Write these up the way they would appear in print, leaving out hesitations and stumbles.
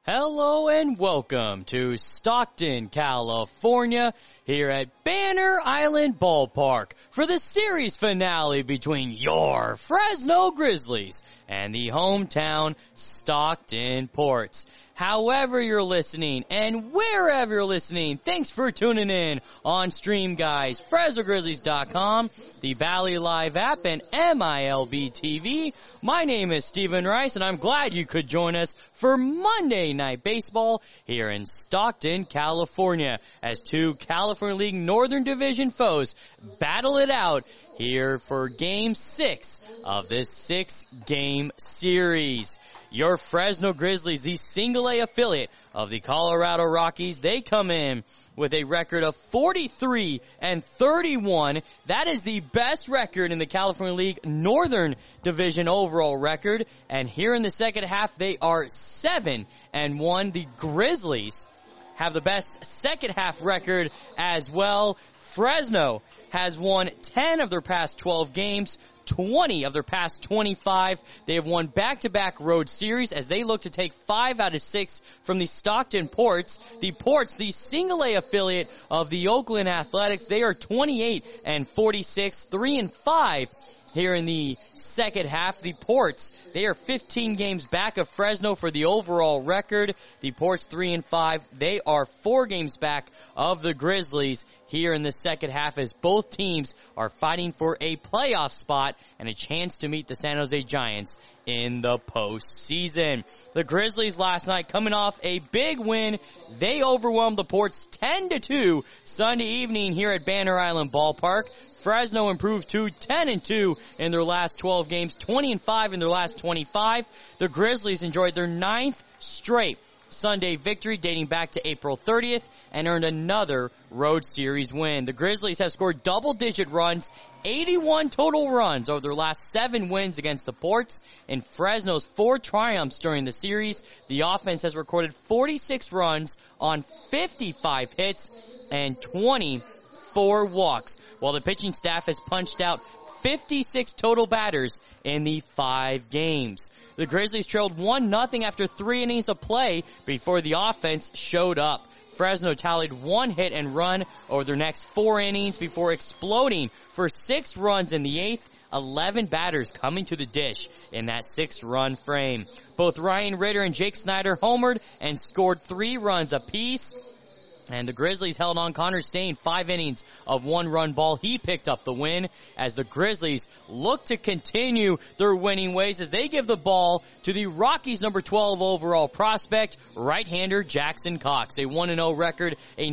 Hello and welcome to Stockton, California, here at Banner Island Ballpark for the series finale between your Fresno Grizzlies and the hometown Stockton Ports. However you're listening and wherever you're listening, thanks for tuning in on Stream Guys, FresnoGrizzlies.com, the Valley Live app, and MILB TV. My name is Steven Rice, and I'm glad you could join us for Monday Night Baseball here in Stockton, California, as two California League Northern Division foes battle it out here for Game 6 of this 6-game series. Your Fresno Grizzlies, the single-A affiliate of the Colorado Rockies, they come in with a record of 43-31. That is the best record in the California League Northern Division overall record. And here in the second half, they are 7-1. The Grizzlies have the best second half record as well. Fresno has won 10 of their past 12 games, 20 of their past 25. They have won back-to-back road series as they look to take 5 out of 6 from the Stockton Ports. The Ports, the single-A affiliate of the Oakland Athletics, they are 28-46, 3-5 here in the second half. The Ports, they are 15 games back of Fresno for the overall record. The Ports 3-5. They are 4 games back of the Grizzlies here in the second half as both teams are fighting for a playoff spot and a chance to meet the San Jose Giants in the postseason. The Grizzlies last night coming off a big win. They overwhelmed the Ports 10-2 Sunday evening here at Banner Island Ballpark. Fresno improved to 10-2 in their last 12 games, 20-5 in their last 25. The Grizzlies enjoyed their 9th straight Sunday victory dating back to April 30th and earned another road series win. The Grizzlies have scored double-digit runs, 81 total runs over their last 7 wins against the Ports. In Fresno's 4 triumphs during the series, the offense has recorded 46 runs on 55 hits and 24 walks, while the pitching staff has punched out 56 total batters in the 5 games. The Grizzlies trailed 1-0 after 3 innings of play before the offense showed up. Fresno tallied 1 hit and run over their next 4 innings before exploding for 6 runs in the 8th, 11 batters coming to the dish in that 6-run frame. Both Ryan Ritter and Jake Snyder homered and scored 3 runs apiece. And the Grizzlies held on Connor Stain 5 innings of 1-run ball. He picked up the win as the Grizzlies look to continue their winning ways as they give the ball to the Rockies' number 12 overall prospect, right-hander Jackson Cox. A 1-0 record, a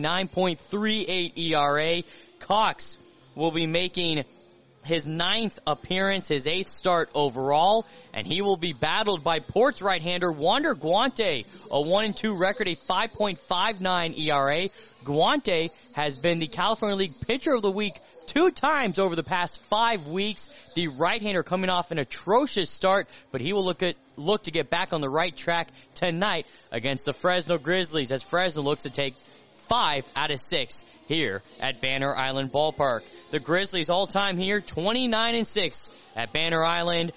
9.38 ERA. Cox will be making his 9th appearance, his 8th start overall, and he will be battled by Ports right-hander Wander Guante, a 1-2 record, a 5.59 ERA. Guante has been the California League Pitcher of the Week 2 times over the past 5 weeks. The right-hander coming off an atrocious start, but he will look to get back on the right track tonight against the Fresno Grizzlies as Fresno looks to take 5 out of 6 here at Banner Island Ballpark. The Grizzlies all-time here, 29-6 at Banner Island,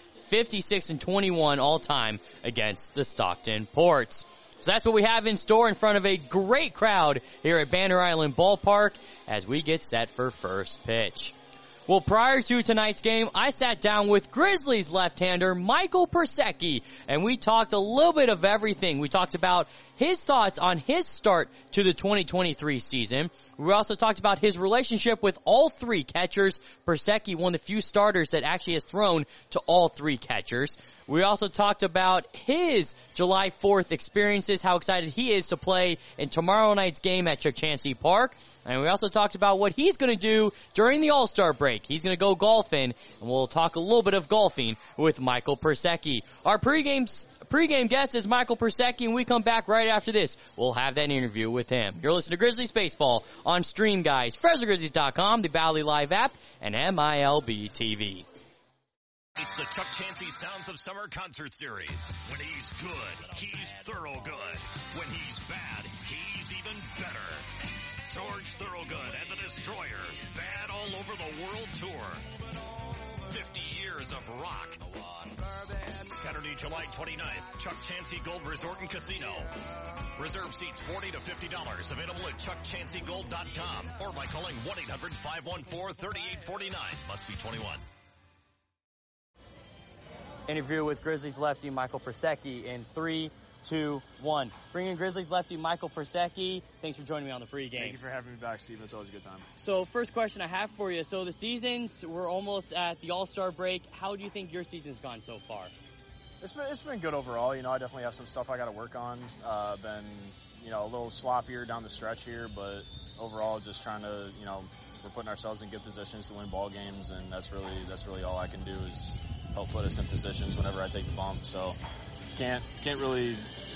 56-21 all-time against the Stockton Ports. So that's what we have in store in front of a great crowd here at Banner Island Ballpark as we get set for first pitch. Well, prior to tonight's game, I sat down with Grizzlies left-hander Michael Persecki, and we talked a little bit of everything. We talked about his thoughts on his start to the 2023 season. We also talked about his relationship with all 3 catchers. Persecki, one of the few starters that actually has thrown to all 3 catchers. We also talked about his July 4th experiences, how excited he is to play in tomorrow night's game at Chuck Chansey Park. And we also talked about what he's going to do during the All-Star break. He's going to go golfing, and we'll talk a little bit of golfing with Michael Persecki. Our pregame guest is Michael Persecki, and we come back right after this. We'll have that interview with him. You're listening to Grizzlies Baseball on Stream Guys, FresnoGrizzlies.com, the Valley Live app, and MILB TV. It's the Chuck Chansey Sounds of Summer concert series. When he's good, he's thorough good. When he's bad, he's even better. George Thorogood and the Destroyers, bad all over the world tour. 50 years of rock. Saturday, July 29th, Chuck Chansey Gold Resort and Casino. Reserve seats $40 to $50. Available at chuckchanseygold.com or by calling 1-800-514-3849. Must be 21. Interview with Grizzlies lefty Michael Persecki in 3, 2, 1. Bringing Grizzlies lefty Michael Persecki. Thanks for joining me on the pregame. Thank you for having me back, Steve. It's always a good time. So first question I have for you. So the seasons, we're almost at the All-Star break. How do you think your season's gone so far? It's been good overall. You know, I definitely have some stuff I got to work on. Been, you know, a little sloppier down the stretch here, but overall just trying to, you know, we're putting ourselves in good positions to win ball games, and that's really all I can do is help put us in positions whenever I take the bump. So can't really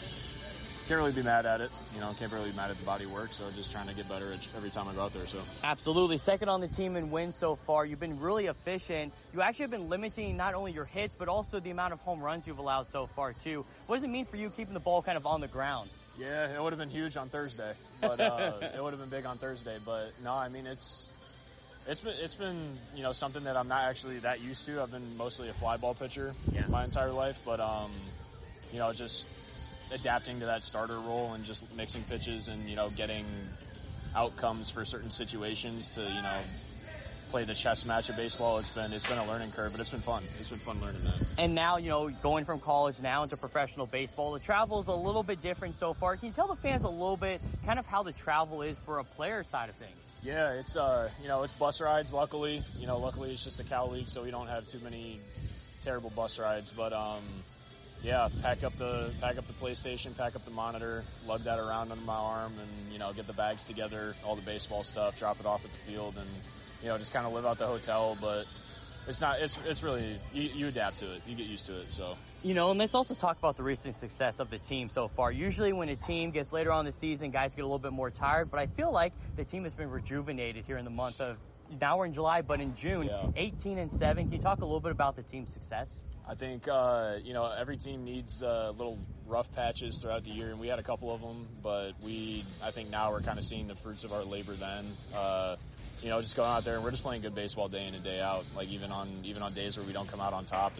be mad at it. You know, can't really be mad at the body work. So just trying to get better every time I go out there. So absolutely. Second on the team in wins so far. You've been really efficient. You actually have been limiting not only your hits, but also the amount of home runs you've allowed so far too. What does it mean for you keeping the ball kind of on the ground? Yeah, it would have been huge on Thursday, but it would have been big on Thursday. But no, I mean it's been you know, something that I'm not actually that used to. I've been mostly a fly ball pitcher my entire life, but you know, just adapting to that starter role and just mixing pitches and, you know, getting outcomes for certain situations to, you know, play the chess match of baseball. It's been a learning curve, but it's been fun. It's been fun learning that. And now, you know, going from college now into professional baseball, the travel is a little bit different so far. Can you tell the fans a little bit kind of how the travel is for a player side of things? Yeah, it's you know, it's bus rides. Luckily, you know, it's just a Cal League, so we don't have too many terrible bus rides. But yeah, pack up the PlayStation, pack up the monitor, lug that around under my arm, and, you know, get the bags together, all the baseball stuff, drop it off at the field, and, you know, just kind of live out the hotel. But it's really, you adapt to it, you get used to it. So, you know, and let's also talk about the recent success of the team so far. Usually when a team gets later on in the season, guys get a little bit more tired, but I feel like the team has been rejuvenated here in the month of, now we're in July, but in June, 18-7. Can you talk a little bit about the team's success? I think, you know, every team needs little rough patches throughout the year, and we had a couple of them, but I think now we're kind of seeing the fruits of our labor then. You know, just going out there and we're just playing good baseball day in and day out. Like even on days where we don't come out on top,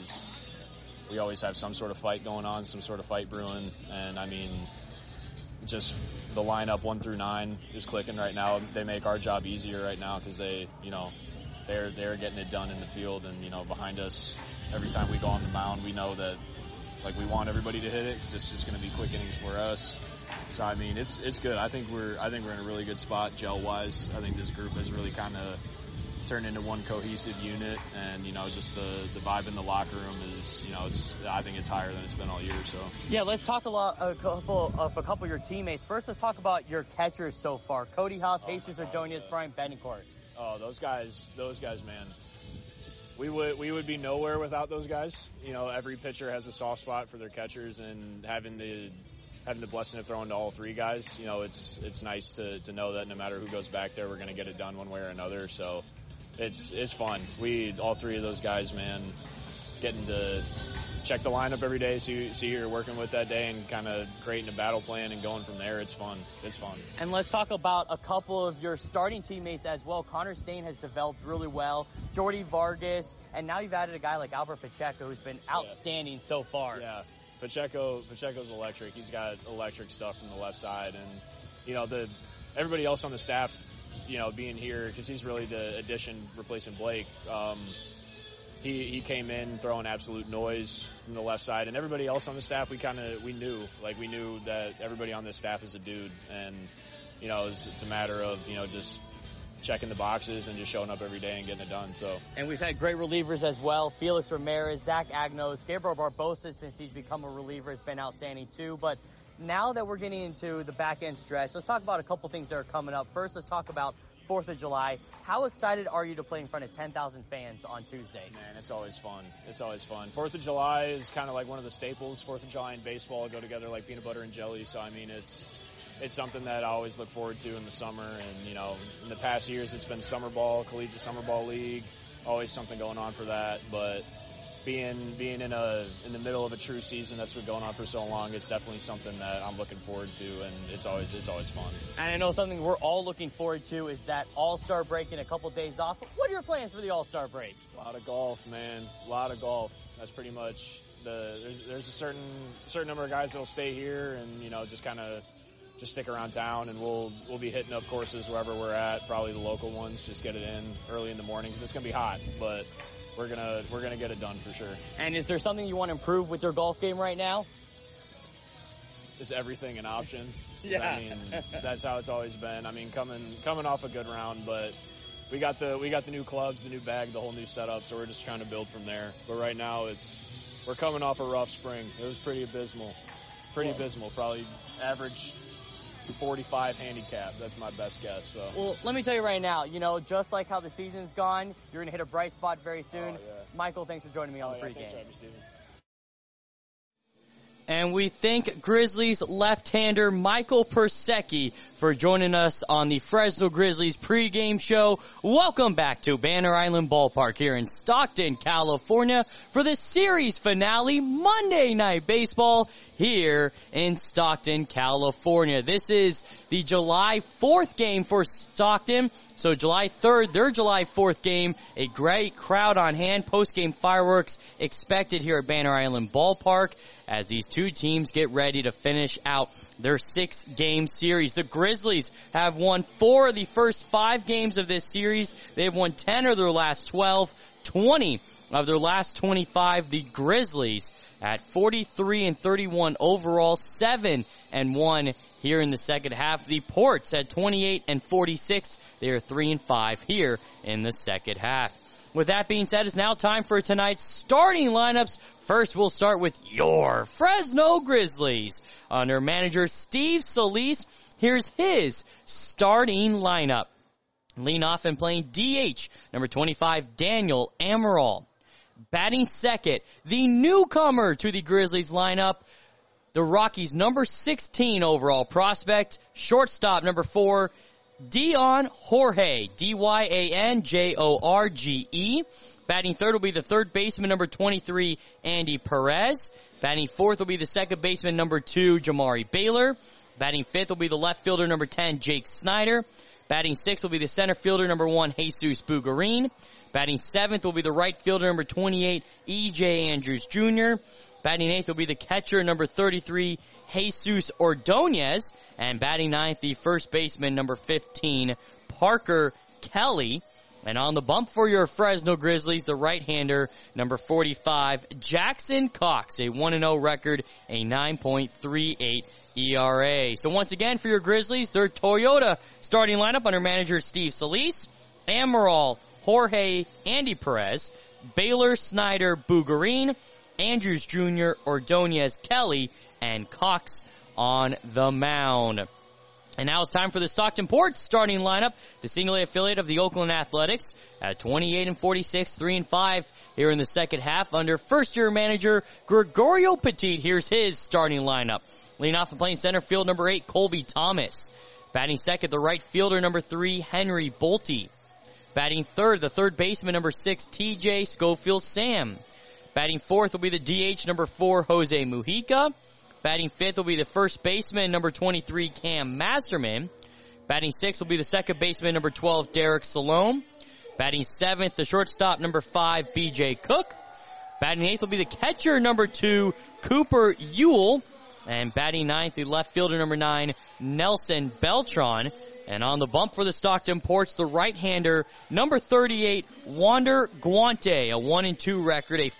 we always have some sort of fight going on, some sort of fight brewing. And I mean, just the lineup 1 through 9 is clicking right now. They make our job easier right now because they, you know, they're getting it done in the field, and, you know, behind us every time we go on the mound, we know that, like, we want everybody to hit it because it's just going to be quick innings for us. So I mean, it's good. I think we're in a really good spot gel wise. I think this group has really kind of turned into one cohesive unit, and, you know, just the vibe in the locker room is, you know, I think it's higher than it's been all year. So yeah, let's talk a couple of your teammates. First, let's talk about your catchers so far. Cody Huff, Jesus Ordonez, Brian Betancourt. Oh, those guys, man. We would be nowhere without those guys. You know, every pitcher has a soft spot for their catchers, and having the blessing of throwing to all three guys, you know, it's nice to know that no matter who goes back there, we're going to get it done one way or another. So it's fun. All three of those guys, man, getting to check the lineup every day, see who you're working with that day, and kind of creating a battle plan and going from there. It's fun. And let's talk about a couple of your starting teammates as well. Connor Stain has developed really well. Jordy Vargas, and now you've added a guy like Albert Pacheco, who's been outstanding so far. Yeah, Pacheco's electric. He's got electric stuff from the left side, and, you know, everybody else on the staff, you know, being here, because he's really the addition replacing Blake. He came in throwing absolute noise from the left side, and everybody else on the staff, we knew that everybody on this staff is a dude, and, you know, it's a matter of, you know, just checking the boxes and just showing up every day and getting it done. So, and we've had great relievers as well. Felix Ramirez, Zach Agnos, Gabriel Barbosa, since he's become a reliever, has been outstanding too. But now that we're getting into the back end stretch, let's talk about a couple things that are coming up. First, let's talk about 4th of July. How excited are you to play in front of 10,000 fans on Tuesday? Man, it's always fun. 4th of July is kind of like one of the staples. 4th of July and baseball go together like peanut butter and jelly. So, I mean, it's something that I always look forward to in the summer. And, you know, in the past years, it's been summer ball, collegiate summer ball league, always something going on for that. But being in the middle of a true season that's been going on for so long, it's definitely something that I'm looking forward to, and it's always fun. And I know something we're all looking forward to is that All-Star break in a couple days off. What are your plans for the All-Star break? A lot of golf, man. A lot of golf. That's pretty much there's a certain number of guys that'll stay here and, you know, just stick around town, and we'll be hitting up courses wherever we're at, probably the local ones, just get it in early in the morning because it's going to be hot, but we're gonna get it done for sure. And is there something you want to improve with your golf game right now? Is everything an option? Yeah. I mean, that's how it's always been. I mean, coming off a good round, but we got the new clubs, the new bag, the whole new setup, so we're just trying to build from there. But right now we're coming off a rough spring. It was pretty abysmal. Probably average 45 handicap. That's my best guess. So. Well, let me tell you right now, you know, just like how the season's gone, you're going to hit a bright spot very soon. Oh, yeah. Michael, thanks for joining me on the pregame. Thanks for having me, Steven. And we thank Grizzlies left-hander Michael Persecki for joining us on the Fresno Grizzlies pregame show. Welcome back to Banner Island Ballpark here in Stockton, California for the series finale, Monday Night Baseball here in Stockton, California. This is the July 4th game for Stockton. So July 3rd, their July 4th game, a great crowd on hand, post-game fireworks expected here at Banner Island Ballpark as these two teams get ready to finish out their 6-game series. The Grizzlies have won 4 of the first 5 games of this series. They've won 10 of their last 12, 20 of their last 25. The Grizzlies at 43-31 overall, 7-1 here in the second half. The Ports at 28-46. They are 3-5 here in the second half. With that being said, it's now time for tonight's starting lineups. First, we'll start with your Fresno Grizzlies. Under manager Steve Solis, here's his starting lineup. Leading off and playing DH, number 25, Daniel Amaral. Batting second, the newcomer to the Grizzlies lineup, the Rockies' number 16 overall prospect. Shortstop, number 4, Dion Jorge, Dyanjorge. Batting third will be the third baseman, number 23, Andy Perez. Batting fourth will be the second baseman, number 2, Jamari Baylor. Batting fifth will be the left fielder, number 10, Jake Snyder. Batting sixth will be the center fielder, number 1, Jesus Bugarin. Batting seventh will be the right fielder, number 28, E.J. Andrews Jr. Batting eighth will be the catcher, number 33, Jesus Ordonez. And batting ninth, the first baseman, number 15, Parker Kelly. And on the bump for your Fresno Grizzlies, the right-hander, number 45, Jackson Cox, a 1-0 record, a 9.38 ERA. So once again, for your Grizzlies, their Toyota starting lineup under manager Steve Solis, Amaral, Jorge, Andy Perez, Baylor, Snyder, Bugarin, Andrews Jr., Ordonez, Kelly, and Cox on the mound. And now it's time for the Stockton Ports starting lineup, the single-A affiliate of the Oakland Athletics at 28-46, 3-5 here in the second half under first-year manager Gregorio Petit. Here's his starting lineup. Leading off and playing center field, number 8, Colby Thomas. Batting second, the right fielder, number 3, Henry Bolte. Batting third, the third baseman, number 6, T.J. Schofield Sam. Batting fourth will be the DH, number 4, Jose Mujica. Batting fifth will be the first baseman, number 23, Cam Masterman. Batting sixth will be the second baseman, number 12, Derek Salome. Batting seventh, the shortstop, number 5, B.J. Cook. Batting eighth will be the catcher, number 2, Cooper Ewell. And batting ninth, the left fielder, number 9, Nelson Beltran. And on the bump for the Stockton Ports, the right-hander, number 38, Wander Guante, a 1-2 record, a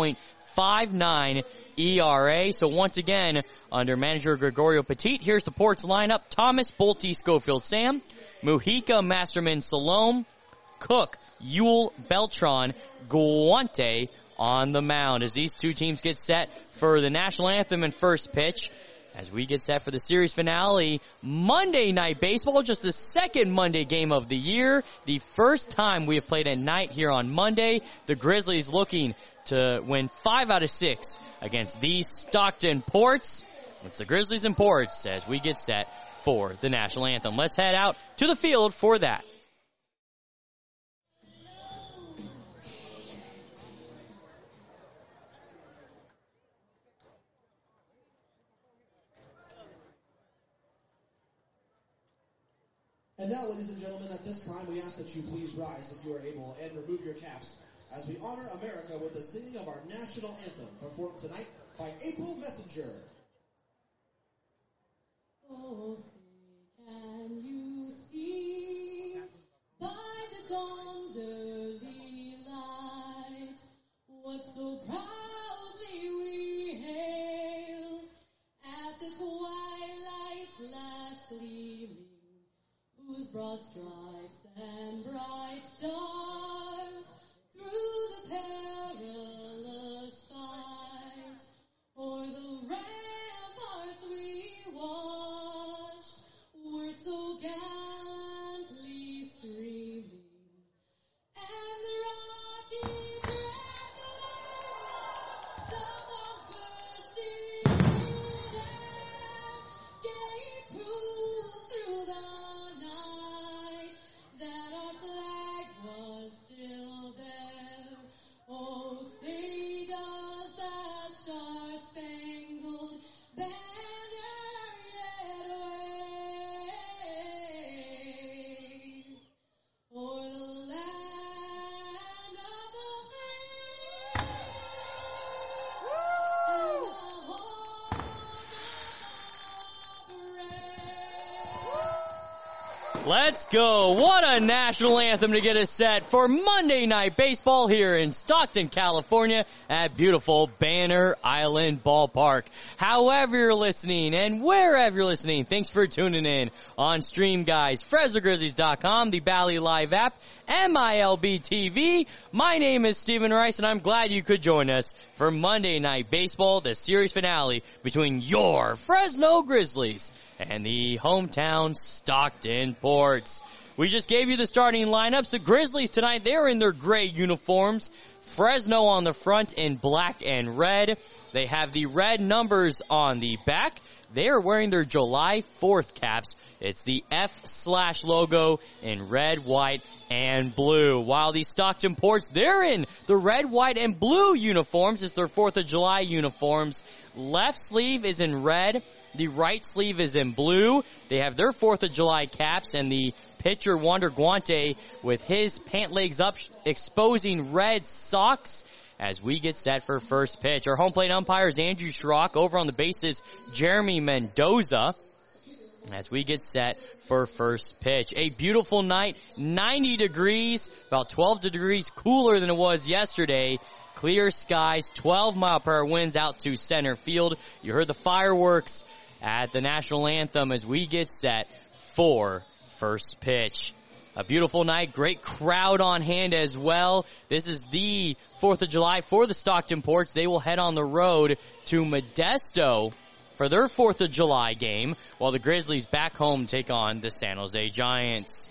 5.59 ERA. So once again, under manager Gregorio Petit, here's the Ports lineup. Thomas, Bolte, Schofield Sam, Mujica, Masterman, Salome, Cook, Ewell, Beltran, Guante on the mound as these two teams get set for the national anthem and first pitch. As we get set for the series finale, Monday Night Baseball, just the second Monday game of the year. The first time we have played at night here on Monday. The Grizzlies looking to win 5 out of 6 against these Stockton Ports. It's the Grizzlies and Ports as we get set for the national anthem. Let's head out to the field for that. And now, ladies and gentlemen, at this time, we ask that you please rise if you are able and remove your caps as we honor America with the singing of our national anthem, performed tonight by April Messenger. Oh, say, can you see by the dawn's early light what so proudly we hailed at the twilight's last gleaming, whose broad stripes and bright stars through the perilous fight o'er the ramparts we watched were so gallantly streaming, and the Rockies red glare, the bombs bursting through them, gave proof through the night that our flag was still there. Oh, say does that star-spangled banner yet wave o'er the land of the free and the home of the brave? Let's go. What a national anthem to get us set for Monday Night Baseball here in Stockton, California at beautiful Banner Island Ballpark. However you're listening and wherever you're listening, thanks for tuning in on Stream Guys, FresnoGrizzlies.com, the Bally Live app, MILB TV. My name is Stephen Rice, and I'm glad you could join us for Monday Night Baseball, the series finale between your Fresno Grizzlies and the hometown Stockton Ports. We just gave you the starting lineups. The Grizzlies tonight, they're in their gray uniforms. Fresno on the front in black and red. They have the red numbers on the back. They are wearing their July 4th caps. It's the F/ logo in red, white, and blue. While the Stockton Ports, they're in the red, white, and blue uniforms. It's their 4th of July uniforms. Left sleeve is in red. The right sleeve is in blue. They have their 4th of July caps, and the pitcher Wander Guante with his pant legs up exposing red socks as we get set for first pitch. Our home plate umpire is Andrew Schrock. Over on the bases, Jeremy Mendoza, as we get set for first pitch. A beautiful night, 90 degrees, about 12 degrees cooler than it was yesterday. Clear skies, 12-mile-per-hour winds out to center field. You heard the fireworks at the national anthem as we get set for first pitch. A beautiful night, great crowd on hand as well. This is the 4th of July for the Stockton Ports. They will head on the road to Modesto for their 4th of July game, while the Grizzlies back home take on the San Jose Giants.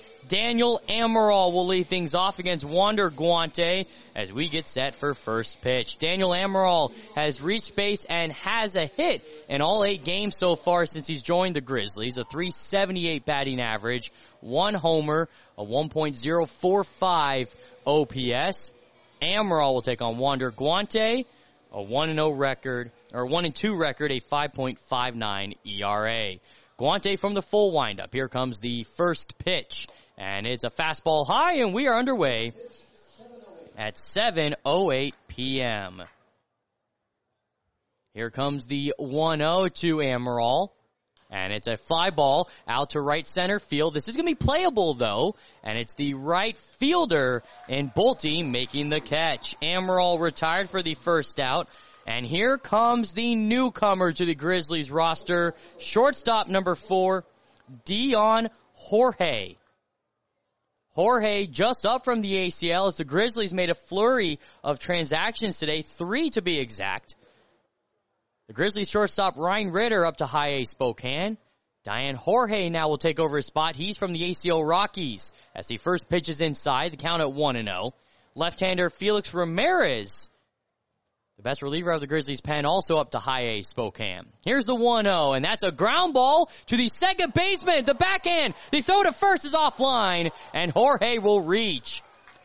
Daniel Amaral will lead things off against Wander Guante as we get set for first pitch. Daniel Amaral has reached base and has a hit in all 8 games so far since he's joined the Grizzlies. A .378 batting average, 1 homer, a 1.045 OPS. Amaral will take on Wander Guante, a 1-0 record, or 1-2 record, a 5.59 ERA. Guante from the full windup. Here comes the first pitch. And it's a fastball high, and we are underway at 7:08 p.m. Here comes the 1-0 to Amaral. And it's a fly ball out to right center field. This is going to be playable, though. And it's the right fielder in Bolte making the catch. Amaral retired for the first out. And here comes the newcomer to the Grizzlies roster. Shortstop number 4, Dion Jorge. Jorge just up from the ACL as the Grizzlies made a flurry of transactions today, 3 to be exact. The Grizzlies shortstop Ryan Ritter up to High A Spokane. Dion Jorge now will take over his spot. He's from the ACO Rockies as the first pitch is inside, the count at 1-0. Left-hander Felix Ramirez, the best reliever of the Grizzlies pen, also up to High A Spokane. Here's the 1-0, and that's a ground ball to the second baseman. The backhand, the throw to first is offline, and Jorge will reach.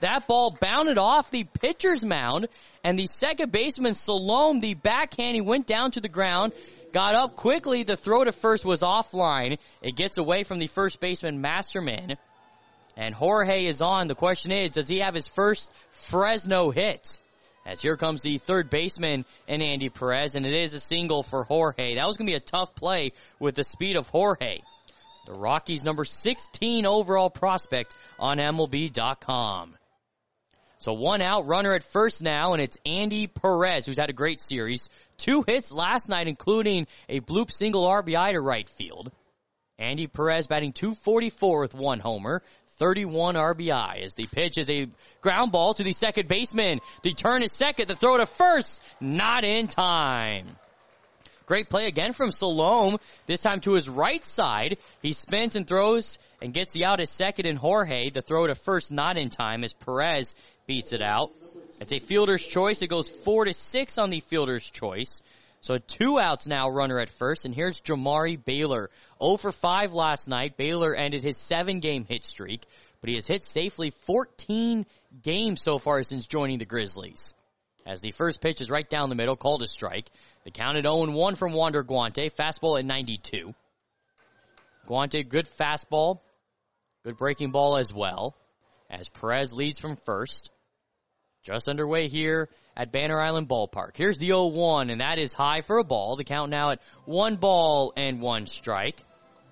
That ball bounded off the pitcher's mound, and the second baseman, Salome, the backhand, he went down to the ground, got up quickly. The throw to first was offline. It gets away from the first baseman, Masterman, and Jorge is on. The question is, does he have his first Fresno hit? As here comes the third baseman in Andy Perez, and it is a single for Jorge. That was going to be a tough play with the speed of Jorge. The Rockies' number 16 overall prospect on MLB.com. So one out, runner at first now, and it's Andy Perez, who's had a great series. 2 hits last night, including a bloop single RBI to right field. Andy Perez batting .244 with 1 homer. 31 RBI as the pitch is a ground ball to the second baseman. The turn is second, the throw to first, not in time. Great play again from Salome, this time to his right side. He spins and throws and gets the out at second, and Jorge, the throw to first, not in time as Perez beats it out. It's a fielder's choice. It goes 4-6 on the fielder's choice. So 2 outs now, runner at first, and here's Jamari Baylor. 0 for 5 last night. Baylor ended his 7-game hit streak, but he has hit safely 14 games so far since joining the Grizzlies. As the first pitch is right down the middle, called a strike. The count at 0-1 from Wander Guante. Fastball at 92. Guante, good fastball. Good breaking ball as well. As Perez leads from first. Just underway here at Banner Island Ballpark. Here's the 0-1, and that is high for a ball. The count now at 1 ball and 1 strike.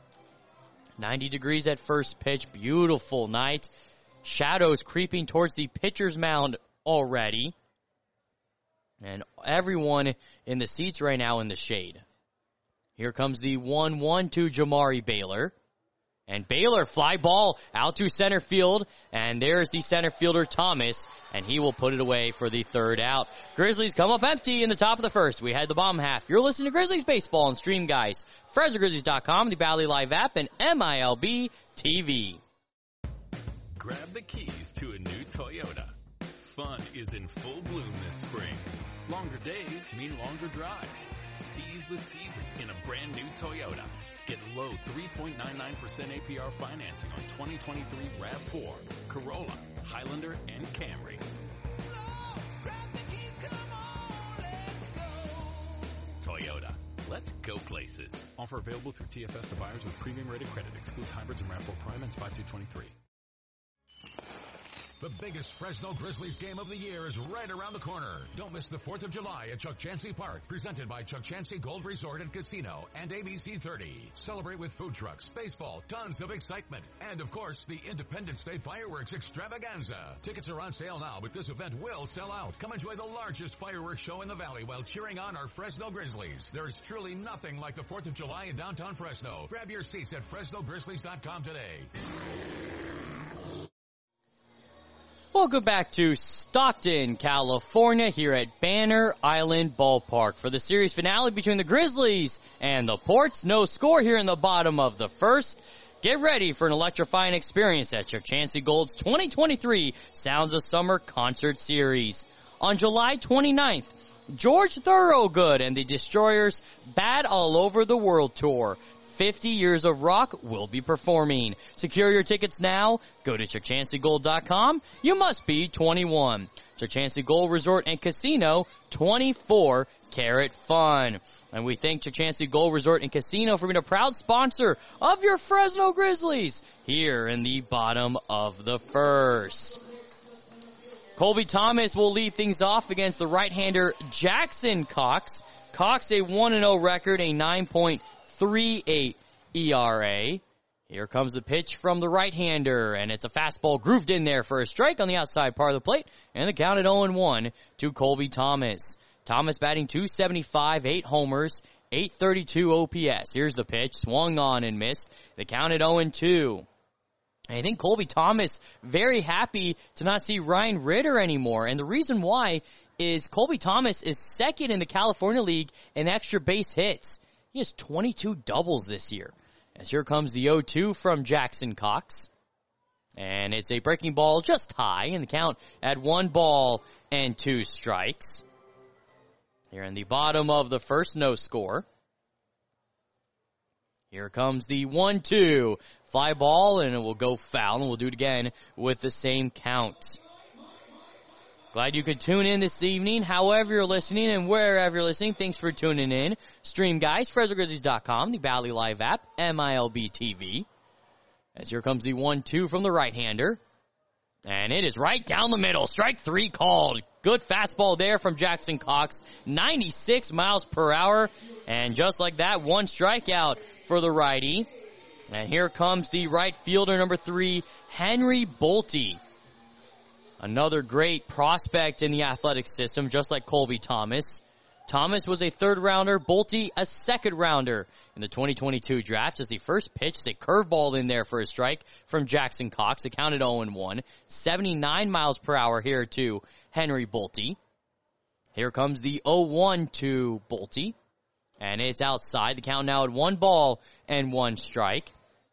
90 degrees at first pitch. Beautiful night. Shadows creeping towards the pitcher's mound already. And everyone in the seats right now in the shade. Here comes the 1-1 to Jamari Baylor. And Baylor, fly ball out to center field. And there's the center fielder, Thomas. And he will put it away for the third out. Grizzlies come up empty in the top of the first. We had the bottom half. You're listening to Grizzlies Baseball on Stream Guys. FresnoGrizzlies.com, the Bally Live app, and MILB TV. Grab the keys to a new Toyota. Fun is in full bloom this spring. Longer days mean longer drives. Seize the season in a brand new Toyota. Get low 3.99% APR financing on 2023 RAV4, Corolla, Highlander, and Camry. Toyota. Let's go places. Offer available through TFS to buyers with premium rated credit. Excludes hybrids and RAV4 Prime and 5/2/23. The biggest Fresno Grizzlies game of the year is right around the corner. Don't miss the 4th of July at Chuck Chansey Park, presented by Chuck Chansey Gold Resort and Casino and ABC 30. Celebrate with food trucks, baseball, tons of excitement, and of course, the Independence Day fireworks extravaganza. Tickets are on sale now, but this event will sell out. Come enjoy the largest fireworks show in the Valley while cheering on our Fresno Grizzlies. There is truly nothing like the 4th of July in downtown Fresno. Grab your seats at FresnoGrizzlies.com today. Welcome back to Stockton, California, here at Banner Island Ballpark for the series finale between the Grizzlies and the Ports. No score here in the bottom of the first. Get ready for an electrifying experience at Chuck Chansey Gold's 2023 Sounds of Summer Concert Series. On July 29th, George Thorogood and the Destroyers Bad All Over the World Tour. 50 Years of Rock will be performing. Secure your tickets now. Go to ChuckChanseyGold.com. You must be 21. Chuck Chansey Gold Resort and Casino, 24 Karat Fun. And we thank Chuck Chansey Gold Resort and Casino for being a proud sponsor of your Fresno Grizzlies here in the bottom of the first. Colby Thomas will lead things off against the right-hander Jackson Cox. Cox a 1-0 record, a 9.38 ERA. Here comes the pitch from the right-hander, and it's a fastball grooved in there for a strike on the outside part of the plate, and the count at 0-1 to Colby Thomas. Thomas batting .275, 8 homers, .832 OPS. Here's the pitch, swung on and missed. The count at 0-2. I think Colby Thomas very happy to not see Ryan Ritter anymore, and the reason why is Colby Thomas is second in the California League in extra base hits. He has 22 doubles this year. As here comes the 0-2 from Jackson Cox. And it's a breaking ball just high, and the count at 1 ball and 2 strikes. Here in the bottom of the first, no score. Here comes the 1-2. Fly ball, and it will go foul, and we'll do it again with the same count. Glad you could tune in this evening, however you're listening and wherever you're listening. Thanks for tuning in. Stream guys, FresnoGrizzlies.com, the Valley Live app, MILB TV. As here comes the 1-2 from the right-hander. And it is right down the middle. Strike 3 called. Good fastball there from Jackson Cox. 96 miles per hour. And just like that, 1 strikeout for the righty. And here comes the right fielder, number 3, Henry Bolte. Another great prospect in the athletic system, just like Colby Thomas. Thomas was a 3rd rounder, Bolte a 2nd rounder in the 2022 draft. As the first pitch is a curveball in there for a strike from Jackson Cox. It counted 0-1. 79 miles per hour here to Henry Bolte. Here comes the 0-1 to Bolte. And it's outside. The count now at 1 ball and 1 strike.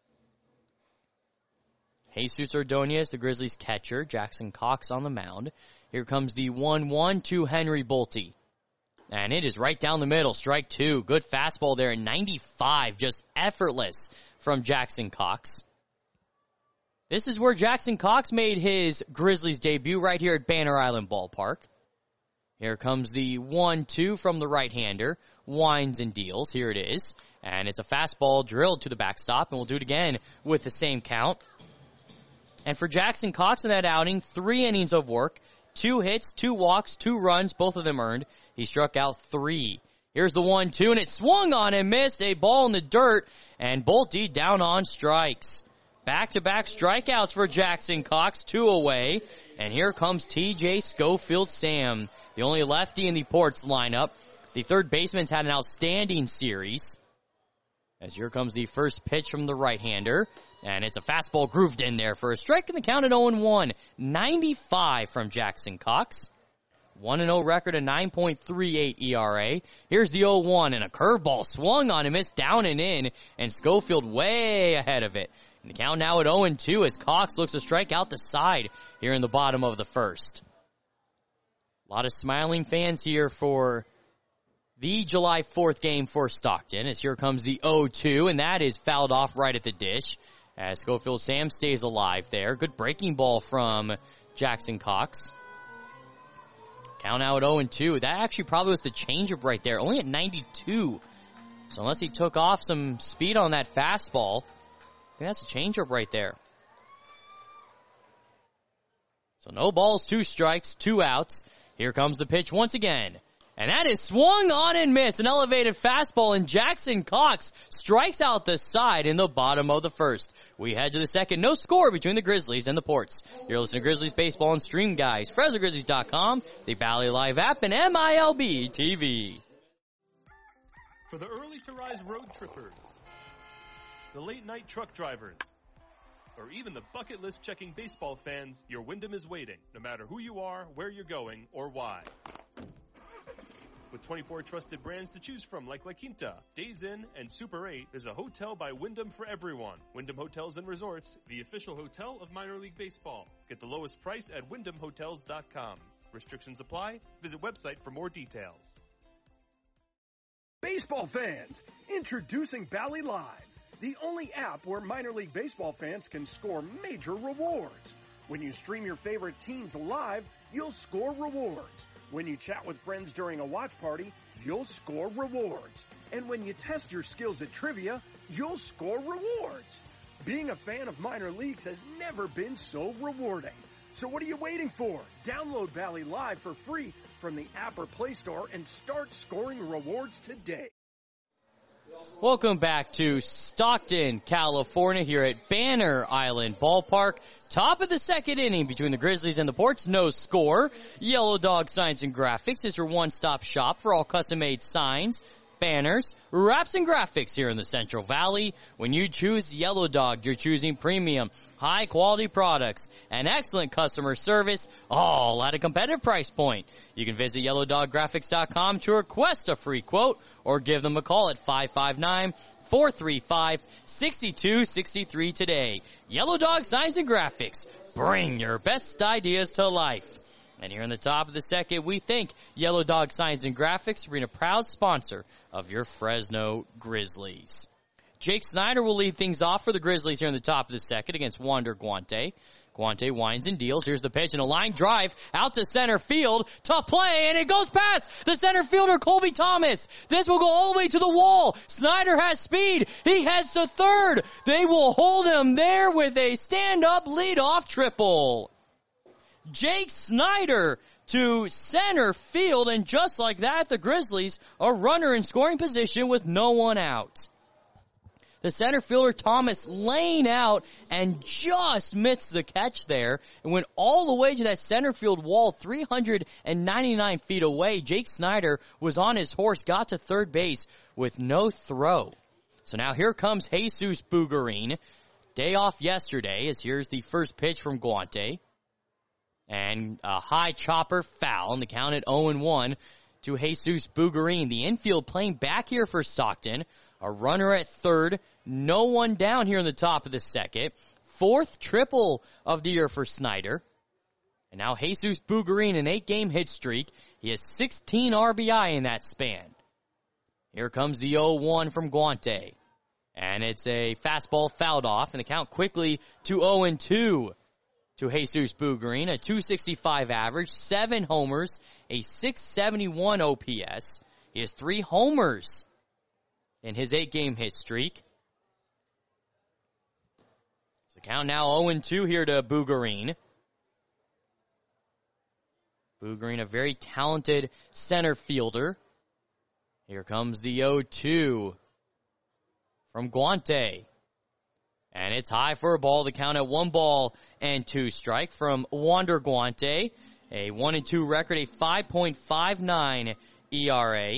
Jesus Ordonez, the Grizzlies catcher. Jackson Cox on the mound. Here comes the 1-1 to Henry Bolte. And it is right down the middle. Strike 2. Good fastball there at 95. Just effortless from Jackson Cox. This is where Jackson Cox made his Grizzlies debut right here at Banner Island Ballpark. Here comes the 1-2 from the right-hander. Winds and deals. Here it is. And it's a fastball drilled to the backstop. And we'll do it again with the same count. And for Jackson Cox in that outing, 3 innings of work, 2 hits, 2 walks, 2 runs, both of them earned. He struck out 3. Here's the 1-2, and it swung on and missed. A ball in the dirt, and Bolte down on strikes. Back-to-back strikeouts for Jackson Cox, 2 away. And here comes T.J. Schofield Sam, the only lefty in the Ports lineup. The third baseman's had an outstanding series. As here comes the first pitch from the right-hander. And it's a fastball grooved in there for a strike, and the count at 0-1. 95 from Jackson Cox. 1-0 record, a 9.38 ERA. Here's the 0-1, and a curveball swung on and missed down and in, and Schofield way ahead of it. And the count now at 0-2 as Cox looks to strike out the side here in the bottom of the first. A lot of smiling fans here for the July 4th game for Stockton, as here comes the 0-2, and that is fouled off right at the dish. As Schofield Sam stays alive there. Good breaking ball from Jackson Cox. Count now at 0-2. That actually probably was the changeup right there. Only at 92. So unless he took off some speed on that fastball, I think that's a changeup right there. So no balls, 2 strikes, 2 outs. Here comes the pitch once again. And that is swung on and missed. An elevated fastball, and Jackson Cox strikes out the side in the bottom of the first. We head to the second. No score between the Grizzlies and the Ports. You're listening to Grizzlies Baseball and Stream Guys. FresnoGrizzlies.com, the Valley Live app, and MILB TV. For the early-to-rise road trippers, the late-night truck drivers, or even the bucket list checking baseball fans, your Wyndham is waiting, no matter who you are, where you're going, or why. With 24 trusted brands to choose from like La Quinta, Days Inn, and Super 8, there's a hotel by Wyndham for everyone. Wyndham Hotels and Resorts, the official hotel of minor league baseball. Get the lowest price at WyndhamHotels.com. Restrictions apply. Visit website for more details. Baseball fans, introducing Bally Live, the only app where minor league baseball fans can score major rewards. When you stream your favorite teams live, you'll score rewards. When you chat with friends during a watch party, you'll score rewards. And when you test your skills at trivia, you'll score rewards. Being a fan of minor leagues has never been so rewarding. So what are you waiting for? Download Bally Live for free from the app or Play Store and start scoring rewards today. Welcome back to Stockton, California, here at Banner Island Ballpark. Top of the second inning between the Grizzlies and the Ports. No score. Yellow Dog Signs and Graphics is your one-stop shop for all custom-made signs, banners, wraps, and graphics here in the Central Valley. When you choose Yellow Dog, you're choosing premium, high-quality products, and excellent customer service, all at a competitive price point. You can visit YellowDogGraphics.com to request a free quote or give them a call at 559-435-6263 today. Yellow Dog Signs and Graphics. Bring your best ideas to life. And here in the top of the second, we thank Yellow Dog Signs and Graphics for being a proud sponsor of your Fresno Grizzlies. Jake Snyder will lead things off for the Grizzlies here in the top of the second against Wander Guante. Guante winds and deals. Here's the pitch and a line drive out to center field. Tough play, and it goes past the center fielder, Colby Thomas. This will go all the way to the wall. Snyder has speed. He heads to third. They will hold him there with a stand-up leadoff triple. Jake Snyder to center field, and just like that, the Grizzlies are runner in scoring position with no one out. The center fielder, Thomas, laying out and just missed the catch there and went all the way to that center field wall 399 feet away. Jake Snyder was on his horse, got to third base with no throw. So now here comes Jesus Bugarine. Day off yesterday, as here's the first pitch from Guante. And a high chopper foul, and the count at 0-1 to Jesus Bugarine. The infield playing back here for Stockton. A runner at third. No one down here in the top of the second. Fourth triple of the year for Snyder. And now Jesus Bugarine, an 8-game hit streak. He has 16 RBI in that span. Here comes the 0-1 from Guante. And it's a fastball fouled off, and the count quickly to 0-2 to Jesus Bugarine. A .265 average, 7 homers, a .671 OPS. He has 3 homers in his 8-game hit streak. So count now 0-2 here to Bugarine. Bugarine, a very talented center fielder. Here comes the 0-2 from Guante. And it's high for a ball. The count at 1-2 strike from Wander Guante. A 1-2 record, a 5.59 ERA.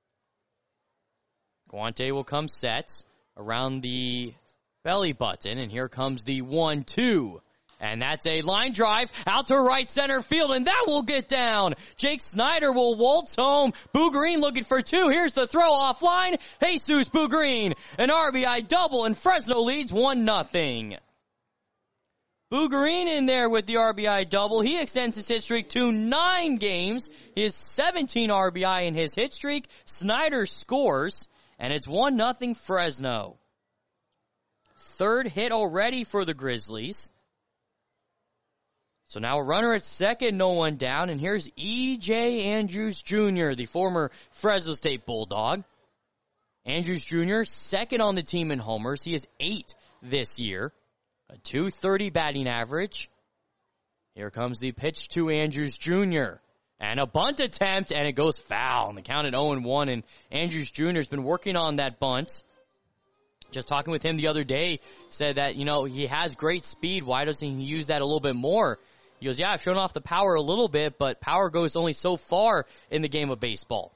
Guante will come set around the belly button, and here comes the 1-2. And that's a line drive out to right center field, and that will get down. Jake Snyder will waltz home. Bugarine looking for 2. Here's the throw offline. Jesus Bugarine, an RBI double, and Fresno leads 1-0. Bugarine in there with the RBI double. He extends his hit streak to 9 games. He has 17 RBI in his hit streak. Snyder scores. And it's 1-0 Fresno. Third hit already for the Grizzlies. So now a runner at second, no one down. And here's E.J. Andrews Jr., the former Fresno State Bulldog. Andrews Jr., second on the team in homers. He has 8 this year. A .230 batting average. Here comes the pitch to Andrews Jr., and a bunt attempt, and it goes foul. And the count at 0-1, and Andrews Jr. has been working on that bunt. Just talking with him the other day, said that, he has great speed. Why doesn't he use that a little bit more? He goes, yeah, I've shown off the power a little bit, but power goes only so far in the game of baseball.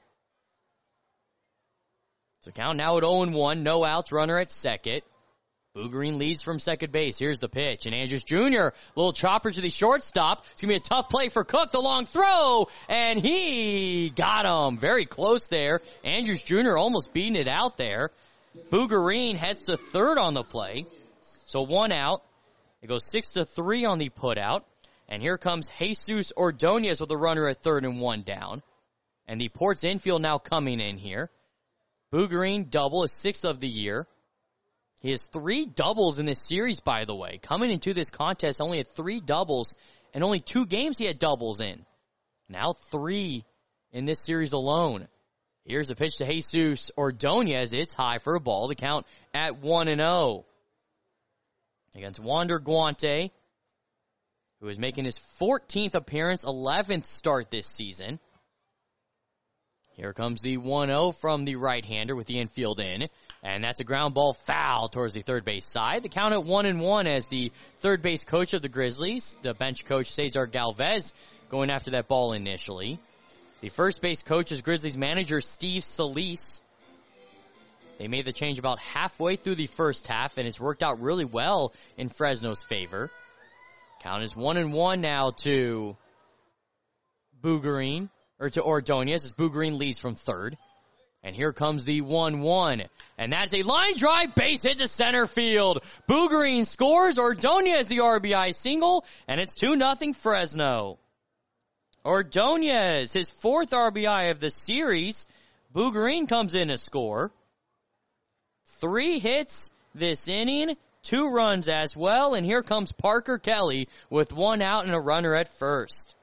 So count now at 0-1, no outs, runner at second. Bugarine leads from second base. Here's the pitch. And Andrews Jr., little chopper to the shortstop. It's going to be a tough play for Cook. The long throw. And he got him. Very close there. Andrews Jr. almost beating it out there. Bugarine heads to third on the play. So 1 out. It goes 6-3 on the putout. And here comes Jesus Ordonez with a runner at third and 1 down. And the Ports infield now coming in here. Bugarine double, his 6th of the year. He has 3 doubles in this series, by the way. Coming into this contest, only had 3 doubles, and only 2 games he had doubles in. Now 3 in this series alone. Here's a pitch to Jesus Ordonez. It's high for a ball. The count at 1-0. Against Wander Guante, who is making his 14th appearance, 11th start this season. Here comes the 1-0 from the right-hander with the infield in. And that's a ground ball foul towards the third base side. The count at 1-1 as the third base coach of the Grizzlies, the bench coach Cesar Galvez, going after that ball initially. The first base coach is Grizzlies manager Steve Solis. They made the change about halfway through the first half, and it's worked out really well in Fresno's favor. Count is 1-1 now to Bugarine, or to Ordonez, as Bugarine leads from third. And here comes the 1-1. And that's a line drive, base hit to center field. Bugarine scores, Ordonez the RBI single, and it's 2-0 Fresno. Ordonez, his 4th RBI of the series. Bugarine comes in to score. 3 hits this inning, 2 runs as well, and here comes Parker Kelly with 1 out and a runner at first.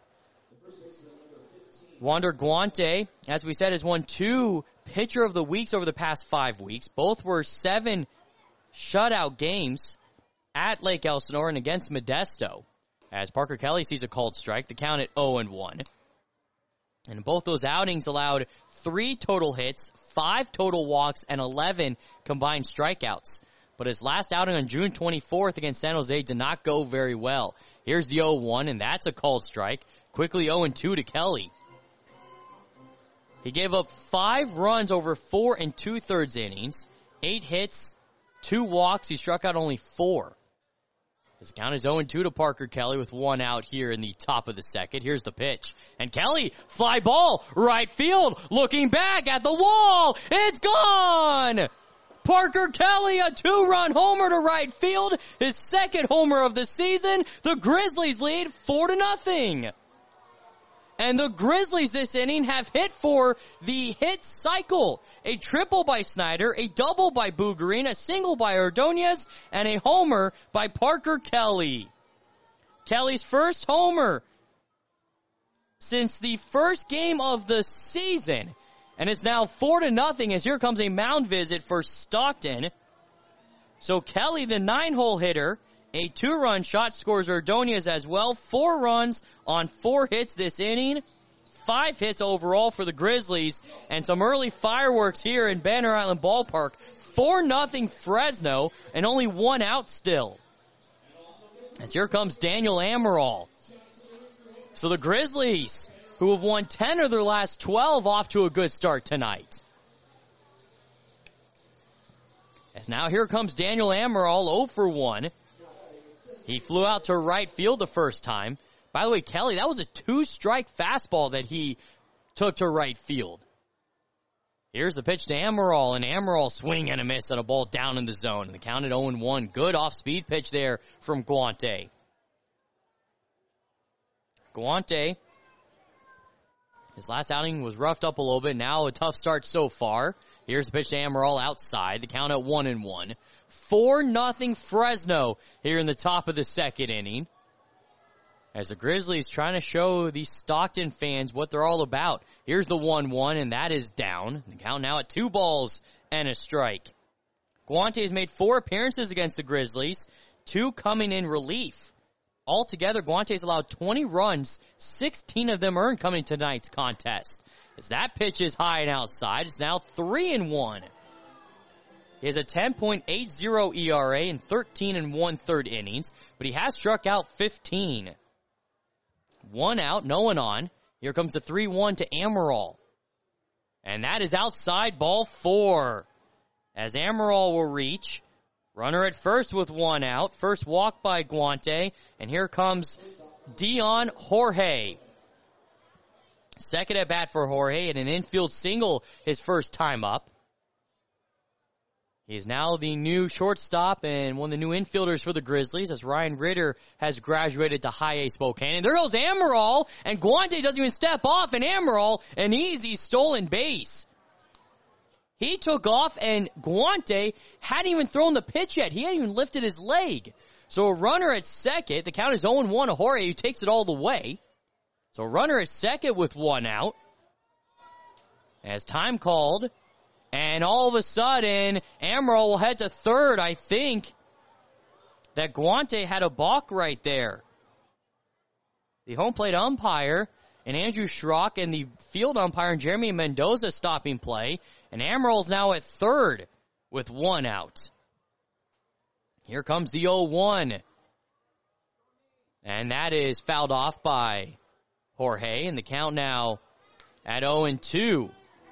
Wander Guante, as we said, has won 2 Pitcher of the Weeks over the past 5 weeks. Both were 7 shutout games at Lake Elsinore and against Modesto. As Parker Kelly sees a called strike, the count at 0-1. And both those outings allowed 3 total hits, 5 total walks, and 11 combined strikeouts. But his last outing on June 24th against San Jose did not go very well. Here's the 0-1, and that's a called strike. Quickly 0-2 to Kelly. He gave up 5 runs over 4 2/3 innings, 8 hits, 2 walks. He struck out only 4. His count is 0-2 to Parker Kelly with 1 out here in the top of the second. Here's the pitch. And Kelly, fly ball, right field, looking back at the wall. It's gone! Parker Kelly, a 2-run homer to right field. His second homer of the season. The Grizzlies lead 4-0. And the Grizzlies this inning have hit for the hit cycle. A triple by Snyder, a double by Bugarine, a single by Ordonez, and a homer by Parker Kelly. Kelly's first homer since the first game of the season. And it's now 4-0 as here comes a mound visit for Stockton. So Kelly, the 9-hole hitter, a 2-run shot, scores Ordonez as well. 4 runs on 4 hits this inning. 5 hits overall for the Grizzlies. And some early fireworks here in Banner Island Ballpark. 4-0 Fresno and only 1 out still. As here comes Daniel Amaral. So the Grizzlies, who have won 10 of their last 12, off to a good start tonight. As now here comes Daniel Amaral, 0-for-1. He flew out to right field the first time. By the way, Kelly, that was a 2-strike fastball that he took to right field. Here's the pitch to Amaral, and Amaral swing and a miss on a ball down in the zone. And the count at 0-1. Good off-speed pitch there from Guante. Guante, his last outing was roughed up a little bit. Now a tough start so far. Here's the pitch to Amaral outside. The count at 1-1. 4-0 Fresno here in the top of the second inning. As the Grizzlies trying to show these Stockton fans what they're all about. Here's the 1-1, and that is down. The count now at 2 balls and a strike. Guante has made 4 appearances against the Grizzlies, 2 coming in relief. Altogether, Guante has allowed 20 runs, 16 of them earned coming to tonight's contest. As that pitch is high and outside, it's now 3-1. He has a 10.80 ERA in 13 1/3 innings, but he has struck out 15. 1 out, no one on. Here comes the 3-1 to Amaral. And that is outside, ball 4. As Amaral will reach. Runner at first with 1 out. First walk by Guante. And here comes Dion Jorge. Second at bat for Jorge and an infield single his first time up. He is now the new shortstop and one of the new infielders for the Grizzlies as Ryan Ritter has graduated to High A Spokane. And there goes Amaral, and Guante doesn't even step off, and Amaral, an easy stolen base. He took off, and Guante hadn't even thrown the pitch yet. He hadn't even lifted his leg. So a runner at second. The count is 0-1 to Jorge, who takes it all the way. So a runner at second with 1 out. As time called. And all of a sudden, Amaral will head to third. I think that Guante had a balk right there. The home plate umpire and Andrew Schrock and the field umpire and Jeremy Mendoza stopping play. And Amaral's now at third with 1 out. Here comes the 0-1. And that is fouled off by Jorge. And the count now at 0-2.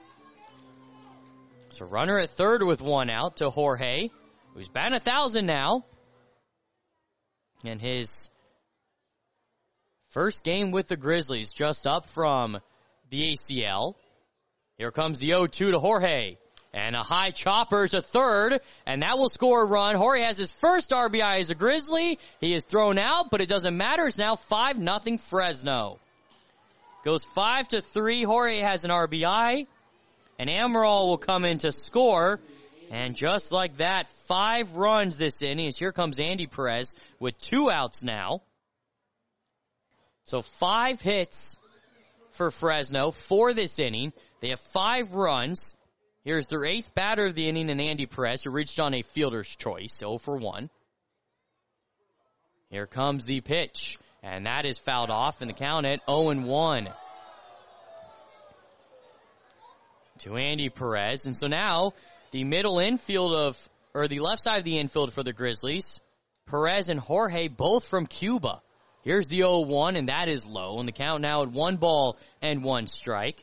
So runner at third with 1 out to Jorge, who's batting 1,000 now. And his first game with the Grizzlies, just up from the ACL. Here comes the 0-2 to Jorge. And a high chopper to third, and that will score a run. Jorge has his first RBI as a Grizzly. He is thrown out, but it doesn't matter. It's now 5-0 Fresno. Goes 5-3. Jorge has an RBI. And Amaral will come in to score. And just like that, 5 runs this inning. As here comes Andy Perez with 2 outs now. So 5 hits for Fresno for this inning. They have 5 runs. Here's their 8th batter of the inning, and Andy Perez, who reached on a fielder's choice, 0 for 1. Here comes the pitch, and that is fouled off, and the count at 0-1 to Andy Perez. And so now the middle infield the left side of the infield for the Grizzlies, Perez and Jorge, both from Cuba. Here's the 0-1, and that is low, and the count now at 1-1 strike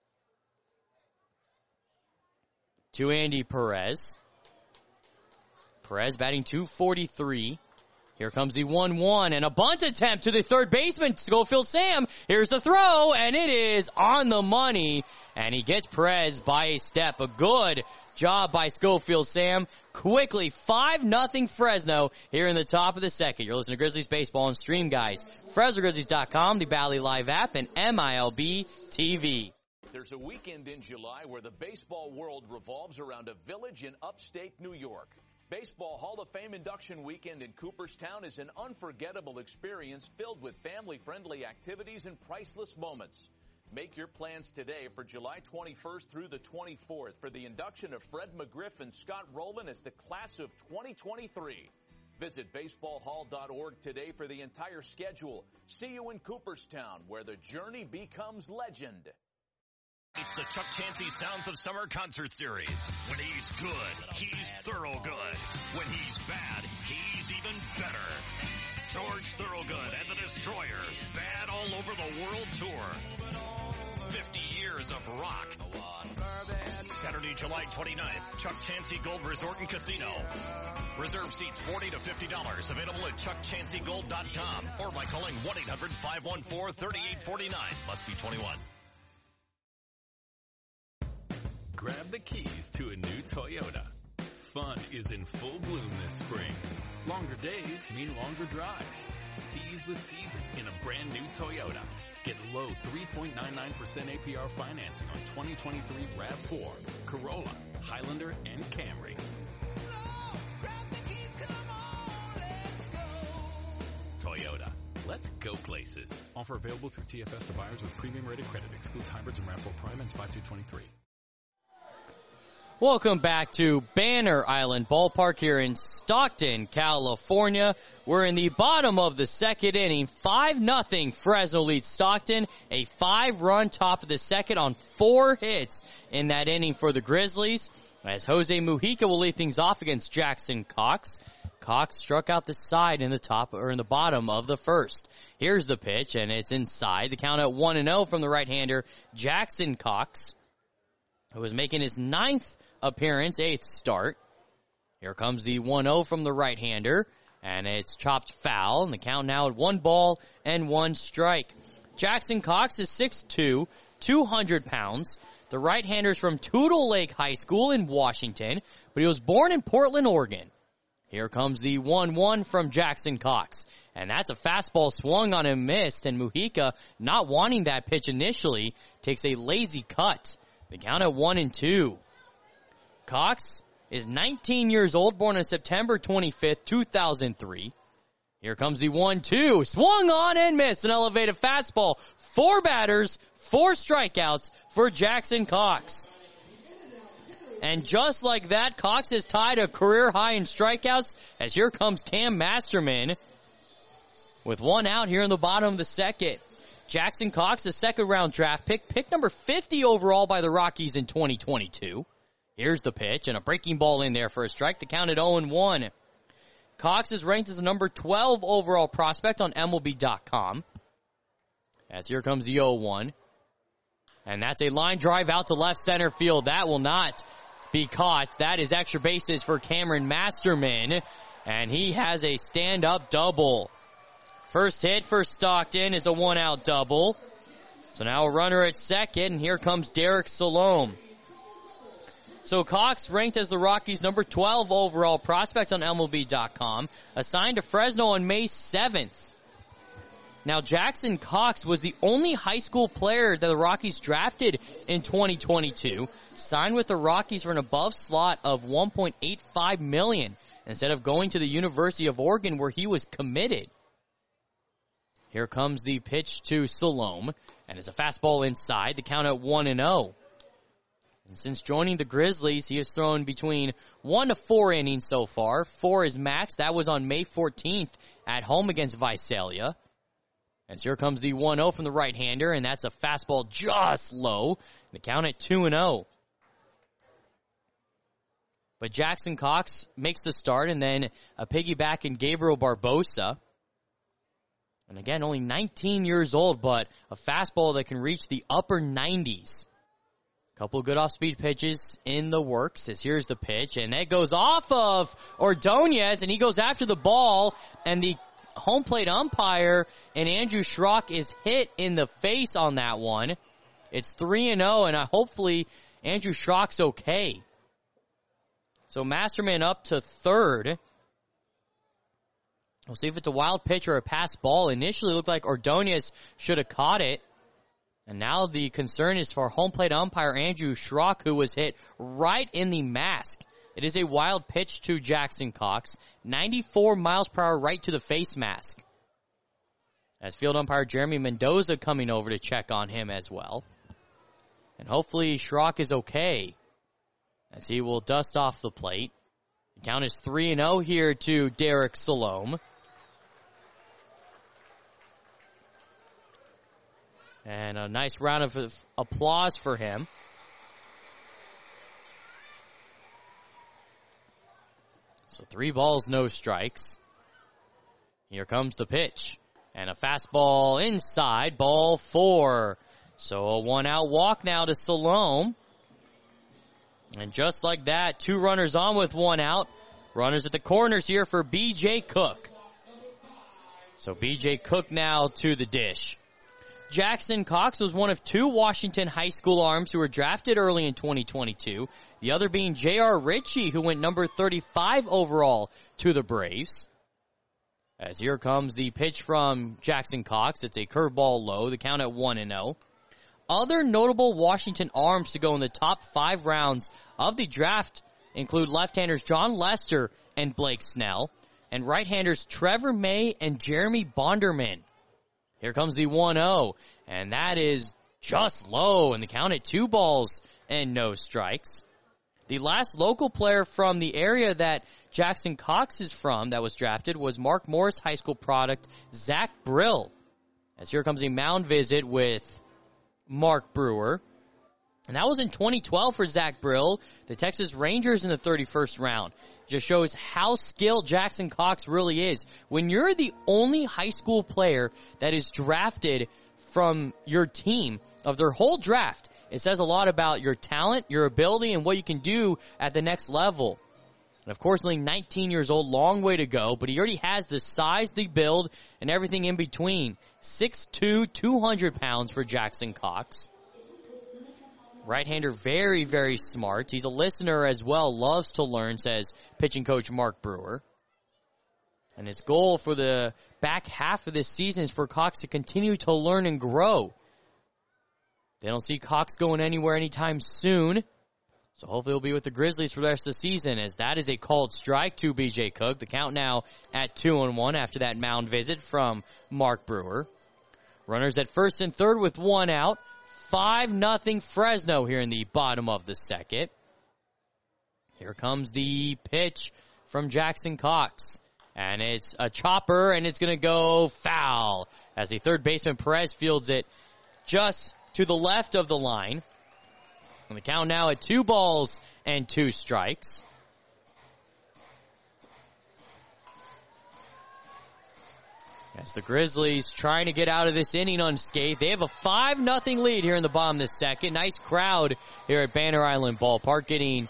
to Andy Perez. Perez batting .243. Here comes the 1-1 and a bunt attempt to the third baseman, Schofield Sam. Here's the throw, and it is on the money, and he gets Perez by a step. A good job by Schofield Sam. Quickly, 5-0 Fresno here in the top of the second. You're listening to Grizzlies Baseball and Stream, guys. FresnoGrizzlies.com, the Bally Live app, and MILB TV. There's a weekend in July where the baseball world revolves around a village in upstate New York. Baseball Hall of Fame induction weekend in Cooperstown is an unforgettable experience filled with family-friendly activities and priceless moments. Make your plans today for July 21st through the 24th for the induction of Fred McGriff and Scott Rowland as the class of 2023. Visit baseballhall.org today for the entire schedule. See you in Cooperstown, where the journey becomes legend. It's the Chuck Chansey Sounds of Summer concert series. When he's good, he's thorough good. When he's bad, he's even better. George Thorogood and the Destroyers, bad all over the world tour. 50 years of rock. Saturday, July 29th, Chuck Chansey Gold Resort and Casino. Reserve seats $40 to $50. Available at chuckchanseygold.com or by calling 1-800-514-3849. Must be 21. Grab the keys to a new Toyota. Fun is in full bloom this spring. Longer days mean longer drives. Seize the season in a brand new Toyota. Get low 3.99% APR financing on 2023 RAV4, Corolla, Highlander, and Camry. Toyota. Let's go places. Offer available through TFS to buyers with premium rated credit. Excludes hybrids and RAV4 Prime and 5/2/23. Welcome back to Banner Island Ballpark here in Stockton, California. We're in the bottom of the second inning. 5-0 Fresno leads Stockton. A 5-run top of the second on 4 hits in that inning for the Grizzlies. As Jose Mujica will lead things off against Jackson Cox. Cox struck out the side in the bottom of the first. Here's the pitch, and it's inside. The count at 1-0 from the right-hander, Jackson Cox, who is making his 9th appearance, 8th start. Here comes the 1-0 from the right-hander, and it's chopped foul, and the count now at 1-1 strike. Jackson Cox is 6'2", 200 pounds. The right-hander's from Tootle Lake High School in Washington, but he was born in Portland, Oregon. Here comes the 1-1 from Jackson Cox, and that's a fastball swung on and missed, and Mujica, not wanting that pitch initially, takes a lazy cut. The count at 1-2. Cox is 19 years old, born on September 25th, 2003. Here comes the 1-2. Swung on and missed. An elevated fastball. 4 batters, 4 strikeouts for Jackson Cox. And just like that, Cox has tied a career high in strikeouts as here comes Cam Masterman with 1 out here in the bottom of the second. Jackson Cox, a second-round draft pick number 50 overall by the Rockies in 2022. Here's the pitch, and a breaking ball in there for a strike. The count at 0-1. Cox is ranked as the number 12 overall prospect on MLB.com. As here comes the 0-1. And that's a line drive out to left center field. That will not be caught. That is extra bases for Cameron Masterman. And he has a stand-up double. First hit for Stockton is a 1-out double. So now a runner at second, and here comes Derek Salome. So Cox ranked as the Rockies' number 12 overall prospect on MLB.com, assigned to Fresno on May 7th. Now, Jackson Cox was the only high school player that the Rockies drafted in 2022, signed with the Rockies for an above slot of $1.85 million instead of going to the University of Oregon where he was committed. Here comes the pitch to Salome, and it's a fastball inside, the count at 1-0. And since joining the Grizzlies, he has thrown between 1 to 4 innings so far. 4 is max. That was on May 14th at home against Visalia. And so here comes the 1-0 from the right-hander, and that's a fastball just low. The count at 2-0. But Jackson Cox makes the start, and then a piggyback in Gabriel Barbosa. And again, only 19 years old, but a fastball that can reach the upper 90s. Couple of good off-speed pitches in the works as here's the pitch, and that goes off of Ordonez, and he goes after the ball, and the home plate umpire and Andrew Schrock is hit in the face on that one. It's 3-0, and hopefully Andrew Schrock's okay. So Masterman up to third. We'll see if it's a wild pitch or a pass ball. Initially, it looked like Ordonez should have caught it. And now the concern is for home plate umpire Andrew Schrock, who was hit right in the mask. It is a wild pitch to Jackson Cox. 94 miles per hour right to the face mask. As field umpire Jeremy Mendoza coming over to check on him as well. And hopefully Schrock is okay as he will dust off the plate. The count is 3-0 here to Derek Salome. And a nice round of applause for him. So 3 balls, no strikes. Here comes the pitch. And a fastball inside, ball 4. So a 1-out walk now to Salome. And just like that, 2 runners on with 1 out. Runners at the corners here for B.J. Cook. So B.J. Cook now to the dish. Jackson Cox was one of 2 Washington high school arms who were drafted early in 2022. The other being J.R. Ritchie, who went number 35 overall to the Braves. As here comes the pitch from Jackson Cox. It's a curveball low. The count at 1-0. Other notable Washington arms to go in the top 5 rounds of the draft include left-handers John Lester and Blake Snell, and right-handers Trevor May and Jeremy Bonderman. Here comes the 1-0, and that is just low, and the count at 2 balls and no strikes. The last local player from the area that Jackson Cox is from that was drafted was Mark Morris High School product Zach Brill. As here comes a mound visit with Mark Brewer. And that was in 2012 for Zach Brill, the Texas Rangers in the 31st round. Just shows how skilled Jackson Cox really is. When you're the only high school player that is drafted from your team of their whole draft, it says a lot about your talent, your ability, and what you can do at the next level. And of course, only 19 years old, long way to go, but he already has the size, the build, and everything in between. 6'2", 200 pounds for Jackson Cox. Right-hander, very, very smart. He's a listener as well, loves to learn, says pitching coach Mark Brewer. And his goal for the back half of this season is for Cox to continue to learn and grow. They don't see Cox going anywhere anytime soon. So hopefully he'll be with the Grizzlies for the rest of the season, as that is a called strike to B.J. Cook. The count now at 2-1 after that mound visit from Mark Brewer. Runners at first and third with 1 out. 5-0 Fresno here in the bottom of the second. Here comes the pitch from Jackson Cox. And it's a chopper, and it's going to go foul as the third baseman Perez fields it just to the left of the line. And the count now at 2 balls and 2 strikes. As the Grizzlies trying to get out of this inning unscathed. They have a 5-0 lead here in the bottom of the second. Nice crowd here at Banner Island Ballpark getting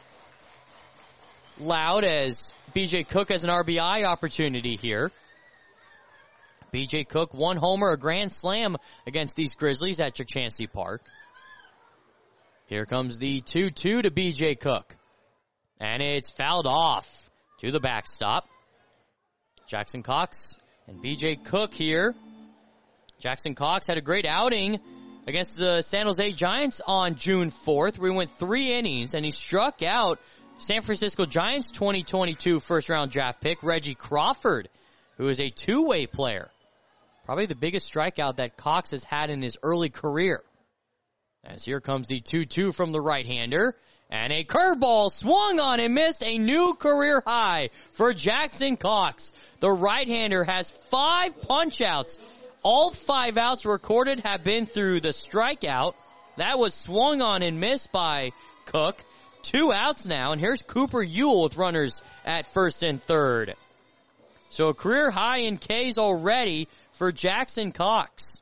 loud as B.J. Cook has an RBI opportunity here. B.J. Cook, 1 homer, a grand slam against these Grizzlies at Chukchansi Park. Here comes the 2-2 to B.J. Cook. And it's fouled off to the backstop. Jackson Cox and B.J. Cook here Jackson Cox had a great outing against the San Jose Giants on June 4th, where he went 3 innings, and he struck out San Francisco Giants 2022 first-round draft pick Reggie Crawford, who is a two-way player. Probably the biggest strikeout that Cox has had in his early career. As here comes the 2-2 from the right-hander. And a curveball swung on and missed, a new career high for Jackson Cox. The right-hander has 5 punch-outs. All 5 outs recorded have been through the strikeout. That was swung on and missed by Cook. 2 outs now, and here's Cooper Ewell with runners at first and third. So a career high in Ks already for Jackson Cox.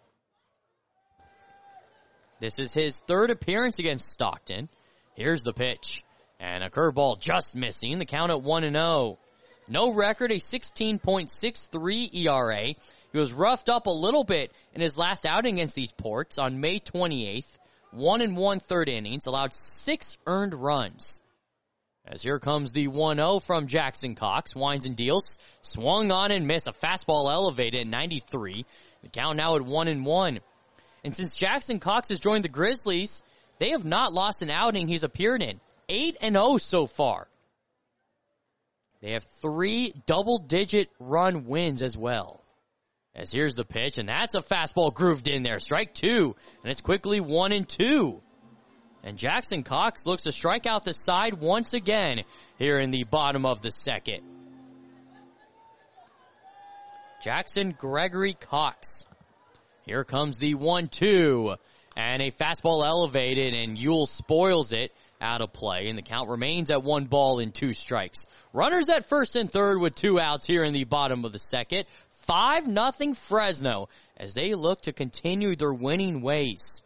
This is his 3rd appearance against Stockton. Here's the pitch. And a curveball just missing. The count at 1-0. No record, a 16.63 ERA. He was roughed up a little bit in his last outing against these Ports on May 28th. 1 1/3 innings, allowed 6 earned runs. As here comes the 1-0 from Jackson Cox. Winds and deals. Swung on and missed. A fastball elevated at 93. The count now at 1-1. And since Jackson Cox has joined the Grizzlies, they have not lost an outing he's appeared in. 8-0 so far. They have 3 double-digit run wins as well. As here's the pitch, and that's a fastball grooved in there. Strike 2, and it's quickly 1-2. And Jackson Cox looks to strike out the side once again here in the bottom of the second. Jackson Gregory Cox. Here comes the 1-2. And a fastball elevated, and Ewell spoils it out of play. And the count remains at 1-2 strikes. Runners at first and third with 2 outs here in the bottom of the second. 5-0 Fresno as they look to continue their winning ways.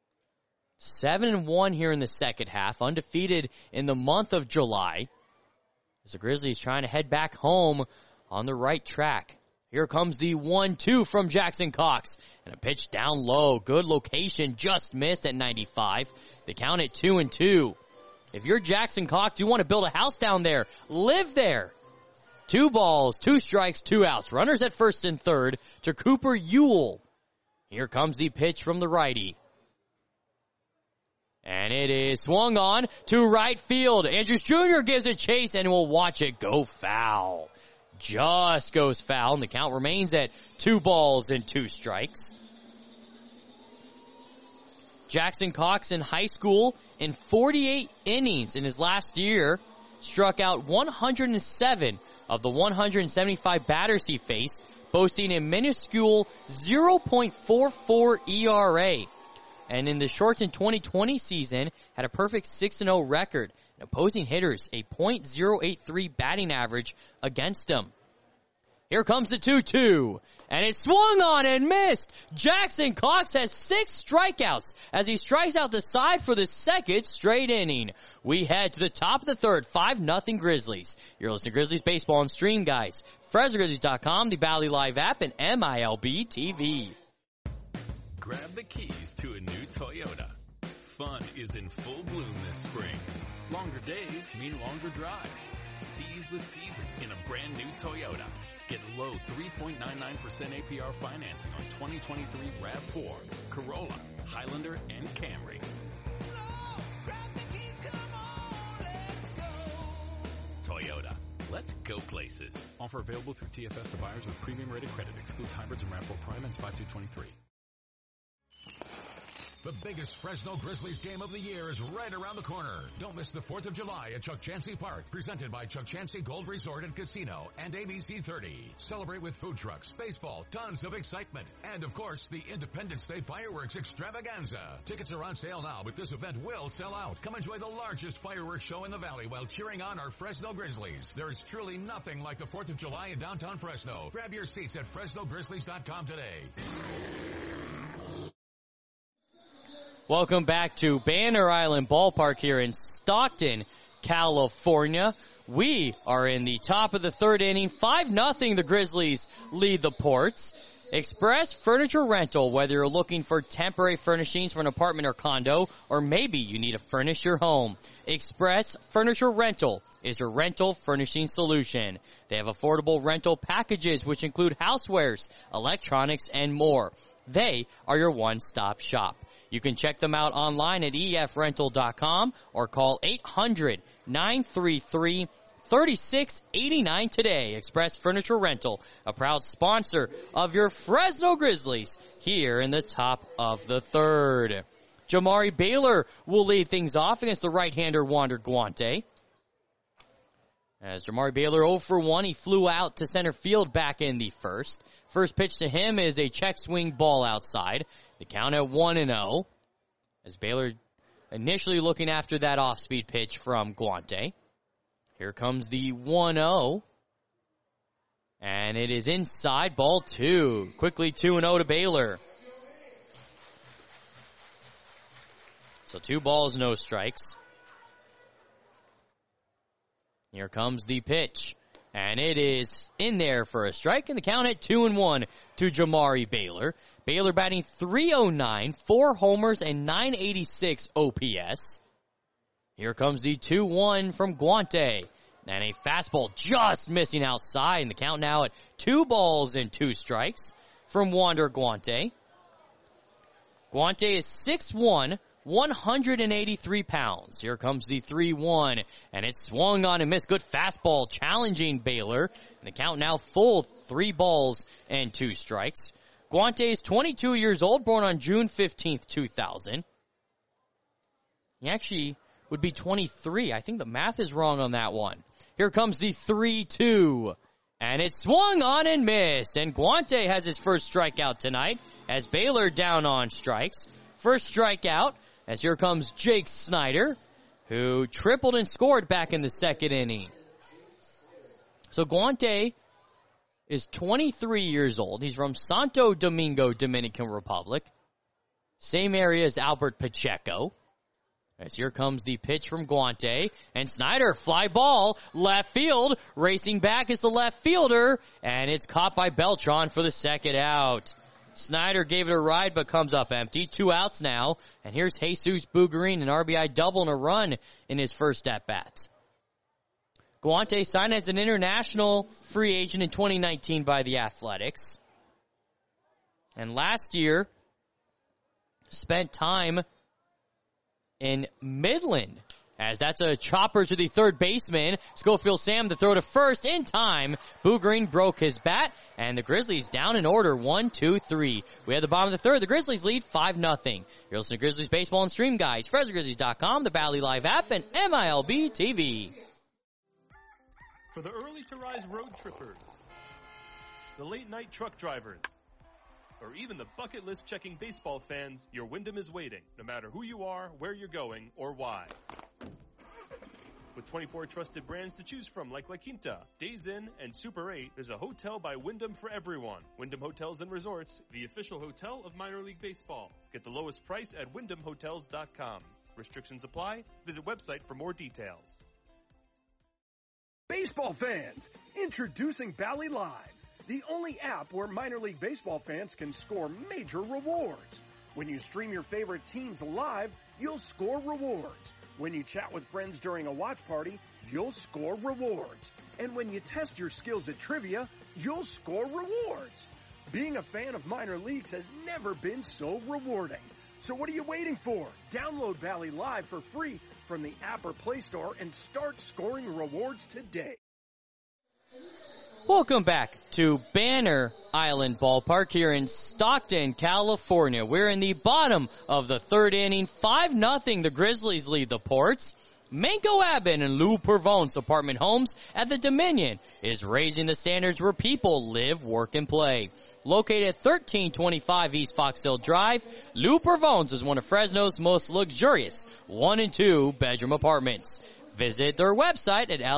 7-1 here in the second half, undefeated in the month of July. As the Grizzlies trying to head back home on the right track. Here comes the 1-2 from Jackson Cox. And a pitch down low. Good location. Just missed at 95. The count at 2-2. If you're Jackson Cox, you want to build a house down there. Live there. 2 balls, 2 strikes, 2 outs. Runners at first and third to Cooper Ewell. Here comes the pitch from the righty. And it is swung on to right field. Andrews Jr. gives a chase and we'll watch it go foul. Just goes foul, and the count remains at 2 balls and 2 strikes. Jackson Cox in high school in 48 innings in his last year struck out 107 of the 175 batters he faced, boasting a minuscule 0.44 ERA. And in the shortened 2020 season, had a perfect 6-0 record. Opposing hitters a .083 batting average against him. Here comes the 2-2. And it swung on and missed. Jackson Cox has 6 strikeouts as he strikes out the side for the second straight inning. We head to the top of the third, 5-0 Grizzlies. You're listening to Grizzlies Baseball on Stream, guys. FresnoGrizzlies.com, the Valley Live app, and MILB TV. Grab the keys to a new Toyota. Fun is in full bloom this spring. Longer days mean longer drives. Seize the season in a brand new Toyota. Get low 3.99% APR financing on 2023 RAV4, Corolla, Highlander, and Camry. Toyota. Let's go places. Offer available through TFS to buyers with premium rated credit. Excludes hybrids and RAV4 Prime and 5-23. The biggest Fresno Grizzlies game of the year is right around the corner. Don't miss the 4th of July at Chuck Chansey Park, presented by Chuck Chansey Gold Resort and Casino and ABC 30. Celebrate with food trucks, baseball, tons of excitement, and of course, the Independence Day fireworks extravaganza. Tickets are on sale now, but this event will sell out. Come enjoy the largest fireworks show in the Valley while cheering on our Fresno Grizzlies. There's truly nothing like the 4th of July in downtown Fresno. Grab your seats at FresnoGrizzlies.com today. Welcome back to Banner Island Ballpark here in Stockton, California. We are in the top of the third inning. 5-0 the Grizzlies lead the Ports. Express Furniture Rental, whether you're looking for temporary furnishings for an apartment or condo, or maybe you need to furnish your home. Express Furniture Rental is your rental furnishing solution. They have affordable rental packages which include housewares, electronics, and more. They are your one-stop shop. You can check them out online at efrental.com or call 800-933-3689 today. Express Furniture Rental, a proud sponsor of your Fresno Grizzlies here in the top of the third. Jamari Baylor will lead things off against the right-hander Wander Guante. As Jamari Baylor 0 for 1, he flew out to center field back in the first. First pitch to him is a check swing ball outside. The count at 1-0. As Baylor initially looking after that off-speed pitch from Guante. Here comes the 1-0. And it is inside, ball 2. Quickly 2-0 to Baylor. So 2 balls, no strikes. Here comes the pitch. And it is in there for a strike, and the count at 2-1 to Jamari Baylor. Baylor batting .309, 4 homers, and .986 OPS. Here comes the 2-1 from Guante. And a fastball just missing outside, and the count now at 2 balls and 2 strikes from Wander Guante. Guante is 6'1", 183 pounds. Here comes the 3-1, and it swung on and missed. Good fastball challenging Baylor. And the count now full, 3 balls and 2 strikes. Guante is 22 years old, born on June 15th, 2000. He actually would be 23. I think the math is wrong on that one. Here comes the 3-2, and it swung on and missed. And Guante has his first strikeout tonight as Baylor down on strikes. First strikeout, as here comes Jake Snyder, who tripled and scored back in the second inning. So Guante is 23 years old. He's from Santo Domingo, Dominican Republic. Same area as Albert Pacheco. As here comes the pitch from Guante, and Snyder, fly ball, left field, racing back is the left fielder, and it's caught by Beltran for the second out. Snyder gave it a ride, but comes up empty. 2 outs now, and here's Jesus Bugarin, an RBI double and a run in his first at-bat. Guante signed as an international free agent in 2019 by the Athletics. And last year, spent time in Midland, as that's a chopper to the third baseman. Schofield Sam to throw to first in time. Bugarin broke his bat, and the Grizzlies down in order 1-2-3. We have the bottom of the third. The Grizzlies lead 5-0. You're listening to Grizzlies Baseball and Stream Guys, FresnoGrizzlies.com, the Bally Live app, and MILB TV. For the early to rise road trippers, the late night truck drivers, or even the bucket list checking baseball fans, your Wyndham is waiting, no matter who you are, where you're going, or why. With 24 trusted brands to choose from like La Quinta, Days Inn, and Super 8, there's a hotel by Wyndham for everyone. Wyndham Hotels and Resorts, the official hotel of minor league baseball. Get the lowest price at WyndhamHotels.com. Restrictions apply. Visit website for more details. Baseball fans, introducing Bally Live, the only app where minor league baseball fans can score major rewards. When you stream your favorite teams live, you'll score rewards. When you chat with friends during a watch party, you'll score rewards. And when you test your skills at trivia, you'll score rewards. Being a fan of minor leagues has never been so rewarding. So what are you waiting for? Download Bally Live for free from the app or Play Store and start scoring rewards today. Welcome back to Banner Island Ballpark here in Stockton, California. We're in the bottom of the third inning. 5-0, the Grizzlies lead the Ports. Manco Abbott and Lou Pervone's apartment homes at the Dominion is raising the standards where people live, work, and play. Located at 1325 East Foxhill Drive, Lou Pervone's is one of Fresno's most luxurious 1- and 2-bedroom apartments. Visit their website at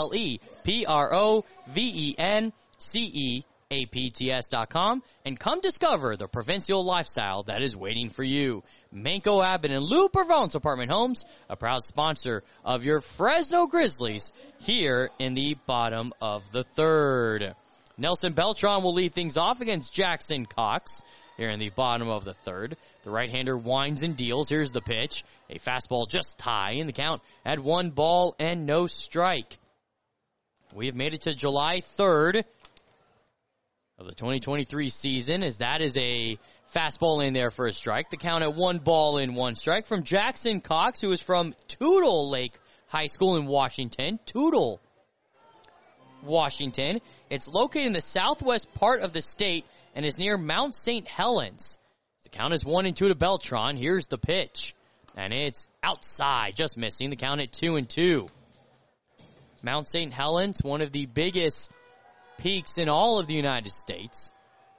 LeProvenceapts.com and come discover the provincial lifestyle that is waiting for you. Manco Abbott and Lou Pervone's Apartment Homes, a proud sponsor of your Fresno Grizzlies here in the bottom of the third. Nelson Beltran will lead things off against Jackson Cox here in the bottom of the third. The right-hander winds and deals. Here's the pitch. A fastball just high in the count at 1 ball and no strike. We have made it to July 3rd of the 2023 season, as that is a Fastball in there for a strike. The count at 1 ball and 1 strike from Jackson Cox, who is from Tootle Lake High School in Washington. Tootle, Washington. It's located in the southwest part of the state and is near Mount St. Helens. The count is 1-2 to Beltran. Here's the pitch. And it's outside, just missing. The count at 2-2. Mount St. Helens, one of the biggest peaks in all of the United States.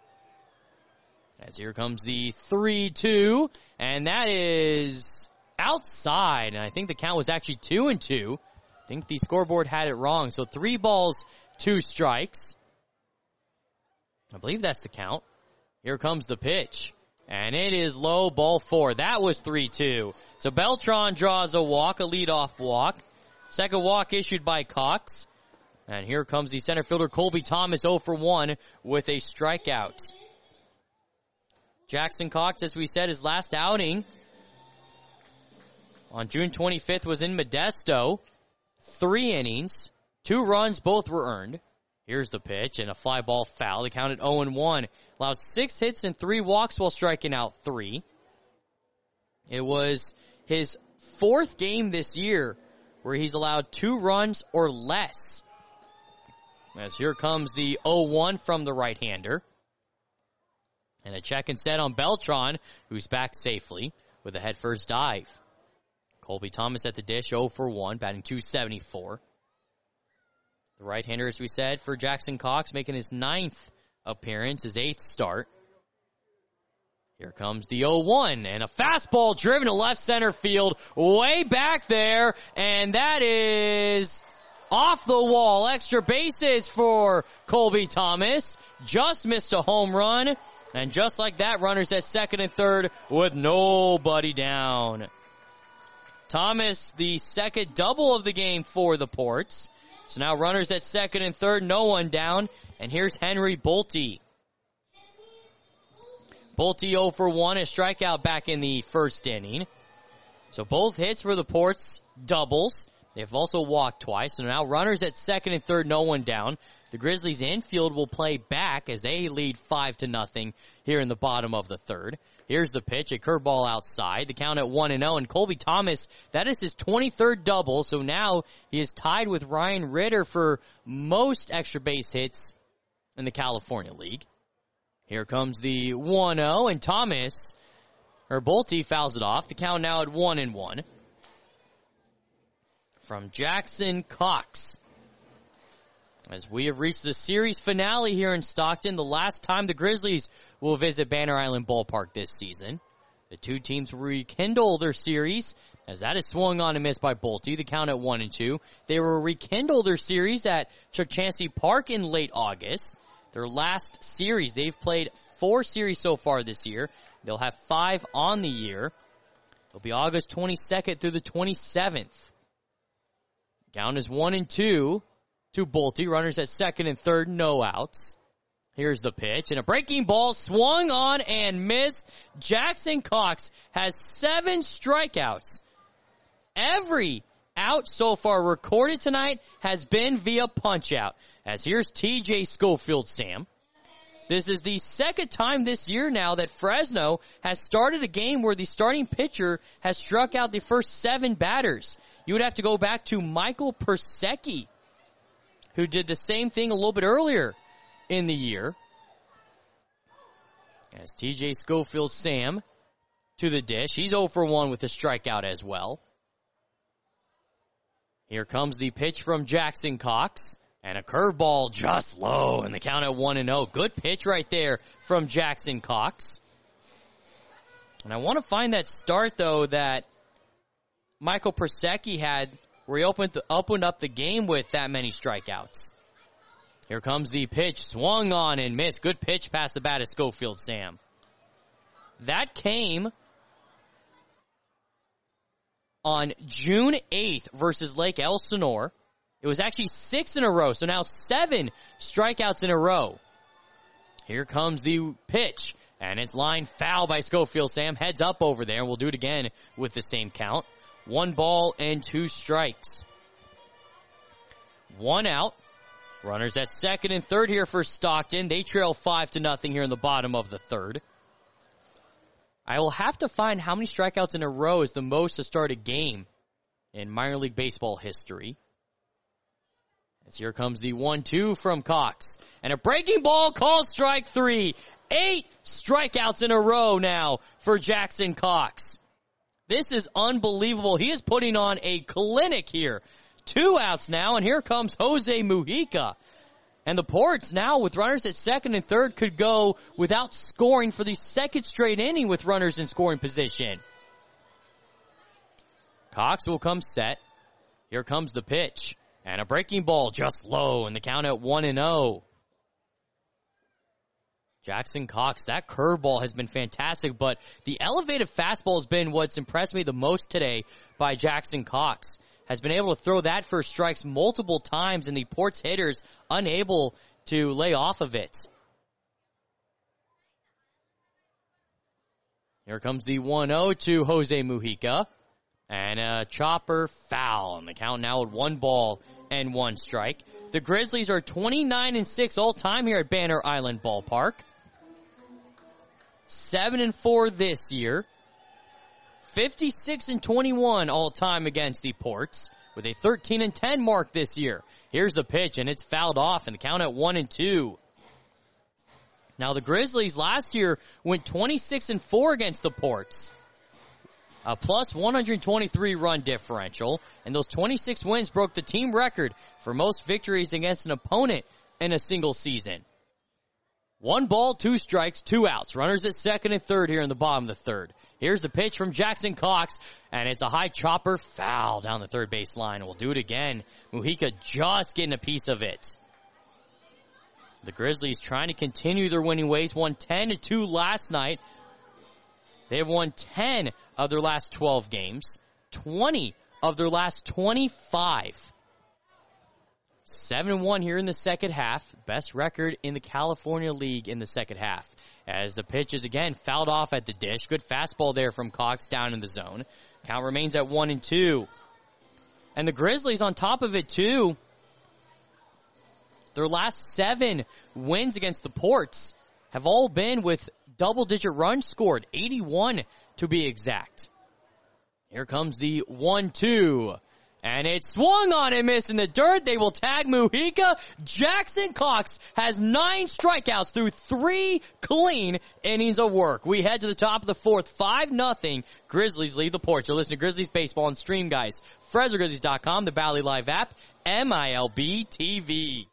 As here comes the 3-2, and that is outside. And I think the count was actually 2-2. I think the scoreboard had it wrong. So 3 balls, 2 strikes. I believe that's the count. Here comes the pitch. And it is low, ball 4. That was 3-2. So Beltran draws a walk, a leadoff walk. Second walk issued by Cox. And here comes the center fielder Colby Thomas 0 for 1 with a strikeout. Jackson Cox, as we said, his last outing on June 25th was in Modesto. 3 innings, 2 runs, both were earned. Here's the pitch, and a fly ball foul. They counted 0-1. Allowed 6 hits and 3 walks while striking out 3. It was his 4th game this year where he's allowed 2 runs or less. As here comes the 0-1 from the right-hander. And a check and set on Beltran, who's back safely with a head-first dive. Colby Thomas at the dish, 0 for 1, batting .274. The right-hander, as we said, for Jackson Cox, making his 9th appearance, his 8th start. Here comes the 0-1, and a fastball driven to left center field, way back there, and that is off the wall. Extra bases for Colby Thomas. Just missed a home run. And just like that, runners at second and third with nobody down. Thomas, the second double of the game for the Ports. So now runners at second and third, no one down. And here's Henry Bolte. Bolte 0 for 1, a strikeout back in the first inning. So both hits for the Ports, doubles. They've also walked twice. So now runners at second and third, no one down. The Grizzlies infield will play back as they lead 5-0 here in the bottom of the third. Here's the pitch, a curveball outside. The count at 1-0, and Colby Thomas, that is his 23rd double, so now he is tied with Ryan Ritter for most extra base hits in the California League. Here comes the 1-0, and Bolte fouls it off. The count now at 1-1. From Jackson Cox. As we have reached the series finale here in Stockton, the last time the Grizzlies will visit Banner Island Ballpark this season. The two teams will rekindle their series, as that is swung on and missed by Bolte. The count at 1-2. They will rekindle their series at Chuck Chansey Park in late August. Their last series, they've played 4 series so far this year. They'll have 5 on the year. It'll be August 22nd through the 27th. Count is 1-2. To Bolte, runners at second and third, no outs. Here's the pitch, and a breaking ball swung on and missed. Jackson Cox has 7 strikeouts. Every out so far recorded tonight has been via punch-out. As here's TJ Schofield, Sam. This is the second time this year now that Fresno has started a game where the starting pitcher has struck out the first 7 batters. You would have to go back to Michael Persecki, who did the same thing a little bit earlier in the year. As TJ Schofield, Sam, to the dish. He's 0 for 1 with a strikeout as well. Here comes the pitch from Jackson Cox. And a curveball just low, and the count at 1-0. Good pitch right there from Jackson Cox. And I want to find that start, though, that Michael Persecki had, where he opened up the game with that many strikeouts. Here comes the pitch, swung on and missed. Good pitch past the bat of Schofield, Sam. That came on June 8th versus Lake Elsinore. It was actually 6 in a row, so now 7 strikeouts in a row. Here comes the pitch, and it's lined foul by Schofield, Sam. Heads up over there, and we'll do it again with the same count. 1 ball and 2 strikes. 1 out. Runners at second and third here for Stockton. They trail 5-0 here in the bottom of the third. I will have to find how many strikeouts in a row is the most to start a game in minor league baseball history. As here comes the 1-2 from Cox. And a breaking ball called strike 3. 8 strikeouts in a row now for Jackson Cox. This is unbelievable. He is putting on a clinic here. 2 outs now, and here comes Jose Mujica. And the Ports now, with runners at second and third, could go without scoring for the second straight inning with runners in scoring position. Cox will come set. Here comes the pitch. And a breaking ball just low, and the count at 1-0. Jackson Cox, that curveball has been fantastic, but the elevated fastball has been what's impressed me the most today by Jackson Cox. Has been able to throw that for strikes multiple times, and the Ports hitters unable to lay off of it. Here comes the 1-0 to Jose Mujica. And a chopper foul, and the count now at 1-1 strike. The Grizzlies are 29-6 all time here at Banner Island Ballpark. 7-4 this year. 56-21 all time against the Ports, with a 13-10 mark this year. Here's the pitch, and it's fouled off, and the count at 1-2. Now the Grizzlies last year went 26-4 against the Ports. A plus 123 run differential, and those 26 wins broke the team record for most victories against an opponent in a single season. 1 ball, 2 strikes, 2 outs. Runners at second and third here in the bottom of the third. Here's the pitch from Jackson Cox, and it's a high chopper foul down the third base line. We'll do it again. Mujica just getting a piece of it. The Grizzlies trying to continue their winning ways. Won 10-2 last night. They have won 10 of their last 12 games, 20 of their last 25. 7-1 here in the second half. Best record in the California League in the second half. As the pitch is again fouled off at the dish. Good fastball there from Cox down in the zone. Count remains at 1-2. And the Grizzlies on top of it too. Their last 7 wins against the Ports have all been with double-digit runs scored, 81 to be exact. Here comes the 1-2. And it's swung on and missed in the dirt. They will tag Mujica. Jackson Cox has 9 strikeouts through 3 clean innings of work. We head to the top of the 4th. 5-0. Grizzlies lead the Ports. You're listening to Grizzlies Baseball on Stream, guys. FresnoGrizzlies.com, the Bally Live app, MILB TV.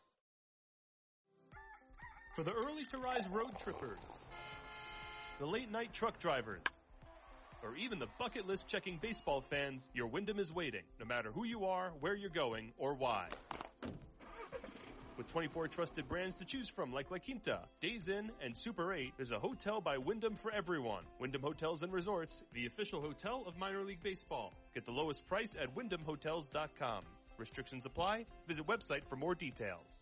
For the early-to-rise road trippers, the late-night truck drivers, or even the bucket list checking baseball fans, your Wyndham is waiting, no matter who you are, where you're going, or why. With 24 trusted brands to choose from like La Quinta, Days Inn, and Super 8, there's a hotel by Wyndham for everyone. Wyndham Hotels and Resorts, the official hotel of minor league baseball. Get the lowest price at WyndhamHotels.com. Restrictions apply. Visit website for more details.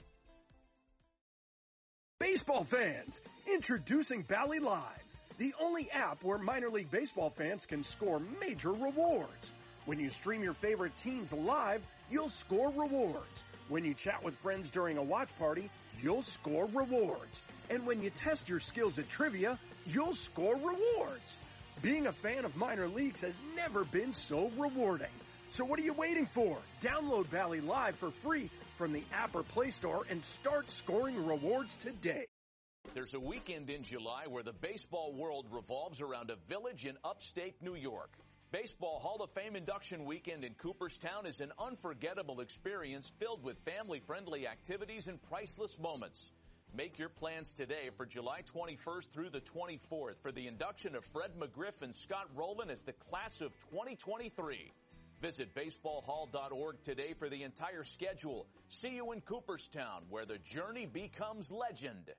Baseball fans, introducing Bally Live, the only app where minor league baseball fans can score major rewards. When you stream your favorite teams live, you'll score rewards. When you chat with friends during a watch party, you'll score rewards. And when you test your skills at trivia, you'll score rewards. Being a fan of minor leagues has never been so rewarding. So what are you waiting for? Download Bally Live for free from the app or Play Store and start scoring rewards today. There's a weekend in July where the baseball world revolves around a village in upstate New York. Baseball Hall of Fame induction weekend in Cooperstown is an unforgettable experience filled with family-friendly activities and priceless moments. Make your plans today for July 21st through the 24th for the induction of Fred McGriff and Scott Rowland as the class of 2023. Visit baseballhall.org today for the entire schedule. See you in Cooperstown, where the journey becomes legend.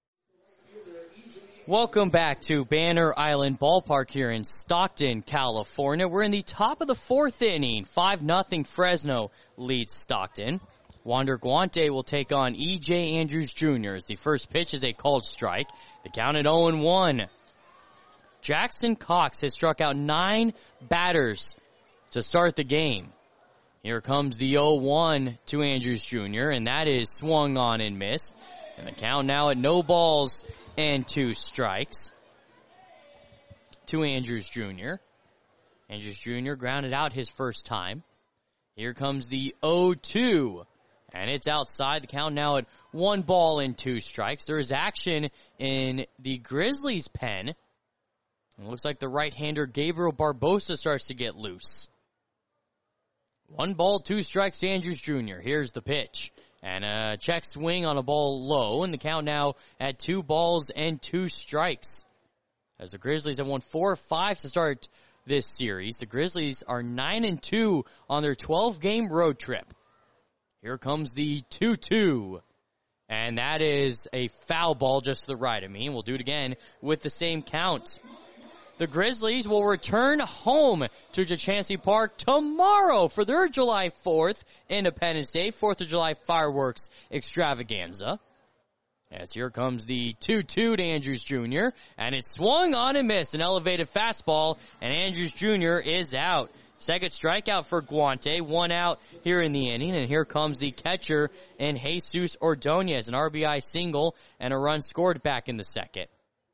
Welcome back to Banner Island Ballpark here in Stockton, California. We're in the top of the 4th inning. 5-0 Fresno leads Stockton. Wander Guante will take on E.J. Andrews Jr. as the first pitch is a called strike. The count at 0-1. Jackson Cox has struck out 9 batters to start the game. Here comes the 0-1 to Andrews Jr., and that is swung on and missed. And the count now at no balls and 2 strikes. to Andrews Jr. Andrews Jr. grounded out his first time. Here comes the 0-2. And it's outside. The count now at 1 ball and 2 strikes. There is action in the Grizzlies' pen. It looks like the right-hander Gabriel Barbosa starts to get loose. 1 ball, 2 strikes to Andrews Jr. Here's the pitch. And a check swing on a ball low. And the count now at 2 balls and 2 strikes. As the Grizzlies have won 4 of 5 to start this series. The Grizzlies are 9-2 on their 12-game road trip. Here comes the 2-2. And that is a foul ball just to the right of me. And we'll do it again with the same count. The Grizzlies will return home to Chachansey Park tomorrow for their July 4th Independence Day, 4th of July fireworks extravaganza. As here comes the 2-2 to Andrews Jr. And it's swung on and missed. An elevated fastball, and Andrews Jr. is out. Second strikeout for Guante. 1 out here in the inning. And here comes the catcher in Jesus Ordonez. An RBI single and a run scored back in the second.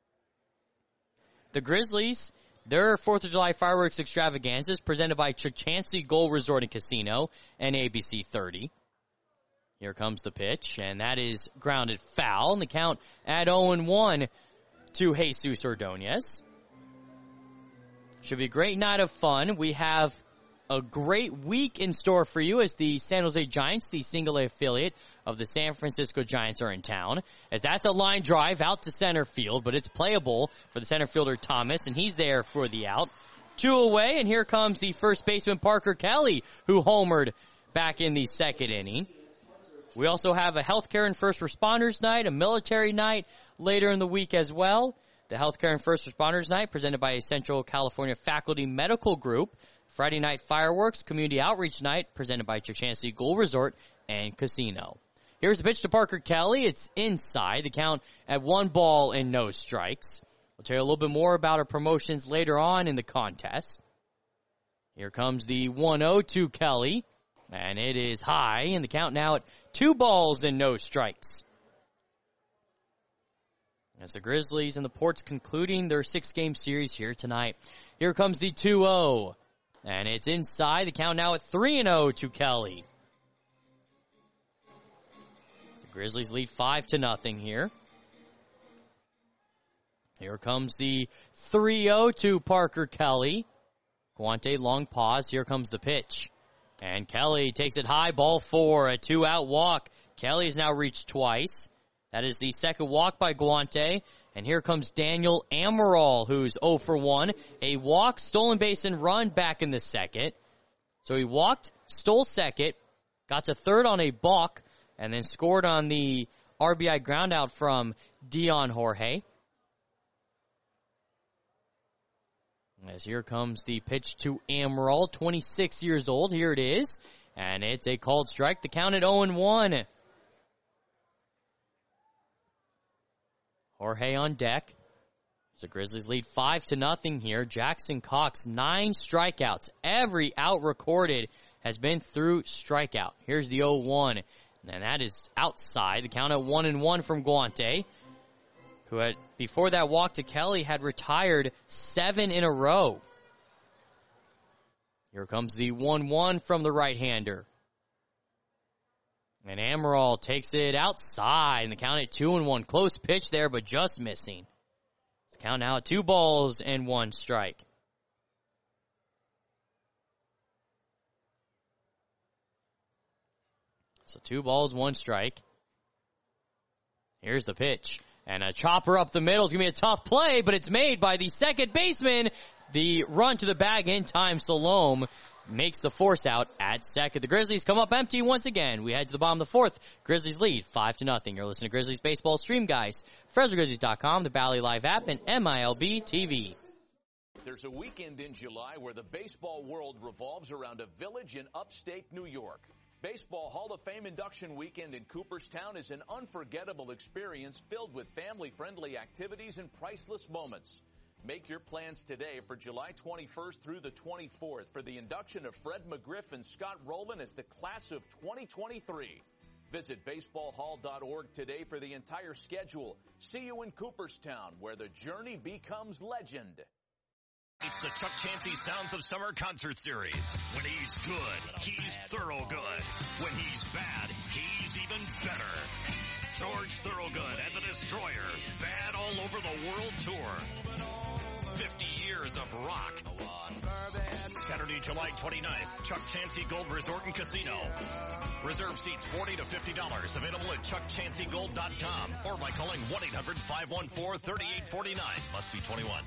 The Grizzlies, their 4th of July fireworks extravaganzas presented by Chachansey Gold Resort and Casino and ABC 30. Here comes the pitch, and that is grounded foul. And the count at 0-1 to Jesus Ordonez. Should be a great night of fun. We have a great week in store for you as the San Jose Giants, the single-A affiliate of the San Francisco Giants, are in town. As that's a line drive out to center field, but it's playable for the center fielder Thomas, and he's there for the out. 2 away, and here comes the first baseman Parker Kelly, who homered back in the second inning. We also have a healthcare and first responders night, a military night later in the week as well. The Healthcare and First Responders Night presented by a Central California Faculty Medical Group. Friday night fireworks, community outreach night presented by Chachansey Gold Resort and Casino. Here's the pitch to Parker Kelly. It's inside. The count at 1 ball and no strikes. We'll tell you a little bit more about our promotions later on in the contest. Here comes the 1-0 to Kelly. And it is high. And the count now at 2 balls and no strikes. As the Grizzlies and the Ports concluding their 6-game series here tonight. Here comes the 2-0. And it's inside. The count now at 3-0 to Kelly. The Grizzlies lead 5-0 here. Here comes the 3-0 to Parker Kelly. Guante, long pause. Here comes the pitch. And Kelly takes it high, ball 4, a 2-out walk. Kelly has now reached twice. That is the second walk by Guante. And here comes Daniel Amaral, who's 0 for 1. A walk, stolen base, and run back in the second. So he walked, stole second, got to third on a balk, and then scored on the RBI groundout from Dion Jorge. As here comes the pitch to Amaral, 26 years old. Here it is. And it's a called strike. The count at 0-1. Jorge on deck. The Grizzlies lead 5-0 here. Jackson Cox, 9 strikeouts. Every out recorded has been through strikeout. Here's the 0-1. And that is outside. The count at 1-1 from Guante, who had, before that walk to Kelly, had retired 7 in a row. Here comes the 1-1 from the right-hander. And Amaral takes it outside, and the count at 2-1. Close pitch there, but just missing. The count now at 2 balls and 1 strike. So 2 balls, 1 strike. Here's the pitch. And a chopper up the middle is going to be a tough play, but it's made by the second baseman. The run to the bag in time, Salome makes the force out at second. The Grizzlies come up empty once again. We head to the bottom of the 4th. Grizzlies lead 5-0. You're listening to Grizzlies Baseball Stream, guys. FresnoGrizzlies.com, the Bally Live app, and MILB TV. There's a weekend in July where the baseball world revolves around a village in upstate New York. Baseball Hall of Fame induction weekend in Cooperstown is an unforgettable experience filled with family-friendly activities and priceless moments. Make your plans today for July 21st through the 24th for the induction of Fred McGriff and Scott Rowland as the class of 2023. Visit baseballhall.org today for the entire schedule. See you in Cooperstown, where the journey becomes legend. It's the Chuck Chansey Sounds of Summer concert series. When he's good, he's thorough good. When he's bad, he's even better. George Thorogood and the Destroyers, bad all over the world tour. 50 years of rock. Saturday, July 29th, Chuck Chansey Gold Resort and Casino. Reserve seats $40 to $50. Available at chuckchanseygold.com or by calling 1-800-514-3849. Must be 21.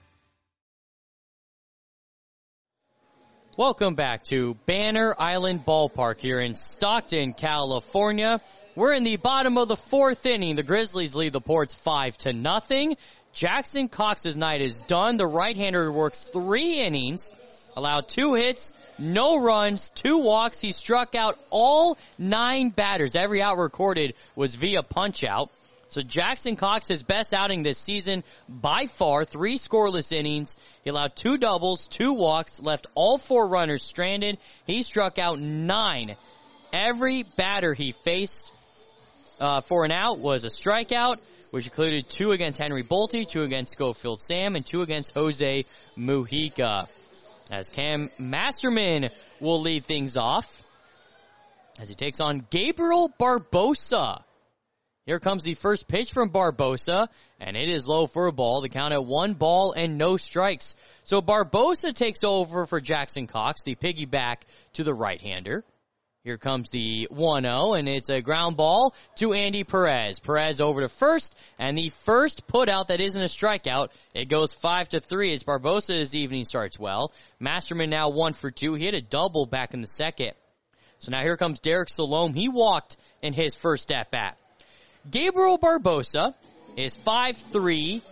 Welcome back to Banner Island Ballpark here in Stockton, California. We're in the bottom of the fourth inning. The Grizzlies lead the Ports 5-0. Jackson Cox's night is done. The right-hander works 3 innings, allowed 2 hits, no runs, 2 walks. He struck out all 9 batters. Every out recorded was via punch-out. So Jackson Cox, his best outing this season by far, 3 scoreless innings. He allowed 2 doubles, 2 walks, left all 4 runners stranded. He struck out 9. Every batter he faced for an out was a strikeout, which included 2 against Henry Bolte, 2 against Schofield Sam, and 2 against Jose Mujica. As Cam Masterman will lead things off as he takes on Gabriel Barbosa. Here comes the first pitch from Barbosa, and it is low for a ball. The count at 1 ball and no strikes. So Barbosa takes over for Jackson Cox, the piggyback to the right-hander. Here comes the 1-0, and it's a ground ball to Andy Perez. Perez over to first, and the first putout that isn't a strikeout. It goes 5-3 as Barbosa's evening starts well. Masterman now 1 for 2. He hit a double back in the second. So now here comes Derek Salome. He walked in his first at-bat. Gabriel Barbosa is 5-3,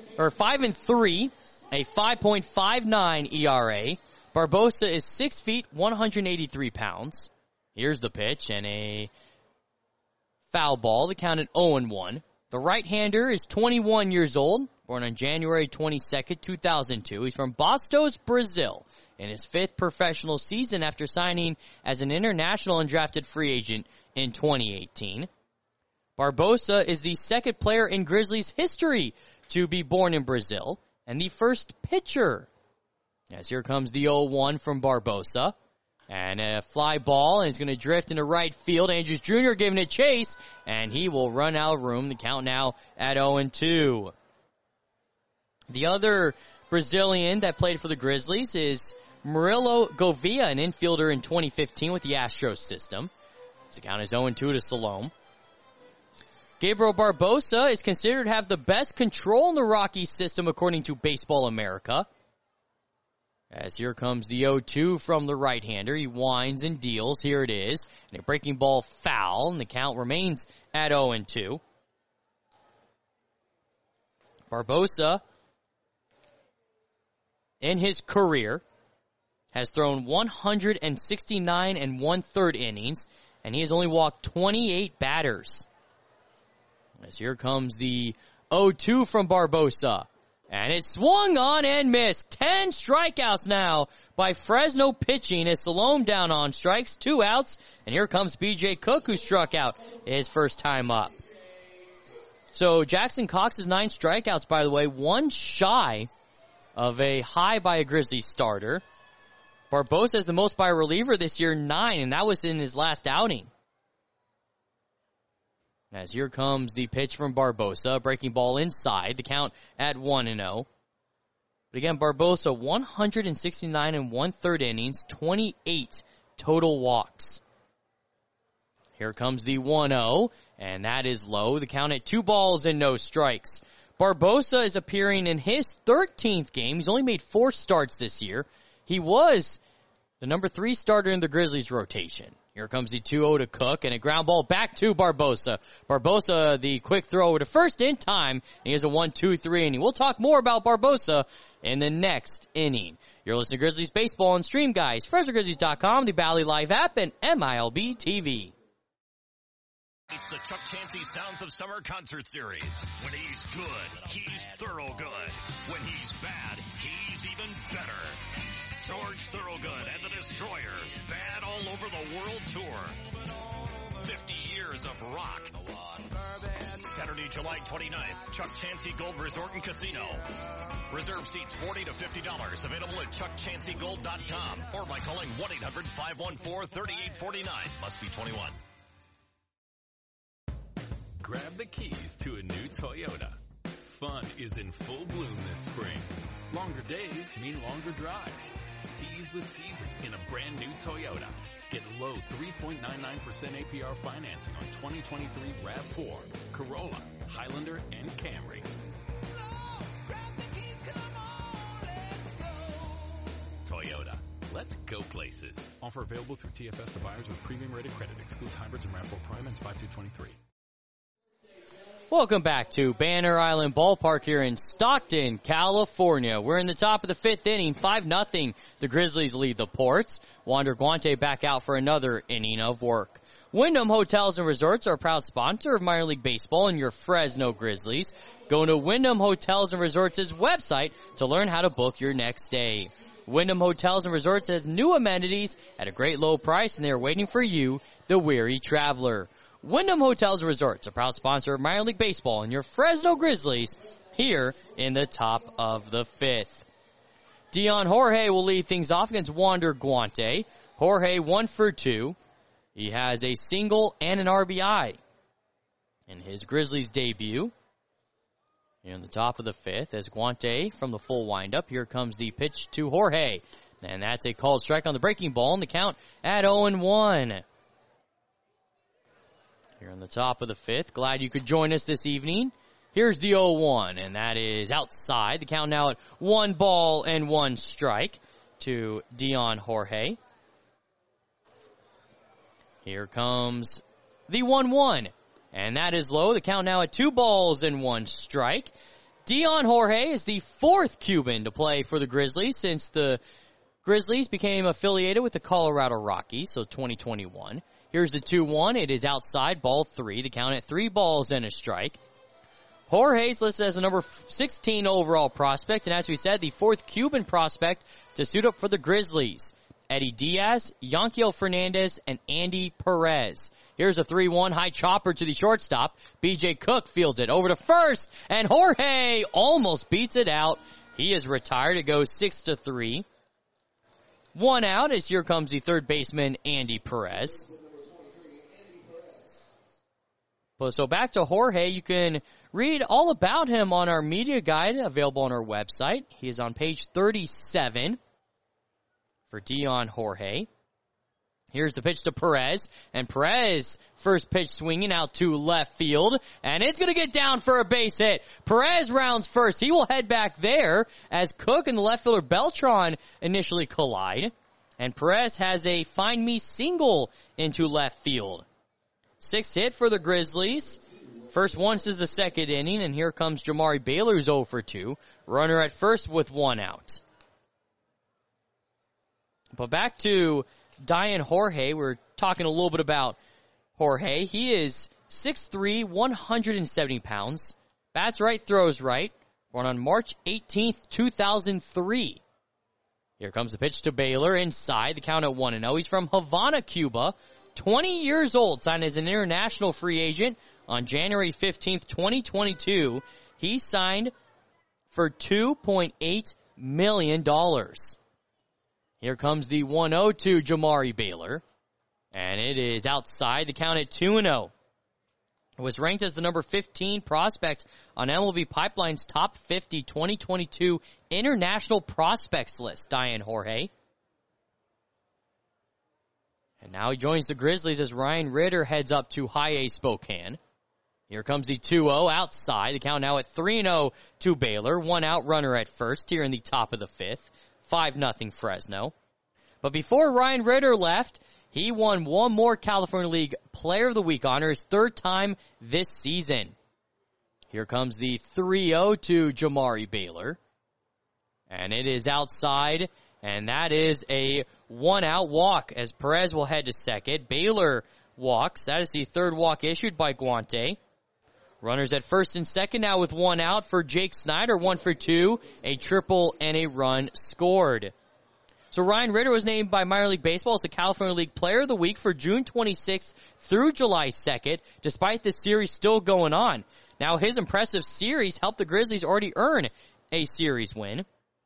a 5.59 ERA. Barbosa is 6 feet, 183 pounds. Here's the pitch, and a foul ball. The count at 0-1. The right-hander is 21 years old, born on January 22nd, 2002. He's from Bastos, Brazil, in his 5th professional season after signing as an international undrafted free agent in 2018. Barbosa is the 2nd player in Grizzlies history to be born in Brazil, and the first pitcher. As here comes the 0-1 from Barbosa. And a fly ball, and it's going to drift into right field. Andrews Jr. giving it chase, and he will run out of room. The count now at 0-2. The other Brazilian that played for the Grizzlies is Murilo Gouveia, an infielder in 2015 with the Astros system. The count is 0-2 to Salome. Gabriel Barbosa is considered to have the best control in the Rockies system according to Baseball America. As here comes the 0-2 from the right-hander. He winds and deals. Here it is. And a breaking ball foul, and the count remains at 0-2. Barbosa, in his career, has thrown 169 1/3 innings, and he has only walked 28 batters. As here comes the 0-2 from Barbosa. And it's swung on and missed. 10 strikeouts now by Fresno pitching as Salome down on strikes. 2 outs. And here comes B.J. Cook, who struck out his first time up. So Jackson Cox's 9 strikeouts, by the way, 1 shy of a high by a Grizzlies starter. Barbosa has the most by a reliever this year, 9, and that was in his last outing. As here comes the pitch from Barbosa, breaking ball inside, the count at 1-0. But again, Barbosa, 169 1/3 innings, 28 total walks. Here comes the 1-0, and that is low. The count at 2 balls and no strikes. Barbosa is appearing in his 13th game. He's only made 4 starts this year. He was the number 3 starter in the Grizzlies rotation. Here comes the 2-0 to Cook, and a ground ball back to Barbosa. Barbosa, the quick throw over to first in time, and he has a 1-2-3 inning. We'll talk more about Barbosa in the next inning. You're listening to Grizzlies Baseball on Stream Guys, FresnoGrizzlies.com, the Bally Live app, and MILB TV. It's the Chuck Chansey Sounds of Summer concert series. When he's good, he's thorough good. When he's bad, he's even better. George Thorogood and the Destroyers, bad all over the world tour. 50 years of rock. Saturday, July 29th, Chuck Chansey Gold Resort and Casino. Reserve seats $40 to $50. Available at chuckchanseygold.com or by calling 1-800-514-3849. Must be 21. Grab the keys to a new Toyota. Fun is in full bloom this spring. Longer days mean longer drives. Seize the season in a brand new Toyota. Get low 3.99% APR financing on 2023 RAV4, Corolla, Highlander, and Camry. Toyota. Let's go places. Offer available through TFS to buyers with premium rated credit. Excludes hybrids and RAV4 Prime ends 5/2/23. Welcome back to Banner Island Ballpark here in Stockton, California. We're in the top of the fifth inning, 5-0. The Grizzlies lead the Ports. Wander Guante back out for another inning of work. Wyndham Hotels and Resorts are a proud sponsor of minor league baseball and your Fresno Grizzlies. Go to Wyndham Hotels and Resorts' website to learn how to book your next stay. Wyndham Hotels and Resorts has new amenities at a great low price, and they are waiting for you, the weary traveler. Wyndham Hotels and Resorts, a proud sponsor of minor league baseball and your Fresno Grizzlies, here in the top of the fifth. Dion Jorge will lead things off against Wander Guante. Jorge 1 for 2. He has a single and an RBI in his Grizzlies debut. Here in the top of the fifth as Guante from the full windup. Here comes the pitch to Jorge. And that's a called strike on the breaking ball, and the count at 0-1. Here on the top of the fifth. Glad you could join us this evening. Here's the 0-1, and that is outside. The count now at 1 strike to Dion Jorge. Here comes the 1-1, and that is low. The count now at 2 strike. Dion Jorge is the fourth Cuban to play for the Grizzlies since the Grizzlies became affiliated with the Colorado Rockies, so 2021. Here's the 2-1. It is outside, ball 3. The count at 3 strike. Jorge's listed as the number 16 overall prospect, and as we said, the fourth Cuban prospect to suit up for the Grizzlies. Eddie Diaz, Yanquiel Fernandez, and Andy Perez. Here's a 3-1 high chopper to the shortstop. B.J. Cook fields it over to first, and Jorge almost beats it out. He is retired. It goes 6-3. 1 out as here comes the third baseman, Andy Perez. So back to Jorge. You can read all about him on our media guide available on our website. He is on page 37 for Dion Jorge. Here's the pitch to Perez, and Perez first pitch swinging out to left field, and it's going to get down for a base hit. Perez rounds first. He will head back there as Cook and the left fielder Beltran initially collide, and Perez has a find me single into left field. 6th hit for the Grizzlies. First one since the second inning, and here comes Jamari Baylor's 0 for 2. Runner at first with 1 out. But back to Dion Jorge. We're talking a little bit about Jorge. He is 6'3", 170 pounds. Bats right, throws right. Born on March 18th, 2003. Here comes the pitch to Baylor inside. The count at 1-0. He's from Havana, Cuba. 20 years old, signed as an international free agent on January 15th, 2022. He signed for $2.8 million. Here comes the 1-0 to Jamari Baylor, and it is outside. The count at 2-0. It was ranked as the number 15 prospect on MLB Pipeline's Top 50 2022 International Prospects list, Dion Jorge. And now he joins the Grizzlies as Ryan Ritter heads up to High A Spokane. Here comes the 2-0 outside. The count now at 3-0 to Baylor. 1 out, runner at first here in the top of the fifth. 5-0 Fresno. But before Ryan Ritter left, he won one more California League Player of the Week honor, his third time this season. Here comes the 3-0 to Jamari Baylor. And it is outside, and that is a 1-out walk as Perez will head to second. Baylor walks. That is the third walk issued by Guante. Runners at first and second now with 1 out for Jake Snyder. 1 for 2, a triple and a run scored. So Ryan Ritter was named by Minor League Baseball as the California League Player of the Week for June 26th through July 2nd, despite the series still going on. Now, his impressive series helped the Grizzlies already earn a series win.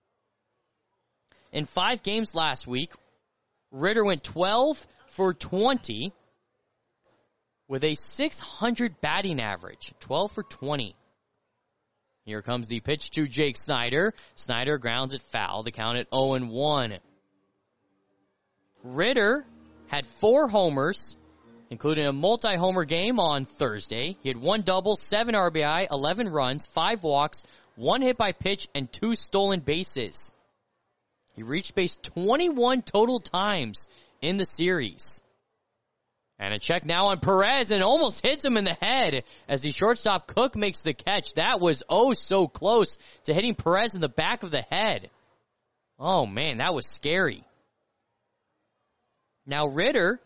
In 5 games last week, Ritter went 12 for 20 with a .600 batting average. 12 for 20. Here comes the pitch to Jake Snyder. Snyder grounds it foul. The count at 0-1. Ritter had 4 homers, including a multi-homer game on Thursday. He had 1 double, 7 RBI, 11 runs, 5 walks, 1 hit by pitch, and 2 stolen bases. He reached base 21 total times in the series. And a check now on Perez, and almost hits him in the head as the shortstop Cook makes the catch. That was so close to hitting Perez in the back of the head. Oh man, that was scary. Now Ritter,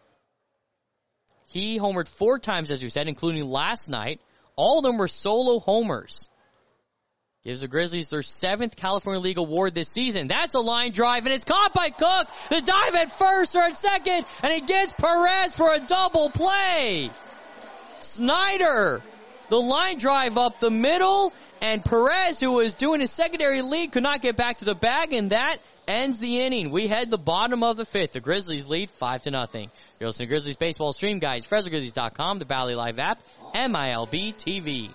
he homered 4 times, as we said, including last night. All of them were solo homers. Gives the Grizzlies their 7th California League award this season. That's a line drive, and it's caught by Cook. The dive at first or at second, and he gets Perez for a double play. Snyder, the line drive up the middle, and Perez, who was doing his secondary lead, could not get back to the bag, and that ends the inning. We head the bottom of the 5th. The Grizzlies lead 5-0. You're listening to Grizzlies Baseball Stream Guides, FresnoGrizzlies.com, the Valley Live app, MILB TV.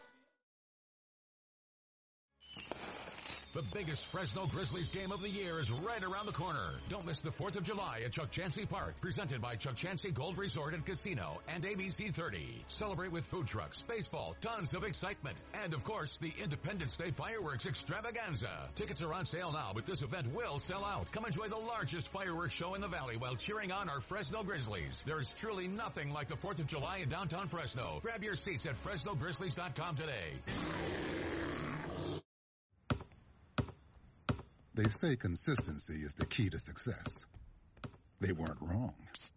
The biggest Fresno Grizzlies game of the year is right around the corner. Don't miss the 4th of July at Chuck Chansey Park, presented by Chuck Chansey Gold Resort and Casino and ABC 30. Celebrate with food trucks, baseball, tons of excitement, and of course, the Independence Day fireworks extravaganza. Tickets are on sale now, but this event will sell out. Come enjoy the largest fireworks show in the Valley while cheering on our Fresno Grizzlies. There's truly nothing like the 4th of July in downtown Fresno. Grab your seats at FresnoGrizzlies.com today. They say consistency is the key to success. They weren't wrong.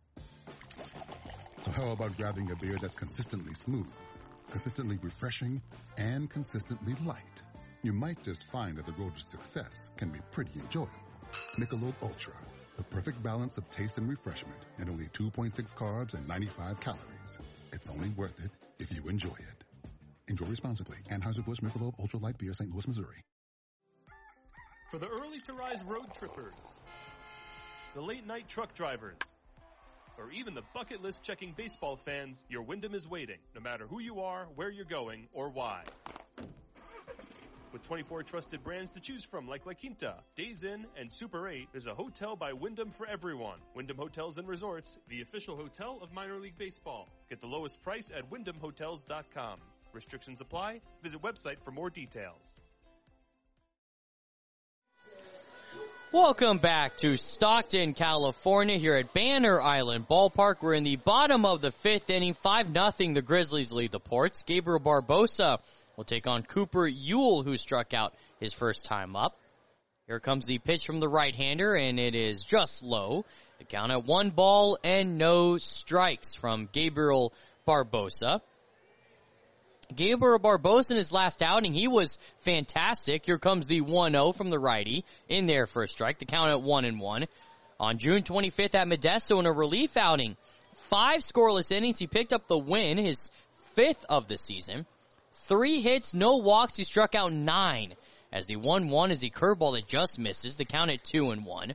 So how about grabbing a beer that's consistently smooth, consistently refreshing, and consistently light? You might just find that the road to success can be pretty enjoyable. Michelob Ultra, the perfect balance of taste and refreshment, and only 2.6 carbs and 95 calories. It's only worth it if you enjoy it. Enjoy responsibly. Anheuser-Busch Michelob Ultra Light Beer, St. Louis, Missouri. For the early-to-rise road trippers, the late-night truck drivers, or even the bucket list checking baseball fans, your Wyndham is waiting, no matter who you are, where you're going, or why. With 24 trusted brands to choose from like La Quinta, Days Inn, and Super 8, there's a hotel by Wyndham for everyone. Wyndham Hotels and Resorts, the official hotel of minor league baseball. Get the lowest price at WyndhamHotels.com. Restrictions apply. Visit website for more details. Welcome back to Stockton, California, here at Banner Island Ballpark. We're in the bottom of the 5th inning. 5-0, the Grizzlies lead the Ports. Gabriel Barbosa will take on Cooper Ewell, who struck out his first time up. Here comes the pitch from the right-hander, and it is just low. The count at 1 ball and no strikes from Gabriel Barbosa. Gabriel Barbosa in his last outing, he was fantastic. Here comes the 1-0 from the righty in there for a strike. The count at 1-1. On June 25th at Modesto in a relief outing, 5 scoreless innings. He picked up the win, his 5th of the season. 3 hits, no walks. He struck out 9. As the 1-1 is the curveball that just misses. The count at 2-1.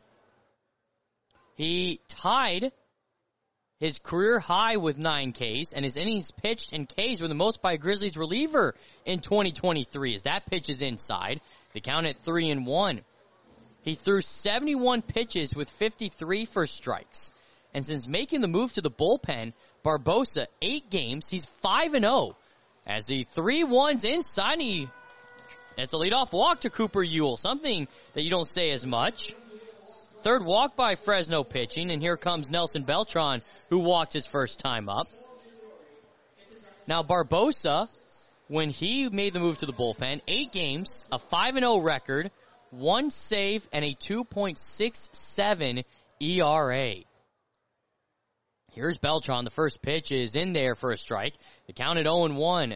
He tied his career high with 9 Ks, and his innings pitched and Ks were the most by a Grizzlies reliever in 2023, as that pitch is inside. The count at 3-1. He threw 71 pitches with 53 for strikes. And since making the move to the bullpen, Barbosa, 8 games, he's 5-0. As the 3-1's inside, it's a leadoff walk to Cooper Ewell, something that you don't say as much. 3rd walk by Fresno pitching, and here comes Nelson Beltran, who walked his first time up. Now Barbosa, when he made the move to the bullpen, 8 games, a 5-0 record, 1 save, and a 2.67 ERA. Here's Beltran. The first pitch is in there for a strike. The count at 0-1.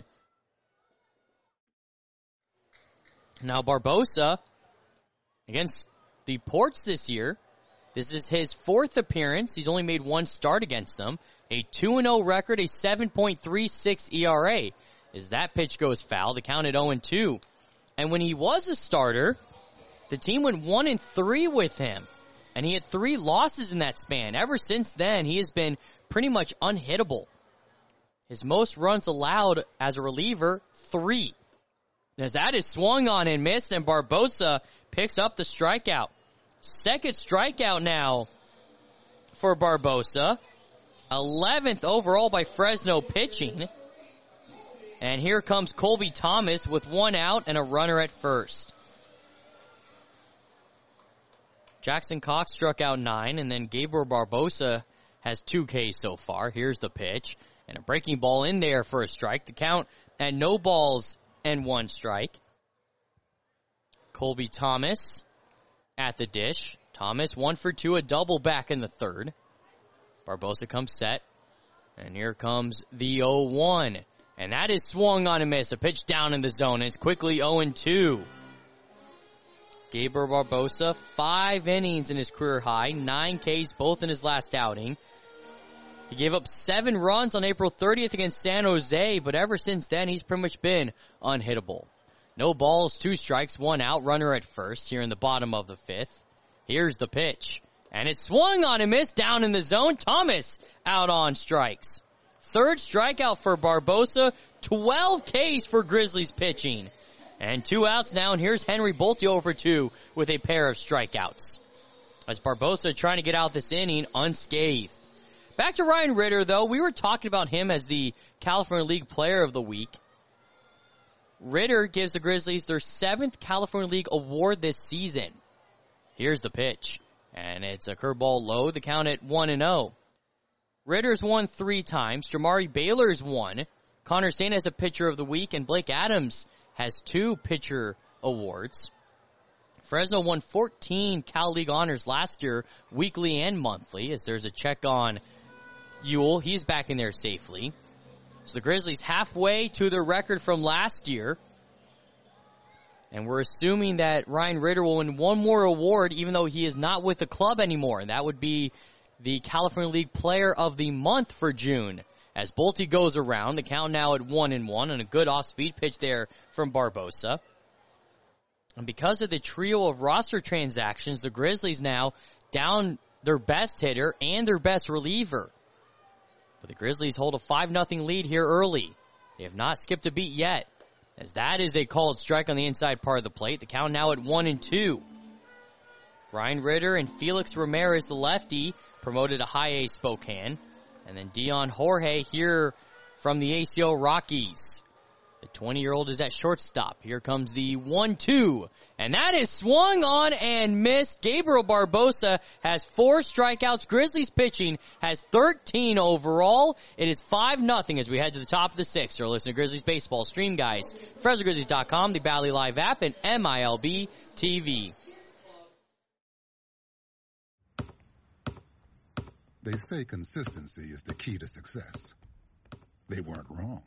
Now Barbosa, against the Ports this year. This is his 4th appearance. He's only made 1 start against them. A 2-0 record, a 7.36 ERA. As that pitch goes foul, the count at 0-2. And when he was a starter, the team went 1-3 with him. And he had 3 losses in that span. Ever since then, he has been pretty much unhittable. His most runs allowed as a reliever, 3. As that is swung on and missed, and Barbosa picks up the strikeout. 2nd strikeout now for Barbosa. 11th overall by Fresno pitching. And here comes Colby Thomas with 1 out and a runner at first. Jackson Cox struck out 9, and then Gabriel Barbosa has 2 Ks so far. Here's the pitch. And a breaking ball in there for a strike. The count at no balls and 1 strike. Colby Thomas at the dish. Thomas 1 for 2, a double back in the 3rd. Barbosa comes set. And here comes the 0-1. And that is swung on and missed. A pitch down in the zone. And it's quickly 0-2. Gabriel Barbosa, 5 innings in his career high. 9 Ks, both in his last outing. He gave up 7 runs on April 30th against San Jose, but ever since then, he's pretty much been unhittable. No balls, 2 strikes, 1 out, runner at first here in the bottom of the 5th. Here's the pitch. And it swung on and missed down in the zone. Thomas out on strikes. 3rd strikeout for Barbosa. 12 Ks for Grizzlies pitching. And 2 outs now, and here's Henry Bolte over 2 with a pair of strikeouts. As Barbosa trying to get out this inning unscathed. Back to Ryan Ritter, though. We were talking about him as the California League Player of the Week. Ritter gives the Grizzlies their 7th California League award this season. Here's the pitch. And it's a curveball low. The count at 1-0. Ritter's won 3 times. Jamari Baylor's won. Connor Sain has a Pitcher of the Week. And Blake Adams has 2 pitcher awards. Fresno won 14 Cal League honors last year, weekly and monthly, as there's a check on Ewell. He's back in there safely. So the Grizzlies halfway to their record from last year. And we're assuming that Ryan Ritter will win 1 more award, even though he is not with the club anymore. And that would be the California League Player of the Month for June. As Bolte goes around, the count now at 1-1, and a good off-speed pitch there from Barbosa. And because of the trio of roster transactions, the Grizzlies now down their best hitter and their best reliever. But the Grizzlies hold a 5-0 lead here early. They have not skipped a beat yet, as that is a called strike on the inside part of the plate. The count now at 1-2. Ryan Ritter and Felix Ramirez, the lefty, promoted to high A Spokane. And then Dion Jorge here from the ACO Rockies. The 20-year-old is at shortstop. Here comes the 1-2. And that is swung on and missed. Gabriel Barbosa has 4 strikeouts. Grizzlies pitching has 13 overall. It is 5-0 as we head to the top of the 6th. You're listening to Grizzlies Baseball Stream, guys. FresnoGrizzlies.com, the Bally Live app, and MILB TV. They say consistency is the key to success. They weren't wrong.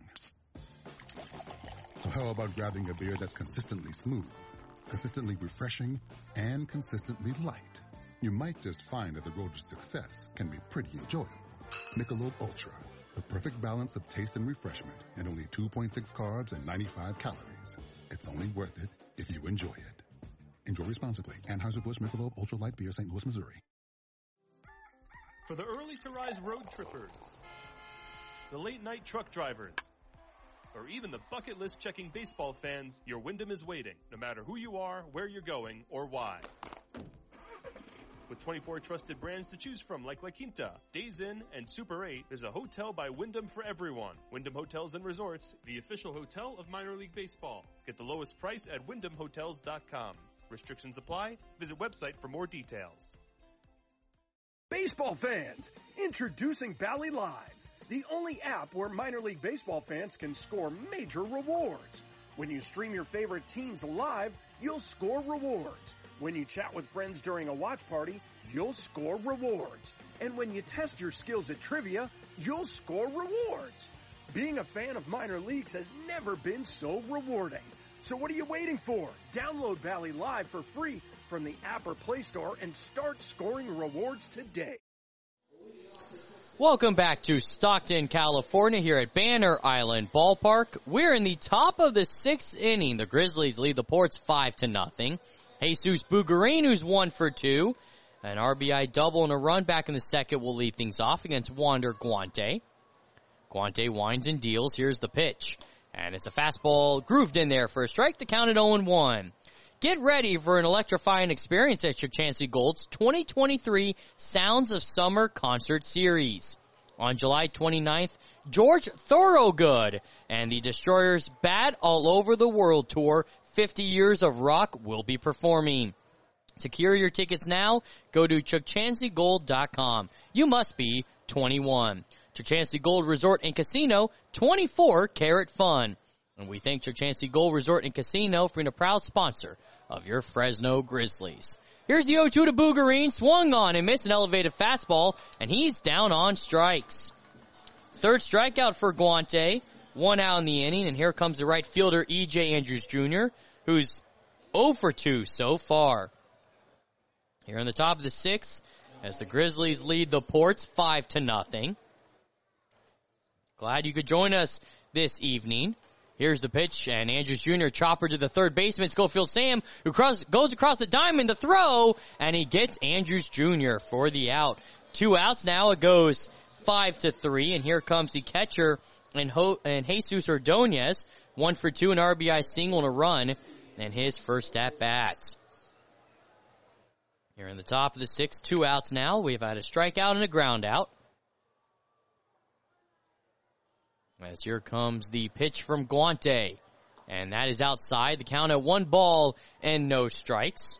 So how about grabbing a beer that's consistently smooth, consistently refreshing, and consistently light? You might just find that the road to success can be pretty enjoyable. Michelob Ultra, the perfect balance of taste and refreshment, and only 2.6 carbs and 95 calories. It's only worth it if you enjoy it. Enjoy responsibly. Anheuser-Busch Michelob Ultra Light Beer, St. Louis, Missouri. For the early-to-rise road trippers, the late-night truck drivers, or even the bucket list checking baseball fans, your Wyndham is waiting, no matter who you are, where you're going, or why. With 24 trusted brands to choose from like La Quinta, Days Inn, and Super 8, there's a hotel by Wyndham for everyone. Wyndham Hotels and Resorts, the official hotel of minor league baseball. Get the lowest price at WyndhamHotels.com. Restrictions apply. Visit website for more details. Baseball fans, introducing Bally Live, the only app where minor league baseball fans can score major rewards. When you stream your favorite teams live, you'll score rewards. When you chat with friends during a watch party, you'll score rewards. And when you test your skills at trivia, you'll score rewards. Being a fan of minor leagues has never been so rewarding. So what are you waiting for? Download Bally Live for free from the app or Play Store and start scoring rewards today. Welcome back to Stockton, California here at Banner Island Ballpark. We're in the top of the 6th inning. The Grizzlies lead the Ports 5-0. Jesus Bugarin, who's 1 for 2. An RBI double and a run back in the second will lead things off against Wander Guante. Guante winds and deals. Here's the pitch. And it's a fastball grooved in there for a strike to count at 0-1. Get ready for an electrifying experience at your Chansey Gold's 2023 Sounds of Summer Concert Series. On July 29th, George Thorogood and the Destroyers' Bad All Over the World Tour 50 Years of Rock will be performing. Secure your tickets now. Go to ChuckChanseyGold.com. You must be 21. Chuck Chansey Gold Resort and Casino, 24 Karat Fun. And we thank Chuck Chansey Gold Resort and Casino for being a proud sponsor of your Fresno Grizzlies. Here's the 0-2 to Bugarin, swung on and missed an elevated fastball, and he's down on strikes. Third strikeout for Guante, 1 out in the inning, and here comes the right fielder E.J. Andrews Jr., who's 0 for 2 so far. Here on the top of the 6th, as the Grizzlies lead the Ports 5-0. Glad you could join us this evening. Here's the pitch, and Andrews Jr. chopper to the third baseman, Schofield Sam, who goes across the diamond, the throw, and he gets Andrews Jr. for the out. 2 outs now, it goes 5-3, and here comes the catcher and Jesus Ordonez, 1 for 2, an RBI single and a run, and his first at-bat. Here in the top of the 6th, 2 outs now. We've had a strikeout and a ground out. As here comes the pitch from Guante. And that is outside. The count at 1 ball and no strikes.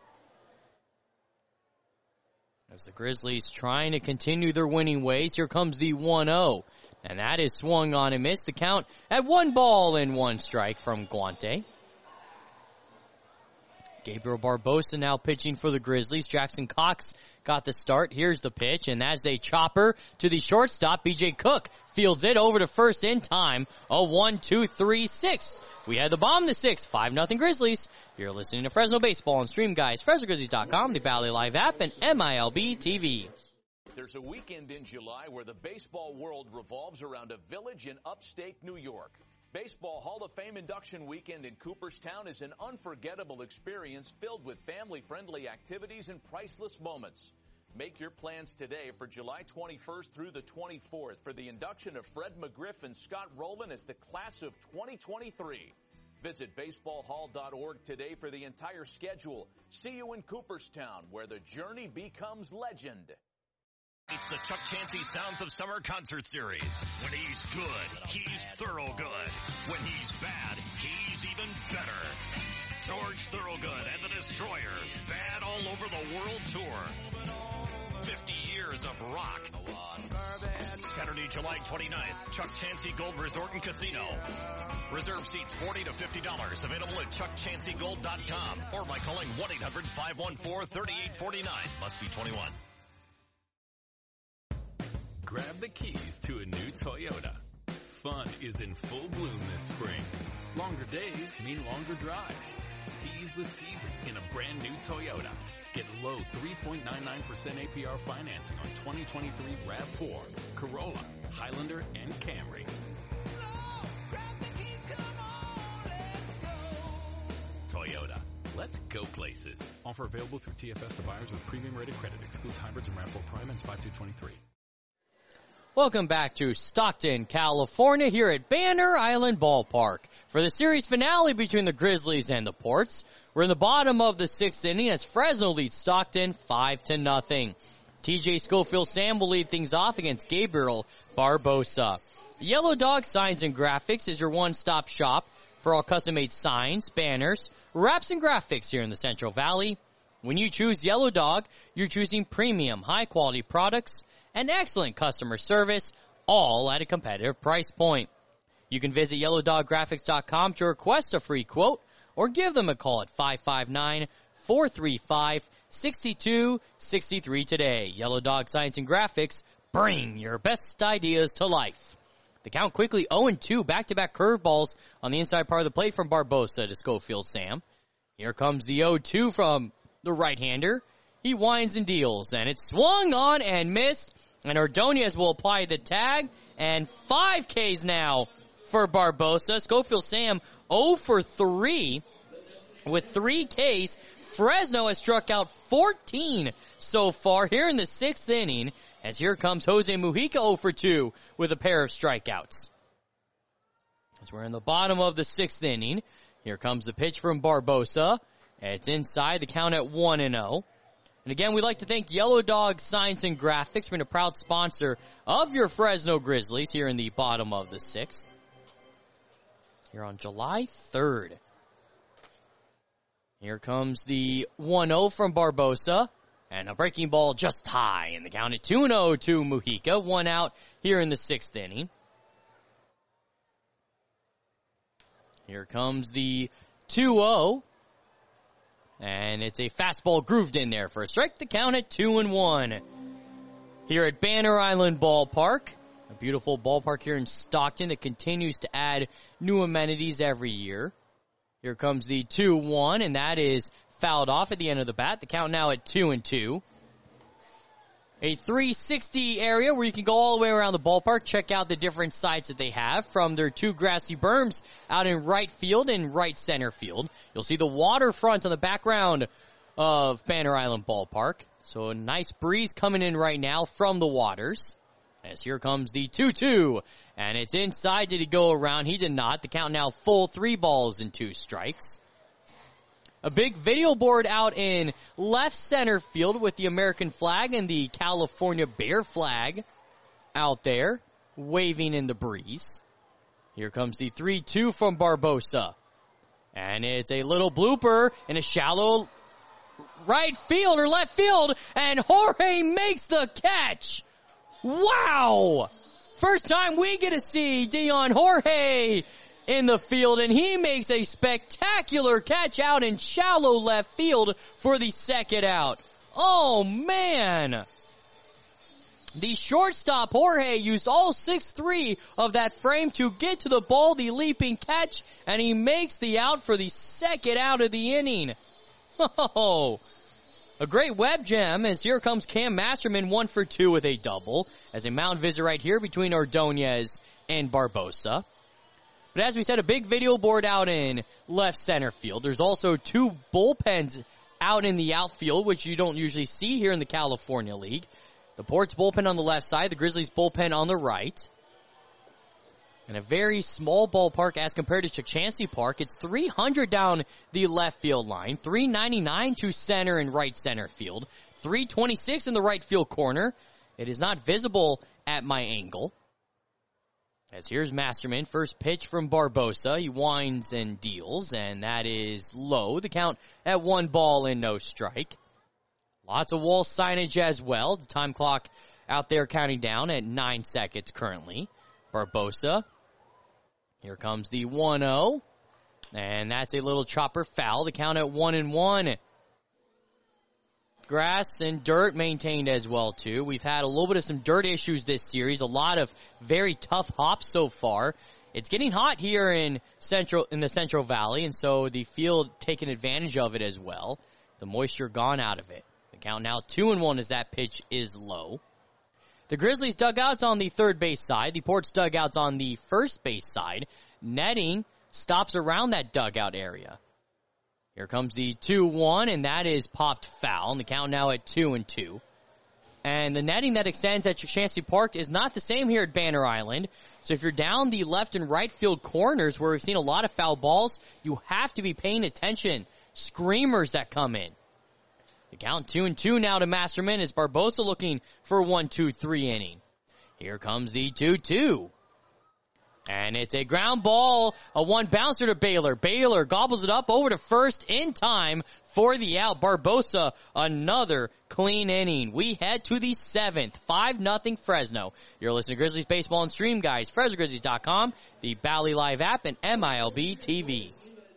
As the Grizzlies trying to continue their winning ways, here comes the 1-0. And that is swung on and missed. The count at 1 ball and 1 strike from Guante. Gabriel Barbosa now pitching for the Grizzlies. Jackson Cox got the start. Here's the pitch, and that's a chopper to the shortstop. B.J. Cook fields it over to first in time. A 1-2-3-6. We had the bomb to 6. 5-0 Grizzlies. You're listening to Fresno Baseball on Stream Guys, FresnoGrizzlies.com, the Valley Live app, and MILB TV. There's a weekend in July where the baseball world revolves around a village in upstate New York. Baseball Hall of Fame induction weekend in Cooperstown is an unforgettable experience filled with family-friendly activities and priceless moments. Make your plans today for July 21st through the 24th for the induction of Fred McGriff and Scott Rowland as the class of 2023. Visit baseballhall.org today for the entire schedule. See you in Cooperstown, where the journey becomes legend. It's the Chuck Chansey Sounds of Summer Concert Series. When he's good, he's thorough good. When he's bad, he's even better. George Thorogood and the Destroyers, Bad All Over the World Tour. 50 years of rock. Saturday, July 29th, Chuck Chansey Gold Resort and Casino. Reserve seats $40 to $50. Available at ChuckChanseyGold.com or by calling 1-800-514-3849. Must be 21. Grab the keys to a new Toyota. Fun is in full bloom this spring. Longer days mean longer drives. Seize the season in a brand new Toyota. Get low 3.99% APR financing on 2023 RAV4, Corolla, Highlander, and Camry. Toyota. Let's go places. Offer available through TFS to buyers with premium rated credit. Excludes hybrids and RAV4 Prime and 5223. Welcome back to Stockton, California, here at Banner Island Ballpark for the series finale between the Grizzlies and the Ports. We're in the bottom of the 6th inning as Fresno leads Stockton 5-0. TJ Schofield Sam will lead things off against Gabriel Barbosa. Yellow Dog Signs and Graphics is your one-stop shop for all custom-made signs, banners, wraps, and graphics here in the Central Valley. When you choose Yellow Dog, you're choosing premium, high-quality products and excellent customer service, all at a competitive price point. You can visit YellowDogGraphics.com to request a free quote or give them a call at 559-435-6263 today. Yellow Dog Signs and Graphics, bring your best ideas to life. The count quickly 0-2, back-to-back curveballs on the inside part of the plate from Barbosa to Schofield Sam. Here comes the 0-2 from the right-hander. He winds and deals, and it's swung on and missed, and Ordonez will apply the tag, and 5 Ks now for Barbosa. Schofield Sam 0 for 3 with 3 Ks. Fresno has struck out 14 so far here in the 6th inning, as here comes Jose Mujica 0 for 2 with a pair of strikeouts. As we're in the bottom of the 6th inning, here comes the pitch from Barbosa. It's inside, the count at 1-0. And again, we'd like to thank Yellow Dog Signs and Graphics for being a proud sponsor of your Fresno Grizzlies here in the bottom of the 6th. Here on July 3rd. Here comes the 1-0 from Barbosa. And a breaking ball just high. And the count at 2-0 to Mujica. 1 out here in the 6th inning. Here comes the 2-0. And it's a fastball grooved in there for a strike. The count at 2-1. Here at Banner Island Ballpark. A beautiful ballpark here in Stockton that continues to add new amenities every year. Here comes the 2-1, and that is fouled off at the end of the bat. The count now at 2-2. A 360 area where you can go all the way around the ballpark, check out the different sites that they have, from their 2 grassy berms out in right field and right center field. You'll see the waterfront on the background of Banner Island Ballpark. So a nice breeze coming in right now from the waters. As here comes the 2-2, and it's inside. Did he go around? He did not. The count now full, 3 balls and 2 strikes. A big video board out in left center field with the American flag and the California Bear flag out there, waving in the breeze. Here comes the 3-2 from Barbosa. And it's a little blooper in a shallow right field or left field, and Jorge makes the catch. Wow! First time we get to see Dion Jorge in the field, and he makes a spectacular catch out in shallow left field for the 2nd out. Oh, man! The shortstop, Jorge, used all 6'3" of that frame to get to the ball, the leaping catch, and he makes the out for the 2nd out of the inning. Oh! A great web gem, as here comes Cam Masterman 1 for 2 with a double, as a mound visit right here between Ordonez and Barbosa. But as we said, a big video board out in left center field. There's also 2 bullpens out in the outfield, which you don't usually see here in the California League. The Ports bullpen on the left side, the Grizzlies bullpen on the right. And a very small ballpark as compared to Chukchansi Park. It's 300 down the left field line, 399 to center and right center field, 326 in the right field corner. It is not visible at my angle. As here's Masterman, first pitch from Barbosa. He winds and deals, and that is low. The count at 1 ball and no strike. Lots of wall signage as well. The time clock out there counting down at 9 seconds currently. Barbosa. Here comes the 1-0. And that's a little chopper foul. The count at 1-1. Grass and dirt maintained as well, too. We've had a little bit of some dirt issues this series. A lot of very tough hops so far. It's getting hot here in the Central Valley, and so the field taking advantage of it as well. The moisture gone out of it. The count now 2-1 as that pitch is low. The Grizzlies dugouts on the third base side. The Ports dugouts on the first base side. Netting stops around that dugout area. Here comes the 2-1, and that is popped foul. And the count now at 2-2. And the netting that extends at Chukchansi Park is not the same here at Banner Island. So if you're down the left and right field corners where we've seen a lot of foul balls, you have to be paying attention. Screamers that come in. The count 2-2 now to Masterman as Barbosa looking for 1-2-3 inning. Here comes the 2-2. And it's a ground ball, a 1 bouncer to Baylor. Baylor gobbles it up over to first in time for the out. Barbosa, another clean inning. We head to the 7th, 5-0 Fresno. You're listening to Grizzlies Baseball and Stream, guys. FresnoGrizzlies.com, the Bally Live app, and MILB TV.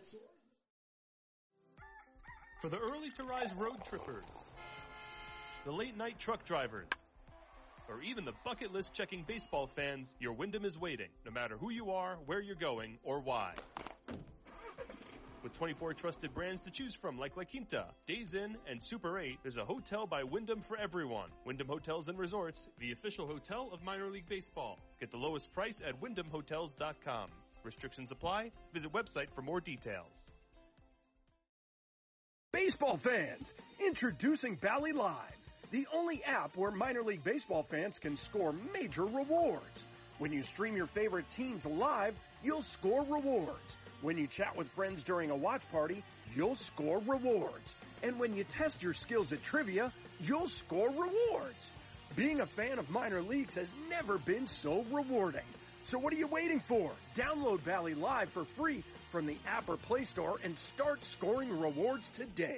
For the early-to-rise road trippers, the late-night truck drivers, or even the bucket list checking baseball fans, your Wyndham is waiting, no matter who you are, where you're going, or why. With 24 trusted brands to choose from like La Quinta, Days Inn, and Super 8, there's a hotel by Wyndham for everyone. Wyndham Hotels and Resorts, the official hotel of minor league baseball. Get the lowest price at wyndhamhotels.com. Restrictions apply. Visit website for more details. Baseball fans, introducing Bally Live, the only app where minor league baseball fans can score major rewards. When you stream your favorite teams live, you'll score rewards. When you chat with friends during a watch party, you'll score rewards. And when you test your skills at trivia, you'll score rewards. Being a fan of minor leagues has never been so rewarding. So what are you waiting for? Download Bally Live for free from the app or Play Store and start scoring rewards today.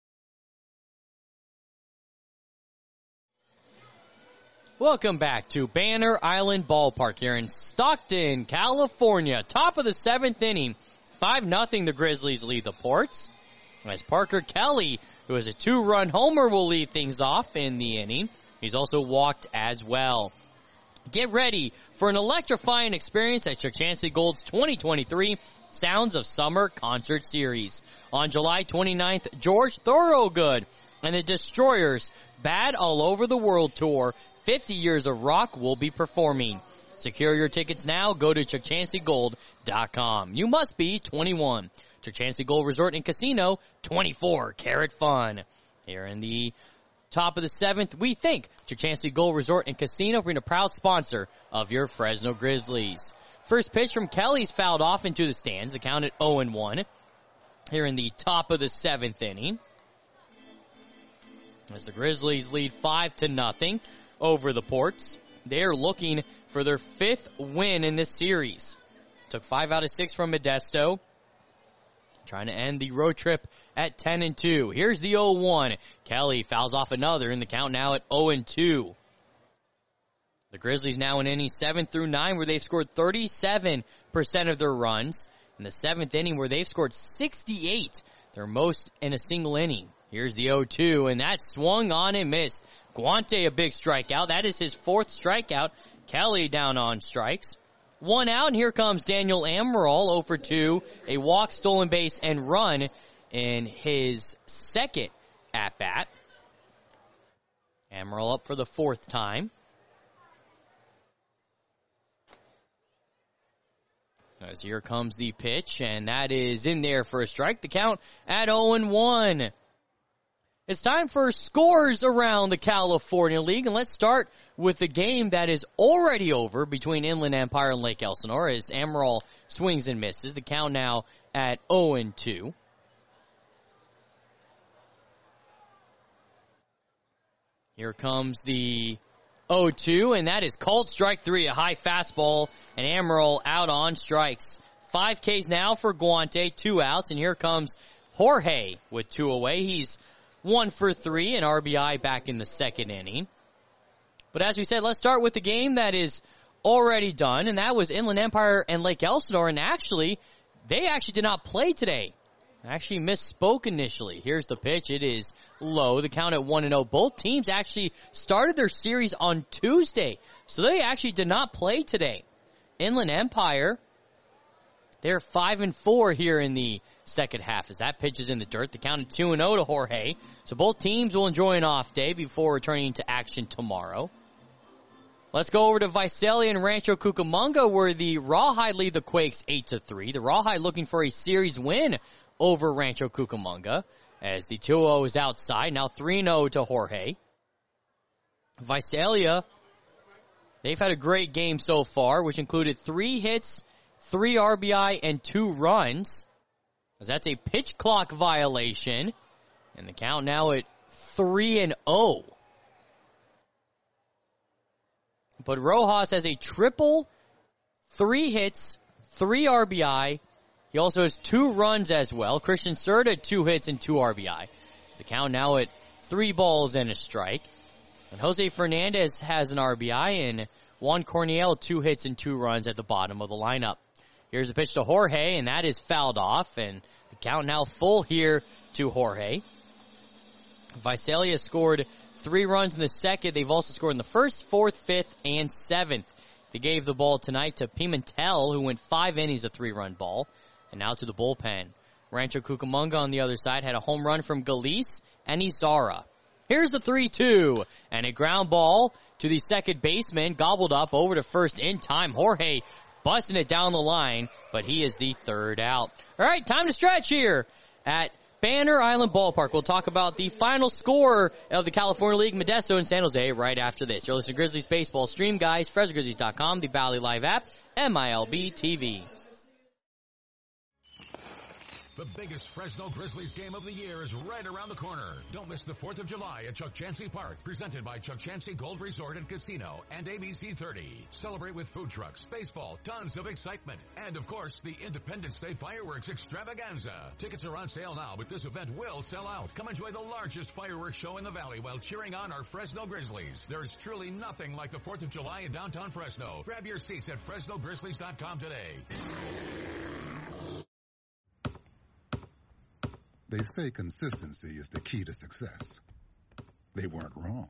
Welcome back to Banner Island Ballpark here in Stockton, California. Top of the 7th inning. 5-0 the Grizzlies lead the Ports. As Parker Kelly, who has a 2-run homer, will lead things off in the inning. He's also walked as well. Get ready for an electrifying experience at Chuck Chancellor Gold's 2023 Sounds of Summer Concert Series. On July 29th, George Thorogood and the Destroyers Bad All Over the World Tour 50 Years of Rock will be performing. Secure your tickets now. Go to ChuckChanceyGold.com. You must be 21. Chuck Chancellor Gold Resort and Casino, 24 karat fun. Here in the top of the 7th, we thank Chuck Chancellor Gold Resort and Casino for being a proud sponsor of your Fresno Grizzlies. First pitch from Kelly's fouled off into the stands. The count at 0-1. Here in the top of the 7th inning, as the Grizzlies lead 5-0 over the Ports. They're looking for their 5th win in this series. Took 5 out of 6 from Modesto. Trying to end the road trip at 10-2. Here's the 0-1. Kelly fouls off another, and the count now at 0-2. The Grizzlies now in innings 7 through 9, where they've scored 37% of their runs. In the 7th inning, where they've scored 68, their most in a single inning. Here's the 0-2, and that swung on and missed. Guante, a big strikeout. That is his 4th strikeout. Kelly down on strikes. 1 out, and here comes Daniel Amaral, 0 for 2. A walk, stolen base, and run in his 2nd at-bat. Amaral up for the 4th time. As here comes the pitch, and that is in there for a strike. The count at 0-1. It's time for scores around the California League, and let's start with the game that is already over between Inland Empire and Lake Elsinore as Amaral swings and misses. The count now at 0-2. Here comes the 0-2, and that is called strike 3, a high fastball, and Amaral out on strikes. 5 Ks now for Guante, 2 outs, and here comes Jorge with 2 away. He's 1 for 3, an RBI back in the 2nd inning. But as we said, let's start with the game that is already done, and that was Inland Empire and Lake Elsinore, and they actually did not play today. I actually misspoke initially. Here's the pitch. It is low. The count at 1-0. Both teams actually started their series on Tuesday, so they actually did not play today. Inland Empire, they're 5-4 here in the 2nd half as that pitch is in the dirt. The count at 2-0 to Jorge. So both teams will enjoy an off day before returning to action tomorrow. Let's go over to Visalia and Rancho Cucamonga, where the Rawhide lead the Quakes 8-3. The Rawhide looking for a series win over Rancho Cucamonga as the 2-0 is outside. Now 3-0 to Jorge. Visalia, they've had a great game so far, which included 3 hits, 3 RBI, and 2 runs. As that's a pitch clock violation. And the count now at 3-0. But Rojas has a triple, 3 hits, 3 RBI. He also has 2 runs as well. Christian Serta, 2 hits and 2 RBI. The count now at 3 balls and a strike. And Jose Fernandez has an RBI, and Juan Corniel, 2 hits and 2 runs at the bottom of the lineup. Here's a pitch to Jorge, and that is fouled off, and the count now full here to Jorge. Visalia scored 3 runs in the 2nd. They've also scored in the 1st, 4th, 5th, and 7th. They gave the ball tonight to Pimentel, who went 5 innings, a 3-run ball. And now to the bullpen. Rancho Cucamonga on the other side had a home run from Galice and Izarra. Here's the 3-2, and a ground ball to the second baseman, gobbled up over to first in time. Jorge busting it down the line, but he is the third out. All right, time to stretch here at Banner Island Ballpark. We'll talk about the final score of the California League, Modesto and San Jose, right after this. You're listening to Grizzlies Baseball Stream, guys. FresnoGrizzlies.com, the Valley Live app, MILB TV. The biggest Fresno Grizzlies game of the year is right around the corner. Don't miss the 4th of July at Chuck Chansey Park, presented by Chuck Chansey Gold Resort and Casino and ABC 30. Celebrate with food trucks, baseball, tons of excitement, and of course, the Independence Day fireworks extravaganza. Tickets are on sale now, but this event will sell out. Come enjoy the largest fireworks show in the Valley while cheering on our Fresno Grizzlies. There's truly nothing like the 4th of July in downtown Fresno. Grab your seats at FresnoGrizzlies.com today. They say consistency is the key to success. They weren't wrong.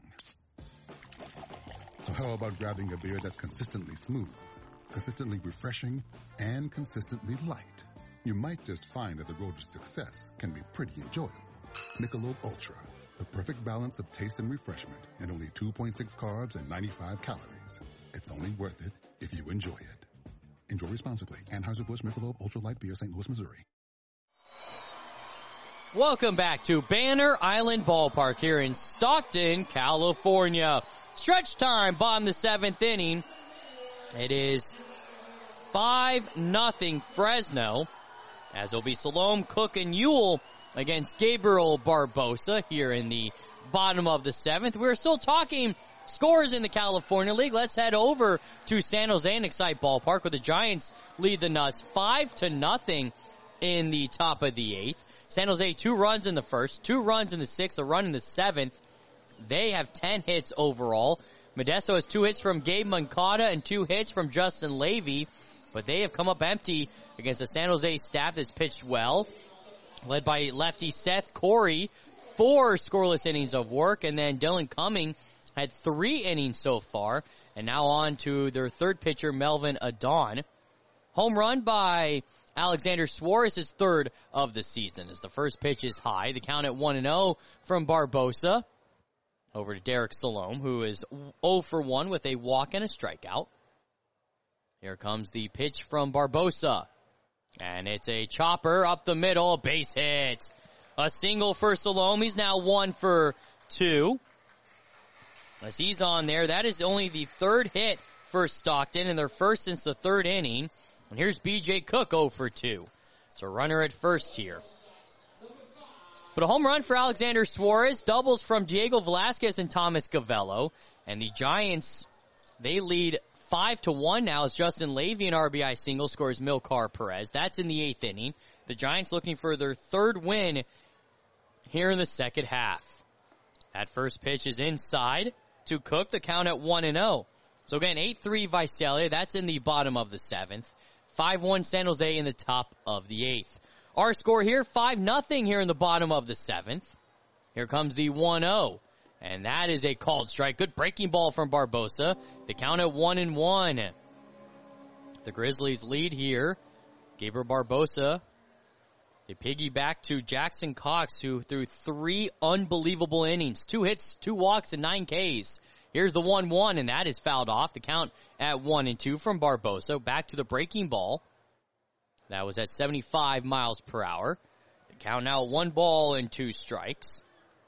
So how about grabbing a beer that's consistently smooth, consistently refreshing, and consistently light? You might just find that the road to success can be pretty enjoyable. Michelob Ultra, the perfect balance of taste and refreshment, and only 2.6 carbs and 95 calories. It's only worth it if you enjoy it. Enjoy responsibly. Anheuser-Busch Michelob Ultra Light Beer, St. Louis, Missouri. Welcome back to Banner Island Ballpark here in Stockton, California. Stretch time, bottom of the 7th inning. It is 5-0 Fresno, as it'll be Salome, Cook, and Ewell against Gabriel Barbosa here in the bottom of the 7th. We're still talking scores in the California League. Let's head over to San Jose and Excite Ballpark, where the Giants lead the Nuts 5-0 in the top of the 8th. San Jose, 2 runs in the first, 2 runs in the 6th, a run in the 7th. They have 10 hits overall. Modesto has 2 hits from Gabe Moncada and 2 hits from Justin Levy, but they have come up empty against a San Jose staff that's pitched well, led by lefty Seth Corey, 4 scoreless innings of work, and then Dylan Cumming had 3 innings so far, and now on to their third pitcher, Melvin Adon. Home run by Alexander Suarez, his 3rd of the season, as the first pitch is high. The count at 1-0 from Barbosa. Over to Derek Salome, who is 0 for 1 with a walk and a strikeout. Here comes the pitch from Barbosa. And it's a chopper up the middle, base hit. A single for Salome. He's now 1 for 2. As he's on there, that is only the 3rd hit for Stockton, and their first since the 3rd inning. And here's B.J. Cook 0 for 2. It's a runner at first here. But a home run for Alexander Suarez, doubles from Diego Velasquez and Thomas Gavello. And the Giants, they lead 5-1 now as Justin Levy, an RBI single, scores Milcar Perez. That's in the 8th inning. The Giants looking for their 3rd win here in the second half. That first pitch is inside to Cook, the count at 1-0. So again, 8-3 Visalia. That's in the bottom of the 7th. 5-1 San Jose in the top of the 8th. Our score here, 5-0 here in the bottom of the 7th. Here comes the 1-0. And that is a called strike. Good breaking ball from Barbosa. The count at 1-1. The Grizzlies lead here. Gabriel Barbosa. They piggyback to Jackson Cox, who threw 3 unbelievable innings. 2 hits, 2 walks, and 9 Ks. Here's the 1-1, and that is fouled off. The count at 1-2 from Barbosa. Back to the breaking ball. That was at 75 miles per hour. The count now 1 ball and 2 strikes.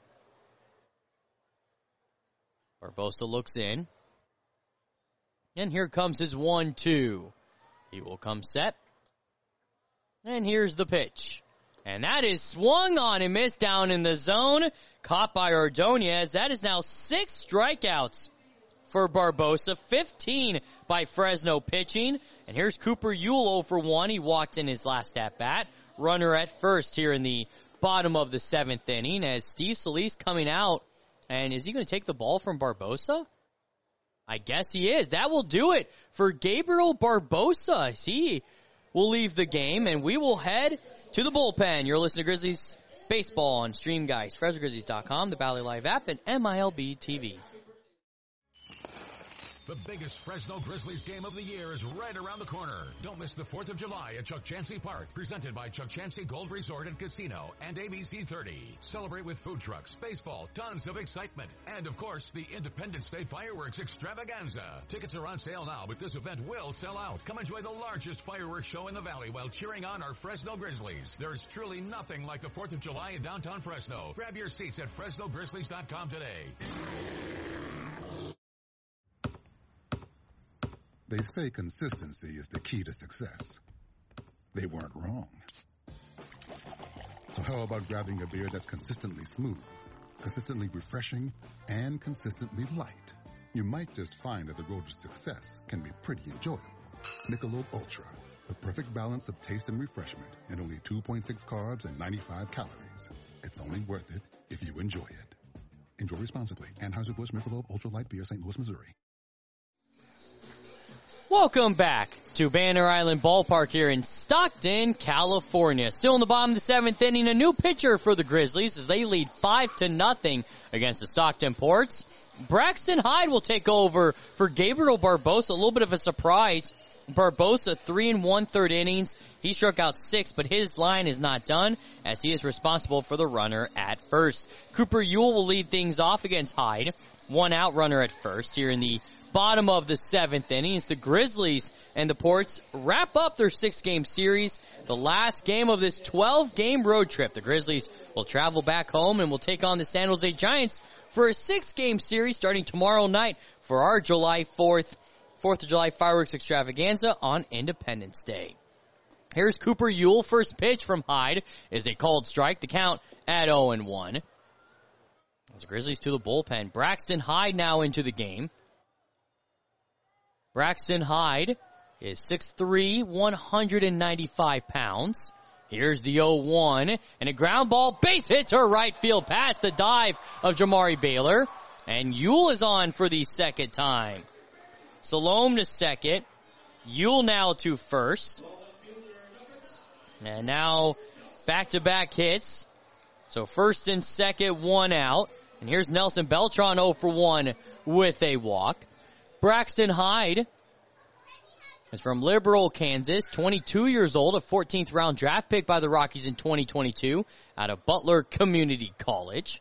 Barbosa looks in. And here comes his 1-2. He will come set. And here's the pitch. And that is swung on and missed down in the zone. Caught by Ordonez. That is now 6 strikeouts for Barbosa. 15 by Fresno pitching. And here's Cooper Ewell 0 for 1. He walked in his last at-bat. Runner at first here in the bottom of the 7th inning as Steve Solis coming out. And is he going to take the ball from Barbosa? I guess he is. That will do it for Gabriel Barbosa. He will leave the game, and we will head to the bullpen. You're listening to Grizzlies Baseball on Stream, guys. FresnoGrizzlies.com, the Valley Live app, and MILB TV. The biggest Fresno Grizzlies game of the year is right around the corner. Don't miss the 4th of July at Chuck Chansey Park, presented by Chuck Chansey Gold Resort and Casino and ABC 30. Celebrate with food trucks, baseball, tons of excitement, and of course, the Independence Day fireworks extravaganza. Tickets are on sale now, but this event will sell out. Come enjoy the largest fireworks show in the valley while cheering on our Fresno Grizzlies. There's truly nothing like the 4th of July in downtown Fresno. Grab your seats at FresnoGrizzlies.com today. They say consistency is the key to success. They weren't wrong. So how about grabbing a beer that's consistently smooth, consistently refreshing, and consistently light? You might just find that the road to success can be pretty enjoyable. Michelob Ultra, the perfect balance of taste and refreshment, and only 2.6 carbs and 95 calories. It's only worth it if you enjoy it. Enjoy responsibly. Anheuser-Busch Michelob Ultra Light Beer, St. Louis, Missouri. Welcome back to Banner Island Ballpark here in Stockton, California. Still in the bottom of the 7th inning, a new pitcher for the Grizzlies as they lead 5-0 against the Stockton Ports. Braxton Hyde will take over for Gabriel Barbosa. A little bit of a surprise. Barbosa, 3 1/3 innings. He struck out 6, but his line is not done as he is responsible for the runner at first. Cooper Ewell will lead things off against Hyde. 1 out runner at first here in the bottom of the 7th inning. As the Grizzlies and the Ports wrap up their 6-game series. The last game of this 12-game road trip. The Grizzlies will travel back home and will take on the San Jose Giants for a 6-game series starting tomorrow night for our July 4th of July fireworks extravaganza on Independence Day. Here's Cooper Ewell. First pitch from Hyde is a called strike. The count at 0-1. As the Grizzlies to the bullpen. Braxton Hyde now into the game. Braxton Hyde is 6'3", 195 pounds. Here's the 0-1, and a ground ball, base hit to right field past the dive of Jamari Baylor. And Ewell is on for the second time. Salome to second. Ewell now to first. And now back-to-back hits. So first and second, 1 out. And here's Nelson Beltran 0 for 1 with a walk. Braxton Hyde is from Liberal, Kansas, 22 years old, a 14th round draft pick by the Rockies in 2022 out of Butler Community College.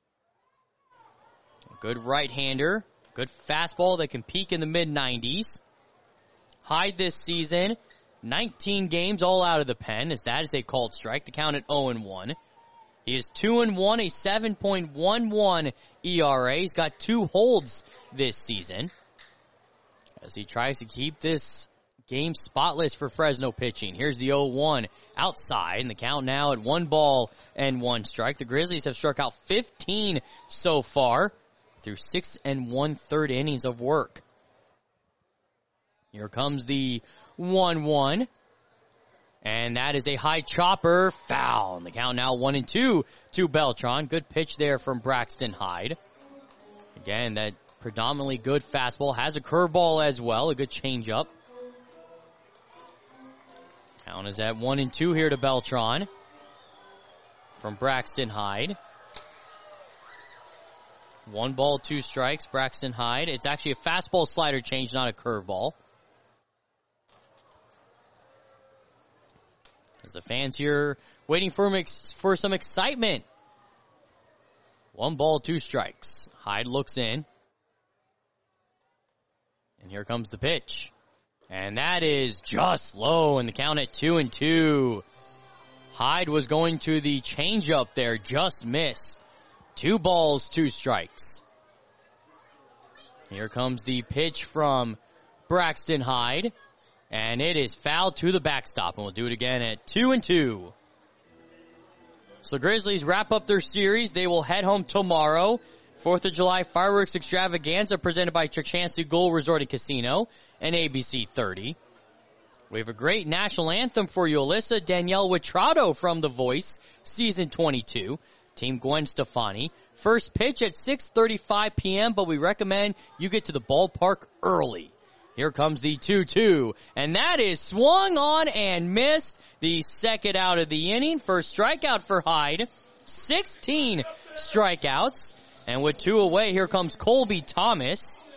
A good right-hander, good fastball that can peak in the mid-90s. Hyde this season, 19 games all out of the pen, as that is a called strike. The count at 0-1. He is 2-1, a 7.11 ERA. He's got 2 holds this season as he tries to keep this game spotless for Fresno pitching. Here's the 0-1 outside, and the count now at 1-1 strike. The Grizzlies have struck out 15 so far through 6 1/3 innings of work. Here comes the 1-1. And that is a high chopper, foul. And the count now 1-2 to Beltran. Good pitch there from Braxton Hyde. Again, that predominantly good fastball. Has a curveball as well, a good changeup. Count is at 1-2 here to Beltran from Braxton Hyde. 1 ball, 2 strikes, Braxton Hyde. It's actually a fastball slider change, not a curveball. As the fans here waiting for some excitement. 1 ball, 2 strikes. Hyde looks in. And here comes the pitch. And that is just low, and the count at 2-2. Hyde was going to the changeup there, just missed. 2 balls, 2 strikes. Here comes the pitch from Braxton Hyde. And it is fouled to the backstop, and we'll do it again at 2-2. So the Grizzlies wrap up their series. They will head home tomorrow. 4th of July fireworks extravaganza presented by Chuck Chansey Gold Resort and Casino and ABC 30. We have a great national anthem for you, Alyssa Danielle Witrado from The Voice, Season 22. Team Gwen Stefani. First pitch at 6:35 p.m., but we recommend you get to the ballpark early. Here comes the 2-2, and that is swung on and missed. The second out of the inning. First strikeout for Hyde. 16 strikeouts. And with 2 away, here comes Colby Thomas.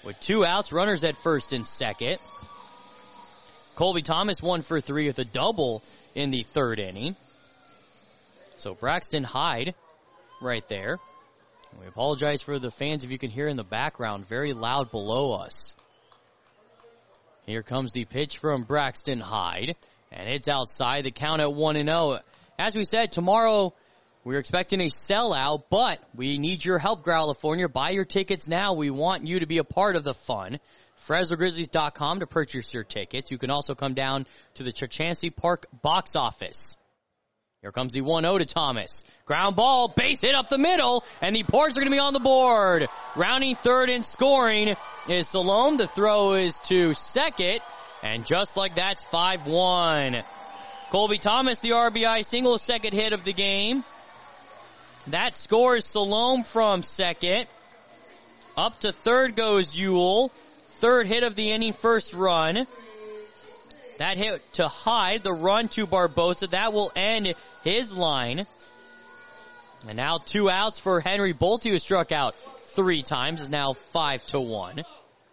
with 2 outs, runners at first and second. Colby Thomas 1 for 3 with a double in the 3rd inning. So Braxton Hyde right there. We apologize for the fans if you can hear in the background, very loud below us. Here comes the pitch from Braxton Hyde, and it's outside, the count at 1-0. As we said, tomorrow we're expecting a sellout, but we need your help, California. Buy your tickets now. We want you to be a part of the fun. FresnoGrizzlies.com to purchase your tickets. You can also come down to the Chukchansi Park box office. Here comes the 1-0 to Thomas. Ground ball, base hit up the middle, and the Ports are going to be on the board. Rounding third and scoring is Salome. The throw is to second, and just like that's 5-1. Colby Thomas, the RBI single, second hit of the game. That scores Salome from second. Up to third goes Ewell. Third hit of the inning, first run. That hit to Hyde, the run to Barbosa. That will end his line. And now 2 outs for Henry Bolte, who struck out 3 times, is now 5-1.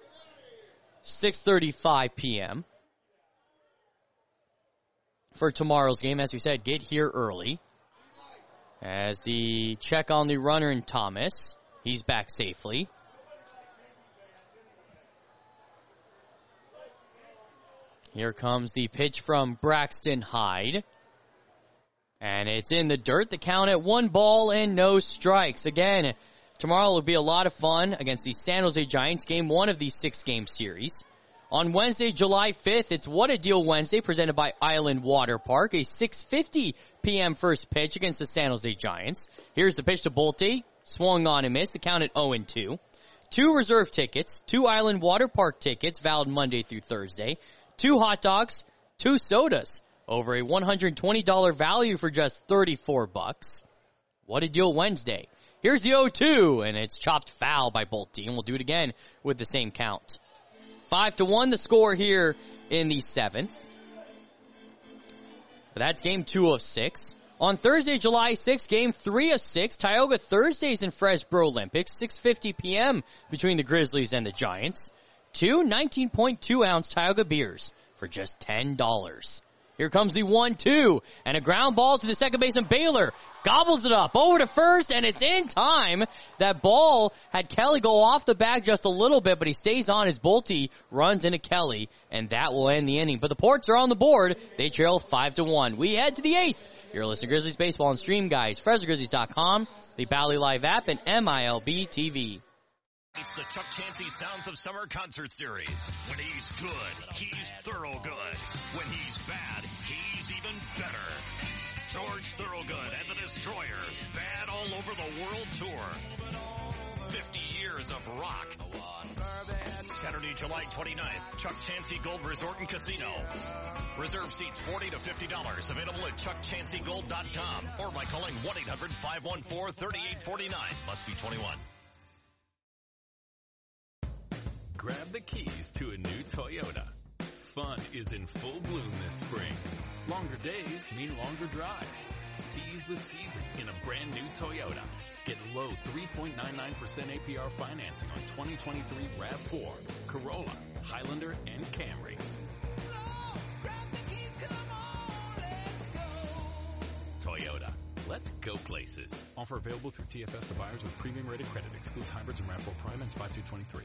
6:35 p.m. for tomorrow's game. As we said, get here early. As the check on the runner in Thomas. He's back safely. Here comes the pitch from Braxton Hyde. And it's in the dirt. The count at 1-0 strikes. Again, tomorrow will be a lot of fun against the San Jose Giants, game 1 of the 6-game series. On Wednesday, July 5th, it's What a Deal Wednesday, presented by Island Water Park. A 6:50 p.m. first pitch against the San Jose Giants. Here's the pitch to Bolte. Swung on and missed. The count at 0-2. 2 reserve tickets, 2 Island Water Park tickets, valid Monday through Thursday. 2 hot dogs, 2 sodas, over a $120 value for just $34. What a Deal Wednesday. Here's the 0-2, and it's chopped foul by Bolte, and we'll do it again with the same count. 5-1 the score here in the 7th. But that's game 2 of 6. On Thursday, July 6th, game 3 of 6, Tioga Thursdays in Fresbro Olympics, 6:50 p.m. between the Grizzlies and the Giants. 2 19.2-ounce Tioga beers for just $10. Here comes the 1-2, and a ground ball to the second baseman. Baylor gobbles it up over to first, and it's in time. That ball had Kelly go off the bag just a little bit, but he stays on as Bolte runs into Kelly, and that will end the inning. But the Ports are on the board. They trail 5-1. We head to the 8th. You're listening to Grizzlies Baseball and Stream Guys, FresnoGrizzlies.com, the Bally Live app, and MILB TV. It's the Chuck Chansey Sounds of Summer concert series. When he's good, he's thorough good. When he's bad, he's even better. George Thorogood and the Destroyers, bad all over the world tour. 50 years of rock. Saturday, July 29th, Chuck Chansey Gold Resort and Casino. Reserve seats $40 to $50. Available at ChuckChanseyGold.com or by calling 1-800-514-3849. Must be 21. Grab the keys to a new Toyota. Fun is in full bloom this spring. Longer days mean longer drives. Seize the season in a brand new Toyota. Get low 3.99% APR financing on 2023 RAV4, Corolla, Highlander, and Camry. Toyota. Let's go places. Offer available through TFS to buyers with premium rated credit. Excludes hybrids and RAV4 Prime and 5-223.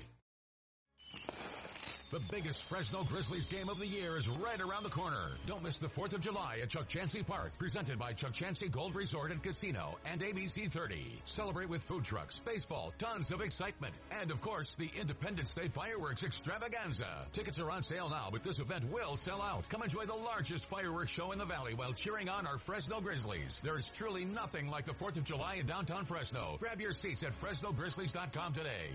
The biggest Fresno Grizzlies game of the year is right around the corner. Don't miss the 4th of July at Chukchansi Park, presented by Chukchansi Gold Resort and Casino and ABC 30. Celebrate with food trucks, baseball, tons of excitement, and of course, the Independence Day fireworks extravaganza. Tickets are on sale now, but this event will sell out. Come enjoy the largest fireworks show in the valley while cheering on our Fresno Grizzlies. There's truly nothing like the 4th of July in downtown Fresno. Grab your seats at FresnoGrizzlies.com today.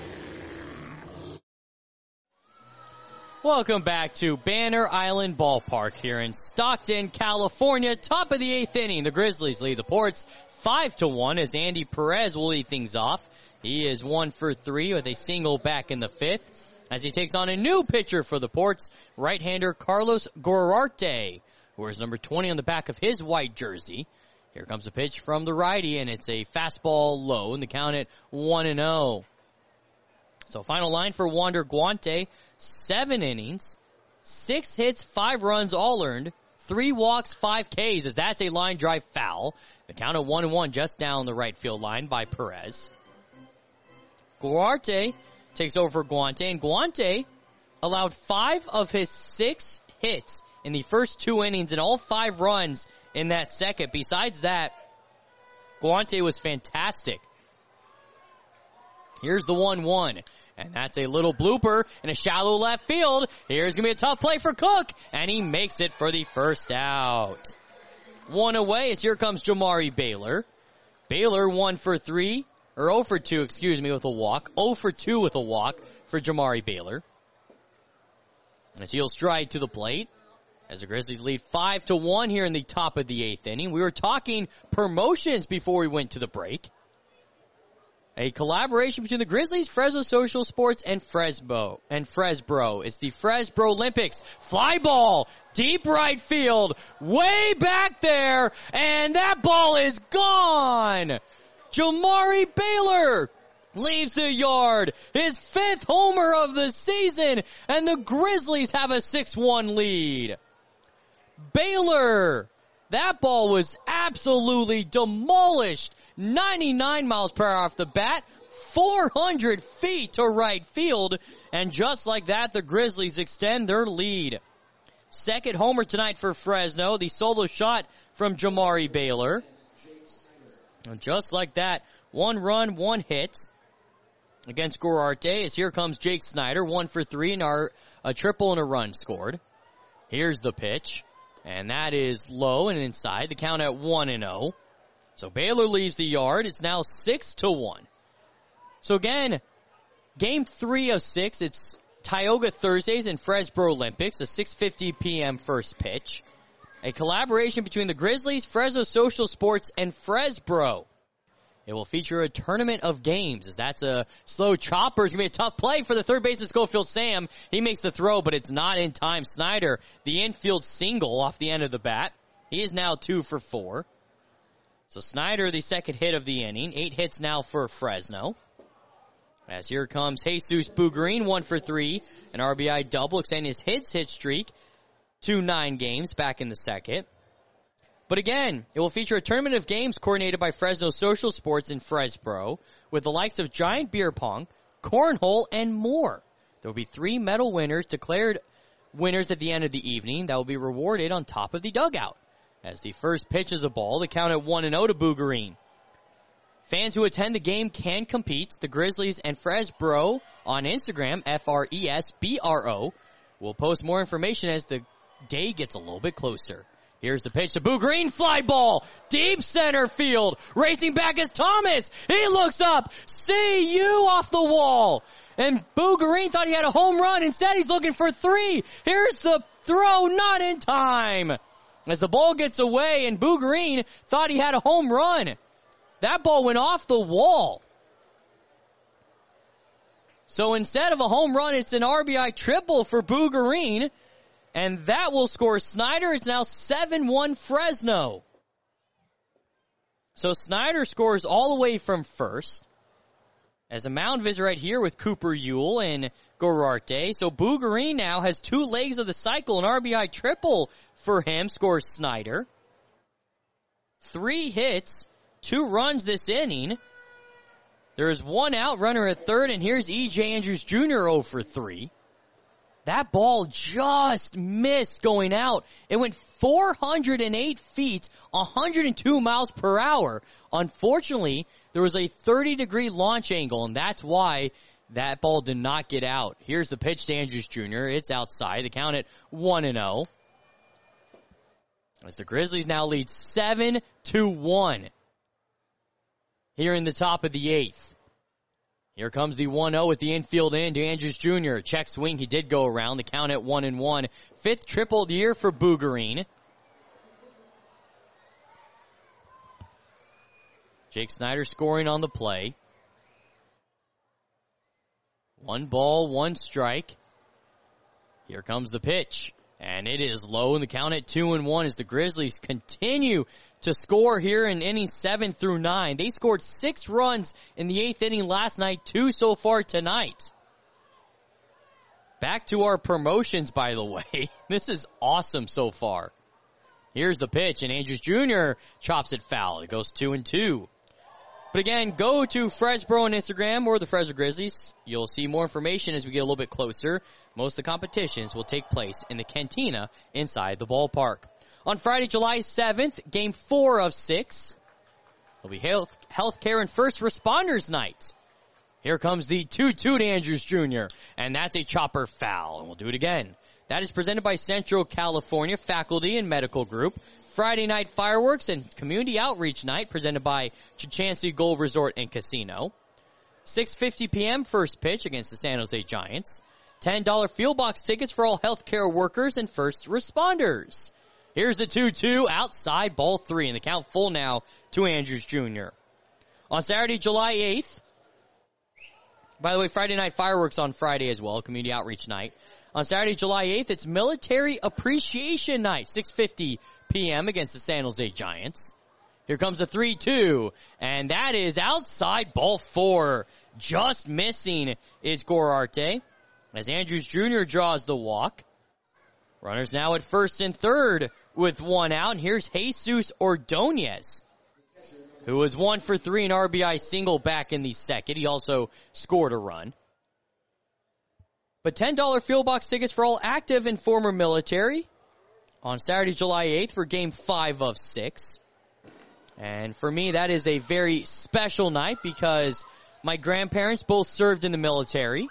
Welcome back to Banner Island Ballpark here in Stockton, California. Top of the 8th inning, the Grizzlies lead the Ports 5-1 as Andy Perez will lead things off. He is 1 for 3 with a single back in the 5th as he takes on a new pitcher for the Ports, right-hander Carlos Guararte, who wears number 20 on the back of his white jersey. Here comes a pitch from the righty, and it's a fastball low, and the count at 1-0. So final line for Wander Guante, 7 innings, 6 hits, 5 runs, all earned, 3 walks, 5 Ks, as that's a line drive foul. The count at 1-1 just down the right field line by Perez. Guarte takes over for Guante, and Guante allowed 5 of his 6 hits in the first 2 innings and all 5 runs in that second. Besides that, Guante was fantastic. Here's the 1-1. And that's a little blooper in a shallow left field. Here's going to be a tough play for Cook. And he makes it for the first out. 1 away as here comes Jamari Baylor. Baylor 0 for 2, with a walk. 0 for 2 with a walk for Jamari Baylor. As he'll stride to the plate. As the Grizzlies lead 5-1 here in the top of the 8th inning. We were talking promotions before we went to the break. A collaboration between the Grizzlies, Fresno Social Sports, and Fresbro. It's the Fresbro Olympics. Fly ball, deep right field, way back there, and that ball is gone! Jamari Baylor leaves the yard, his 5th homer of the season, and the Grizzlies have a 6-1 lead. Baylor, that ball was absolutely demolished. 99 miles per hour off the bat, 400 feet to right field, and just like that, the Grizzlies extend their lead. Second homer tonight for Fresno, the solo shot from Jamari Baylor. And just like that, 1 run, 1 hit against Guarte, as here comes Jake Snyder, 1 for 3, and a triple and a run scored. Here's the pitch, and that is low and inside, the count at 1-0. So Baylor leaves the yard. It's now 6-1. So again, game 3 of 6. It's Tioga Thursdays and Fresbro Olympics, a 6:50 p.m. first pitch. A collaboration between the Grizzlies, Fresno Social Sports, and Fresbro. It will feature a tournament of games, as that's a slow chopper. It's going to be a tough play for the third baseman, Schofield Sam. He makes the throw, but it's not in time. Snyder, the infield single off the end of the bat. He is now 2 for 4. So Snyder, the second hit of the inning. 8 hits now for Fresno. As here comes Jesus Bugarine, 1 for 3. An RBI double, extending his hit streak to 9 games back in the second. But again, it will feature a tournament of games coordinated by Fresno Social Sports in Fresbro, with the likes of Giant Beer Pong, Cornhole, and more. There will be 3 medal winners declared winners at the end of the evening that will be rewarded on top of the dugout. As the first pitch is a ball, the count at 1-0 to Bugarine. Fans who attend the game can compete. The Grizzlies and Fresbro on Instagram, Fresbro, will post more information as the day gets a little bit closer. Here's the pitch to Bugarine, fly ball, deep center field. Racing back is Thomas. He looks up, see you off the wall. And Bugarine thought he had a home run. Instead, he's looking for 3. Here's the throw, not in time. As the ball gets away, and Bugarine thought he had a home run. That ball went off the wall. So instead of a home run, it's an RBI triple for Bugarine. And that will score Snyder. It's now 7-1 Fresno. So Snyder scores all the way from first. As a mound visit right here with Cooper Ewell and Guarte. So Bugarine now has 2 legs of the cycle. An RBI triple for him, scores Snyder. 3 hits, 2 runs this inning. There is 1 out, runner at third, and here's E.J. Andrews Jr. 0 for 3. That ball just missed going out. It went 408 feet, 102 miles per hour. Unfortunately, there was a 30-degree launch angle, and that's why that ball did not get out. Here's the pitch to Andrews Jr. It's outside. The count at 1-0. As the Grizzlies now lead 7-1 here in the top of the 8th. Here comes the 1-0 with the infield in to Andrews Jr. Check swing. He did go around. The count at 1-1. 5th triple of the year for Bugarine. Jake Snyder scoring on the play. 1 ball, 1 strike. Here comes the pitch. And it is low in the count at 2-1 as the Grizzlies continue to score here in innings 7 through 9. They scored 6 runs in the 8th inning last night, 2 so far tonight. Back to our promotions, by the way. This is awesome so far. Here's the pitch, and Andrews Jr. chops it foul. It goes 2-2. But again, go to Fresbro on Instagram or the Fresno Grizzlies. You'll see more information as we get a little bit closer. Most of the competitions will take place in the cantina inside the ballpark. On Friday, July 7th, Game 4 of 6, it'll be Healthcare and First Responders Night. Here comes the 2-2 to Andrews Jr., and that's a chopper foul, and we'll do it again. That is presented by Central California Faculty and Medical Group. Friday night fireworks and community outreach night presented by Chukchansi Gold Resort and Casino. 6:50 p.m. first pitch against the San Jose Giants. $10 field box tickets for all healthcare workers and first responders. Here's the 2-2 outside ball 3, and the count full now to Andrews Jr. On Saturday, July 8th, by the way, Friday night fireworks on Friday as well, community outreach night. On Saturday, July 8th, it's Military Appreciation Night, 6:50 p.m. against the San Jose Giants. Here comes a 3-2, and that is outside ball 4. Just missing is Gorarte as Andrews Jr. draws the walk. Runners now at first and third with one out, and here's Jesus Ordonez, who was 1 for 3 in RBI single back in the second. He also scored a run. But $10 field box tickets for all active and former military on Saturday, July 8th for Game 5 of 6. And for me, that is a very special night because my grandparents both served in the military.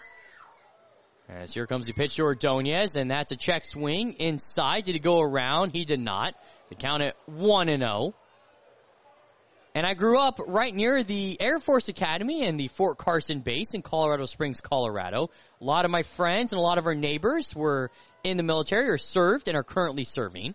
As here comes the pitch to Ordonez, and that's a check swing inside. Did he go around? He did not. The count at 1-0. And I grew up right near the Air Force Academy and the Fort Carson base in Colorado Springs, Colorado. A lot of my friends and a lot of our neighbors were in the military or served and are currently serving.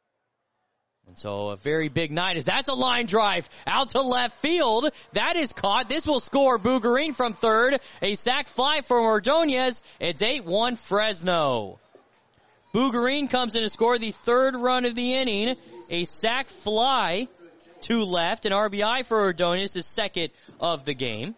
And so a very big night as that's a line drive out to left field. That is caught. This will score Bougarine from third. A sac fly from Ordonez. It's 8-1 Fresno. Bougarine comes in to score the third run of the inning. A sac fly to left, an RBI for Ordonez, his second of the game.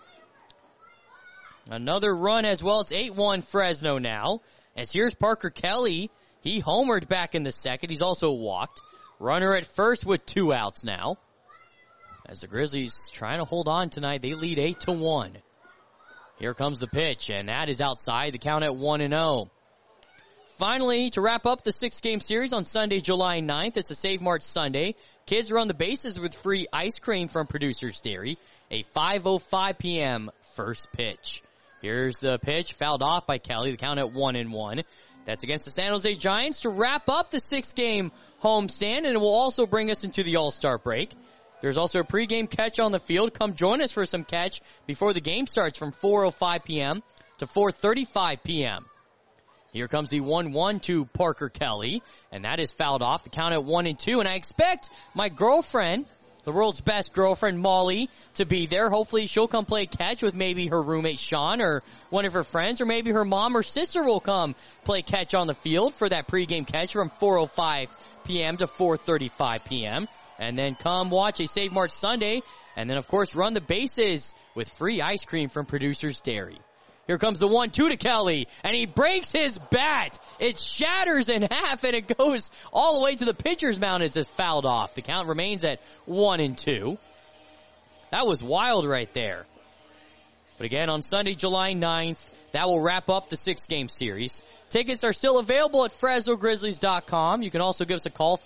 Another run as well. It's 8-1 Fresno now. As here's Parker Kelly. He homered back in the second. He's also walked. Runner at first with 2 outs now. As the Grizzlies trying to hold on tonight, they lead 8-1. Here comes the pitch, and that is outside. The count at 1-0. Finally, to wrap up the 6-game series on Sunday, July 9th, it's a Save March Sunday. Kids run the bases with free ice cream from Producer's Dairy. A 5:05 p.m. first pitch. Here's the pitch, fouled off by Kelly. The count at 1-1. That's against the San Jose Giants to wrap up the 6-game homestand, and it will also bring us into the All-Star break. There's also a pregame catch on the field. Come join us for some catch before the game starts from 4:05 p.m. to 4:35 p.m. Here comes the 1-1 to Parker Kelly, and that is fouled off. The count at 1-2, and I expect my girlfriend, the world's best girlfriend, Molly, to be there. Hopefully she'll come play catch with maybe her roommate, Sean, or one of her friends, or maybe her mom or sister will come play catch on the field for that pregame catch from 4:05 p.m. to 4:35 p.m. And then come watch a Save March Sunday, and then, of course, run the bases with free ice cream from Producer's Dairy. Here comes the 1-2 to Kelly, and he breaks his bat. It shatters in half, and it goes all the way to the pitcher's mound as it's fouled off. The count remains at 1-2. That was wild right there. But again, on Sunday, July 9th, that will wrap up the 6-game series. Tickets are still available at FresnoGrizzlies.com. You can also give us a call,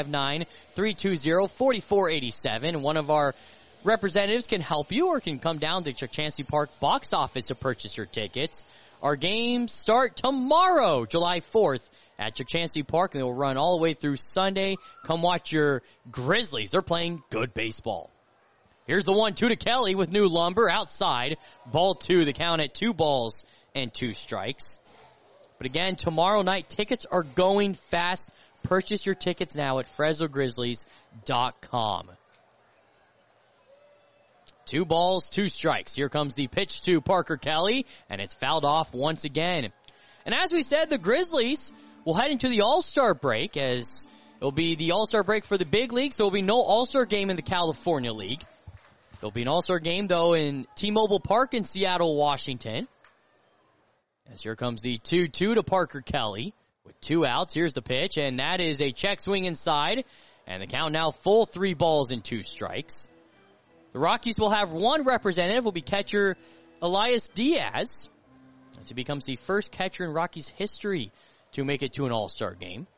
559-320-4487. And one of our representatives can help you or can come down to Chukchansi Park box office to purchase your tickets. Our games start tomorrow, July 4th at Chukchansi Park, and they'll run all the way through Sunday. Come watch your Grizzlies. They're playing good baseball. Here's the 1-2 to Kelly with New Lumber outside. Ball 2, the count at 2 strikes. But again, tomorrow night, tickets are going fast. Purchase your tickets now at FresnoGrizzlies.com. 2 strikes. Here comes the pitch to Parker Kelly, and it's fouled off once again. And as we said, the Grizzlies will head into the All-Star break, as it'll be the All-Star break for the big leagues. There will be no All-Star game in the California League. There'll be an All-Star game, though, in T-Mobile Park in Seattle, Washington. As here comes the 2-2 to Parker Kelly with 2 outs. Here's the pitch, and that is a check swing inside. And the count now full, 3 balls and 2 strikes. The Rockies will have 1 representative, will be catcher Elias Diaz, as he becomes the first catcher in Rockies history to make it to an All-Star game.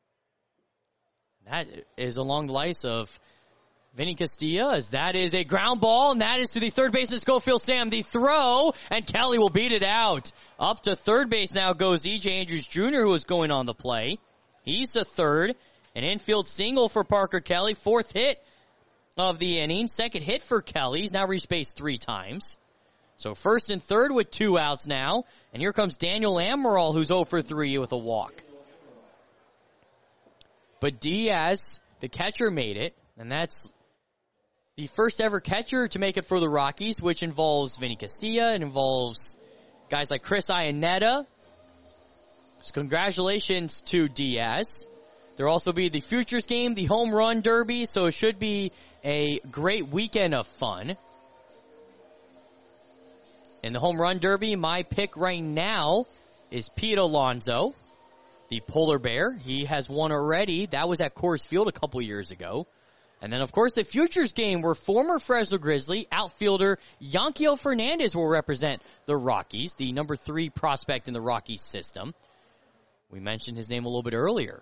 That is along the lines of Vinny Castilla, as that is a ground ball, and that is to the third baseman, Schofield Sam. The throw, and Kelly will beat it out. Up to third base now goes E.J. Andrews Jr., who is going on the play. He's the third. An infield single for Parker Kelly. 4th hit of the inning. 2nd hit for Kelly. He's now reached base 3 times. So first and third with 2 outs now. And here comes Daniel Amaral, who's 0 for 3 with a walk. But Diaz, the catcher, made it. And that's the first ever catcher to make it for the Rockies, which involves Vinny Castilla. It involves guys like Chris Iannetta. So congratulations to Diaz. There'll also be the Futures game, the Home Run Derby, so it should be a great weekend of fun. In the Home Run Derby, my pick right now is Pete Alonso, the polar bear. He has won already. That was at Coors Field a couple years ago. And then, of course, the Futures game, where former Fresno Grizzly outfielder Yanquiel Fernandez will represent the Rockies, the number 3 prospect in the Rockies system. We mentioned his name a little bit earlier.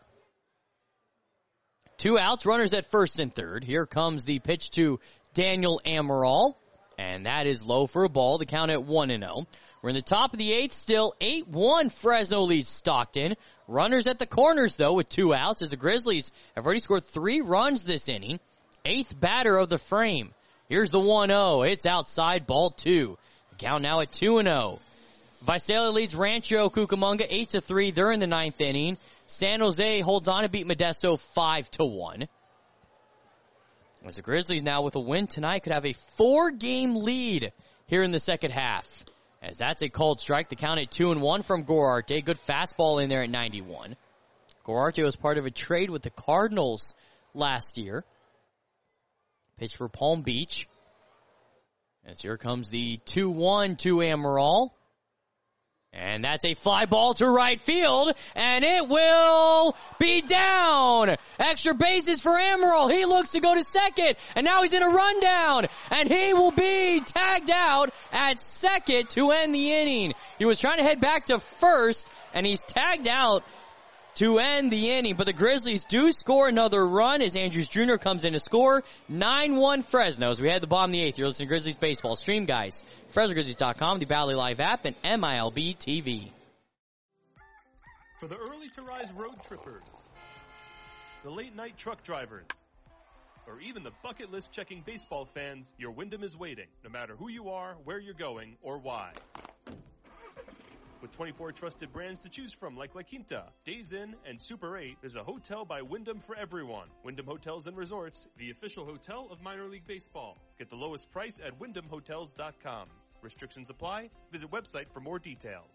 2 outs, runners at first and third. Here comes the pitch to Daniel Amaral, and that is low for a ball. The count at 1-0. We're in the top of the 8th still. 8-1 Fresno leads Stockton. Runners at the corners, though, with 2 outs, as the Grizzlies have already scored 3 runs this inning. 8th batter of the frame. Here's the 1-0. It's outside, ball 2. The count now at 2-0. Visalia leads Rancho Cucamonga 8-3. They're in the 9th inning. San Jose holds on to beat Modesto 5-1. As the Grizzlies now with a win tonight could have a 4-game lead here in the second half. As that's a called strike, the count at 2-1 from Gorarte. Good fastball in there at 91. Gorarte was part of a trade with the Cardinals last year. Pitch for Palm Beach. As here comes the 2-1 to Amaral. And that's a fly ball to right field, and it will be down. Extra bases for Amaral. He looks to go to second, and now he's in a rundown, and he will be tagged out at second to end the inning. He was trying to head back to first, and he's tagged out to end the inning. But the Grizzlies do score another run as Andrews Jr. comes in to score. 9-1 Fresno as we head to the bottom of the 8th. You're listening to Grizzlies Baseball. Stream, guys. FresnoGrizzlies.com, the Bally Live app, and MILB TV. For the early to rise road trippers, the late night truck drivers, or even the bucket list checking baseball fans, your Wyndham is waiting, no matter who you are, where you're going, or why. With 24 trusted brands to choose from like La Quinta, Days Inn, and Super 8, there's a hotel by Wyndham for everyone. Wyndham Hotels and Resorts, the official hotel of minor league baseball. Get the lowest price at WyndhamHotels.com. Restrictions apply. Visit website for more details.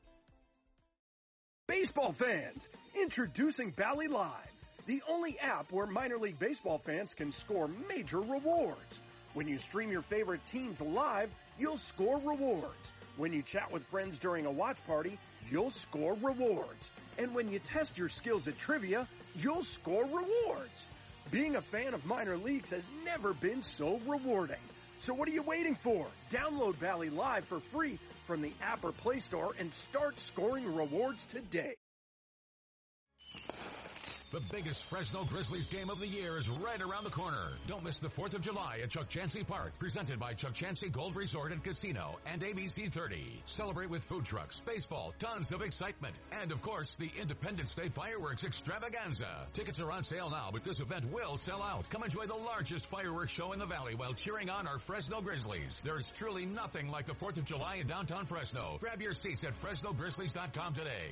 Baseball fans, introducing Bally Live, the only app where minor league baseball fans can score major rewards. When you stream your favorite teams live, you'll score rewards. When you chat with friends during a watch party, you'll score rewards. And when you test your skills at trivia, you'll score rewards. Being a fan of minor leagues has never been so rewarding. So what are you waiting for? Download Bally Live for free from the app or Play Store and start scoring rewards today. The biggest Fresno Grizzlies game of the year is right around the corner. Don't miss the 4th of July at Chuck Chansey Park, presented by Chuck Chansey Gold Resort and Casino and ABC 30. Celebrate with food trucks, baseball, tons of excitement, and of course, the Independence Day fireworks extravaganza. Tickets are on sale now, but this event will sell out. Come enjoy the largest fireworks show in the valley while cheering on our Fresno Grizzlies. There's truly nothing like the 4th of July in downtown Fresno. Grab your seats at FresnoGrizzlies.com today.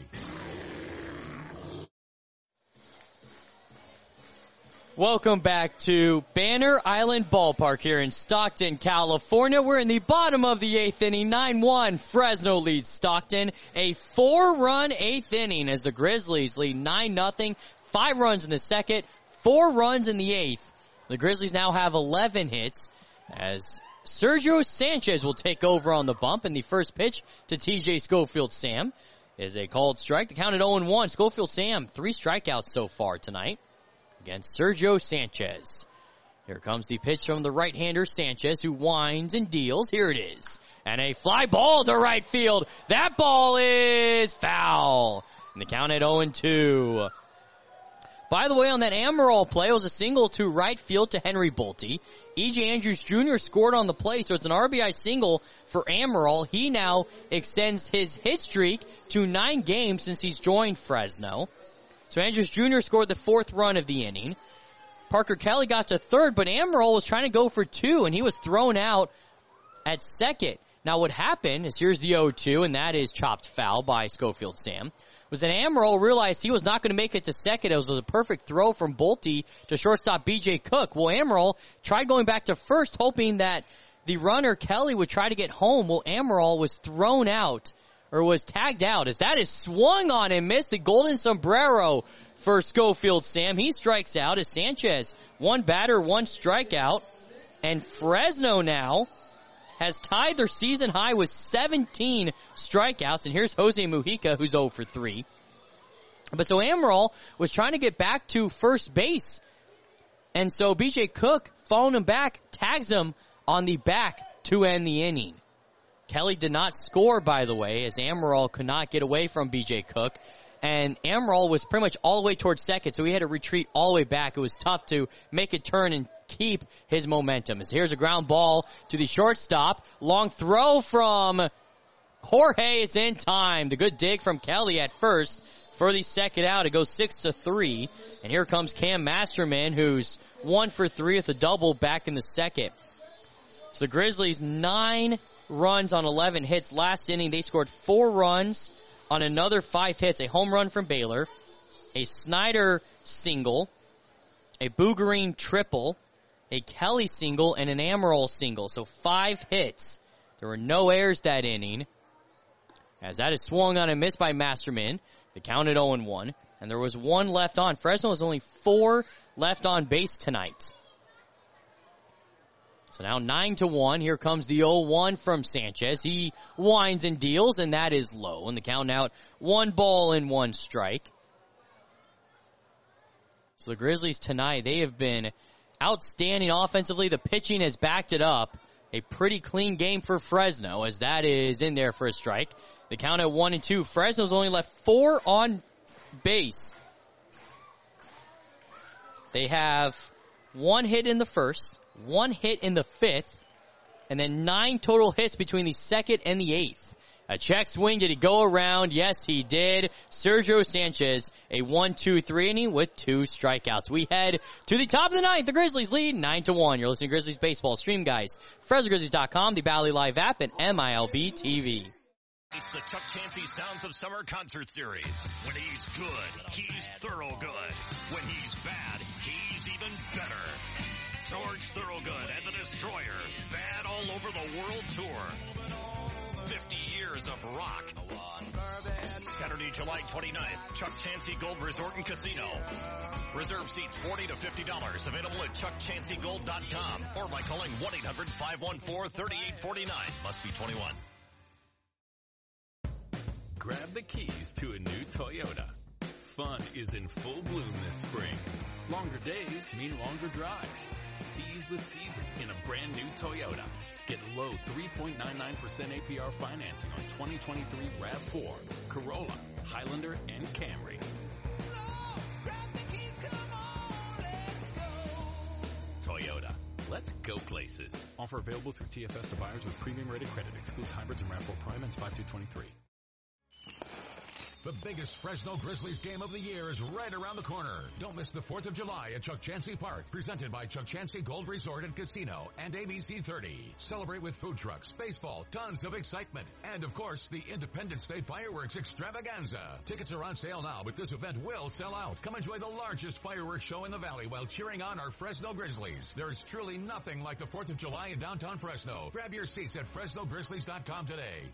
Welcome back to Banner Island Ballpark here in Stockton, California. We're in the bottom of the 8th inning. 9-1, Fresno leads Stockton. A 4-run 8th inning as the Grizzlies lead 9-0. 5 runs in the second, 4 runs in the 8th. The Grizzlies now have 11 hits as Sergio Sanchez will take over on the bump, and the first pitch to TJ Schofield Sam is a called strike. The count at 0-1. Schofield Sam, 3 strikeouts so far tonight against Sergio Sanchez. Here comes the pitch from the right-hander Sanchez, who winds and deals. Here it is. And a fly ball to right field. That ball is foul. And the count at 0-2. By the way, on that Amaral play, it was a single to right field to Henry Bolte. E.J. Andrews Jr. scored on the play, so it's an RBI single for Amaral. He now extends his hit streak to 9 games since he's joined Fresno. So Andrews Jr. scored the 4th run of the inning. Parker Kelly got to 3rd, but Amaral was trying to go for 2, and he was thrown out at 2nd. Now what happened is here's the 0-2, and that is chopped foul by Schofield Sam. Was that Amaral realized he was not going to make it to 2nd. It was a perfect throw from Bolte to shortstop B.J. Cook. Well, Amaral tried going back to 1st, hoping that the runner Kelly would try to get home. Well, Amaral was thrown out, or was tagged out, as that is swung on and missed. The golden sombrero for Schofield Sam. He strikes out as Sanchez. 1 batter, 1 strikeout. And Fresno now has tied their season high with 17 strikeouts. And here's Jose Mujica, who's 0 for 3. But so Amaral was trying to get back to first base. And so B.J. Cook, following him back, tags him on the back to end the inning. Kelly did not score, by the way, as Amaral could not get away from B.J. Cook. And Amaral was pretty much all the way towards 2nd, so he had to retreat all the way back. It was tough to make a turn and keep his momentum. As here's a ground ball to the shortstop. Long throw from Jorge. It's in time. The good dig from Kelly at 1st for the 2nd out. It goes 6-3. And here comes Cam Masterman, who's 1 for 3 with a double back in the 2nd. So the Grizzlies 9 runs on 11 hits. Last inning, they scored 4 runs on another 5 hits. A home run from Baylor, a Snyder single, a Boogerine triple, a Kelly single, and an Amaral single. So 5 hits. There were no errors that inning, as that is swung on and missed by Masterman. The count at 0-1, and there was 1 left on. Fresno has only 4 left on base tonight. So now 9-1. Here comes the 0-1 from Sanchez. He winds and deals, and that is low. And the count out, 1 ball and 1 strike. So the Grizzlies tonight, they have been outstanding offensively. The pitching has backed it up. A pretty clean game for Fresno, as that is in there for a strike. The count at 1-2. Fresno's only left 4 on base. They have 1 hit in the 1st. 1 hit in the 5th, and then 9 total hits between the 2nd and the 8th. A check swing. Did he go around? Yes, he did. Sergio Sanchez, a 1-2-3 inning with 2 strikeouts. We head to the top of the 9th. The Grizzlies lead 9-1. You're listening to Grizzlies Baseball. Stream, guys. FresnoGrizzlies.com, the Bally Live app, and MILB TV. It's the Chuck Chansey Sounds of Summer concert series. When he's good, he's thorough good. When he's bad, he's even better. George Thorogood and the Destroyers, bad all over the world tour. 50 years of rock. Saturday, July 29th, Chuck Chansey Gold Resort and Casino. Reserve seats $40 to $50. Available at chuckchanseygold.com or by calling 1-800-514-3849. Must be 21. Grab the keys to a new Toyota. Fun is in full bloom this spring. Longer days mean longer drives. Seize the season in a brand new Toyota. Get low 3.99% APR financing on 2023 RAV4, Corolla, Highlander, and Camry. Toyota. Let's go places. Offer available through TFS to buyers with premium rated credit. Excludes hybrids and RAV4 Prime and 5-223. The biggest Fresno Grizzlies game of the year is right around the corner. Don't miss the 4th of July at Chuck Chansey Park, presented by Chuck Chansey Gold Resort and Casino and ABC 30. Celebrate with food trucks, baseball, tons of excitement, and of course, the Independence Day fireworks extravaganza. Tickets are on sale now, but this event will sell out. Come enjoy the largest fireworks show in the valley while cheering on our Fresno Grizzlies. There's truly nothing like the 4th of July in downtown Fresno. Grab your seats at FresnoGrizzlies.com today.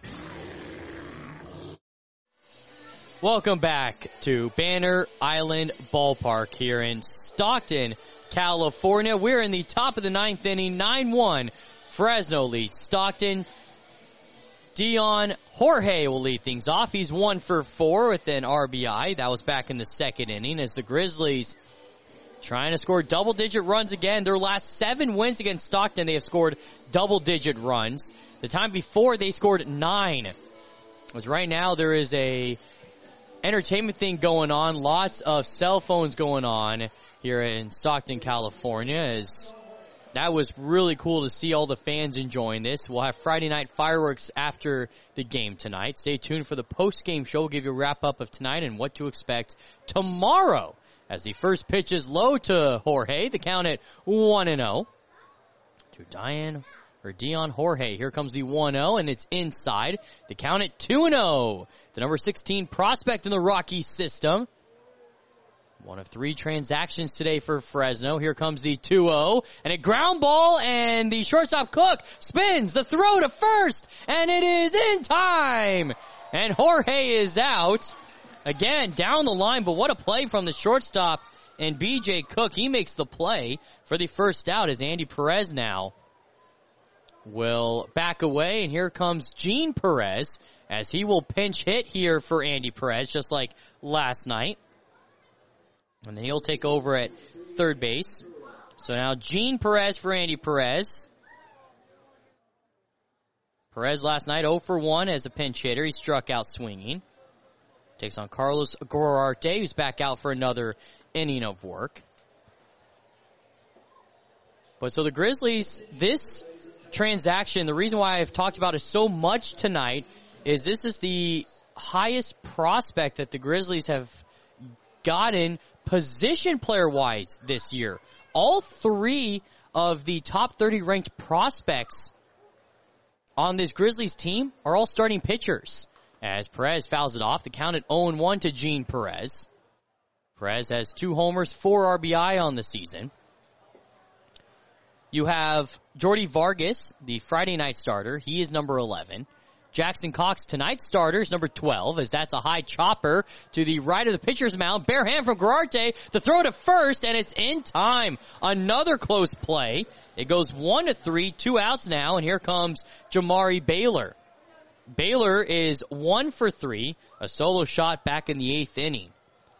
Welcome back to Banner Island Ballpark here in Stockton, California. We're in the top of the 9th inning, 9-1. Fresno leads Stockton. Dion Jorge will lead things off. He's 1 for 4 with an RBI. That was back in the second inning as the Grizzlies trying to score double-digit runs again. Their last 7 wins against Stockton, they have scored double-digit runs. The time before, they scored 9. Because right now, there is a entertainment thing going on. Lots of cell phones going on here in Stockton, California. As that was really cool to see all the fans enjoying this. We'll have Friday night fireworks after the game tonight. Stay tuned for the post-game show. We'll give you a wrap-up of tonight and what to expect tomorrow. As the first pitch is low to Jorge, the count at 1-0. To Dion Jorge. Here comes the 1-0, and it's inside. The count at 2-0. The number 16 prospect in the Rockies system. One of 3 transactions today for Fresno. Here comes the 2-0, and a ground ball, and the shortstop Cook spins the throw to first, and it is in time. And Jorge is out. Again, down the line, but what a play from the shortstop and B.J. Cook. He makes the play for the first out as Andy Perez now will back away. And here comes Gene Perez as he will pinch hit here for Andy Perez, just like last night. And then he'll take over at third base. So now Gene Perez for Andy Perez. Perez last night 0 for 1 as a pinch hitter. He struck out swinging. Takes on Carlos Guararte, who's back out for another inning of work. But so the Grizzlies, this transaction, the reason why I've talked about it so much tonight is this is the highest prospect that the Grizzlies have gotten position player-wise this year. All 3 of the top 30 ranked prospects on this Grizzlies team are all starting pitchers. As Perez fouls it off, the count at 0-1 to Gene Perez. Perez has 2 homers, 4 RBI on the season. You have Jordy Vargas, the Friday night starter. He is number 11. Jackson Cox, tonight's starter, is number 12, as that's a high chopper to the right of the pitcher's mound. Bare hand from Guararte. The throw to first, and it's in time. Another close play. It goes 1-3, 2 outs now, and here comes Jamari Baylor. Baylor is 1 for 3, a solo shot back in the 8th inning.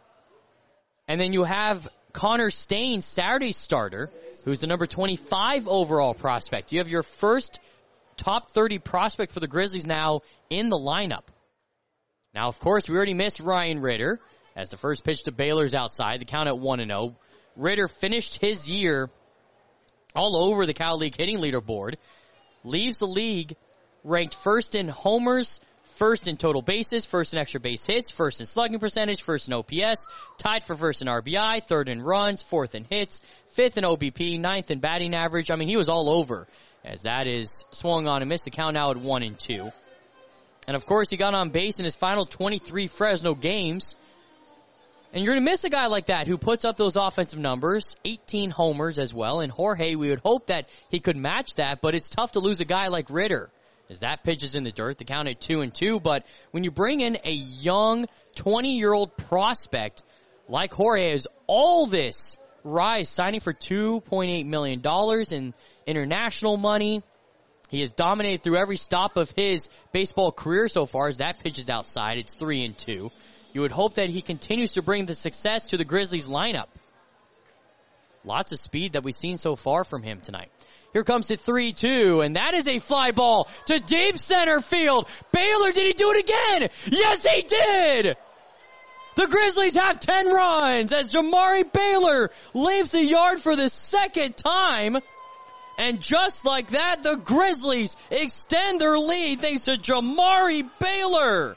And then you have Connor Stain, Saturday's starter, who's the number 25 overall prospect. You have your first top 30 prospect for the Grizzlies now in the lineup. Now, of course, we already missed Ryan Ritter as the first pitch to Baylor's outside, the count at 1-0. Ritter finished his year all over the Cal League hitting leaderboard, leaves the league ranked first in homers, first in total bases, first in extra base hits, first in slugging percentage, first in OPS, tied for first in RBI, third in runs, fourth in hits, fifth in OBP, ninth in batting average. I mean, he was all over as that is swung on and missed. The count now at 1-2. And of course, he got on base in his final 23 Fresno games. And you're going to miss a guy like that who puts up those offensive numbers, 18 homers as well. And Jorge, we would hope that he could match that, but it's tough to lose a guy like Ritter as that pitch is in the dirt. The count at 2-2. But when you bring in a young 20-year-old prospect like Jorge, is all this rise, signing for $2.8 million in international money. He has dominated through every stop of his baseball career so far as that pitch is outside. It's 3-2. You would hope that he continues to bring the success to the Grizzlies lineup. Lots of speed that we've seen so far from him tonight. Here comes the 3-2, and that is a fly ball to deep center field. Baylor, did he do it again? Yes, he did! The Grizzlies have 10 runs as Jamari Baylor leaves the yard for the second time. And just like that, the Grizzlies extend their lead thanks to Jamari Baylor.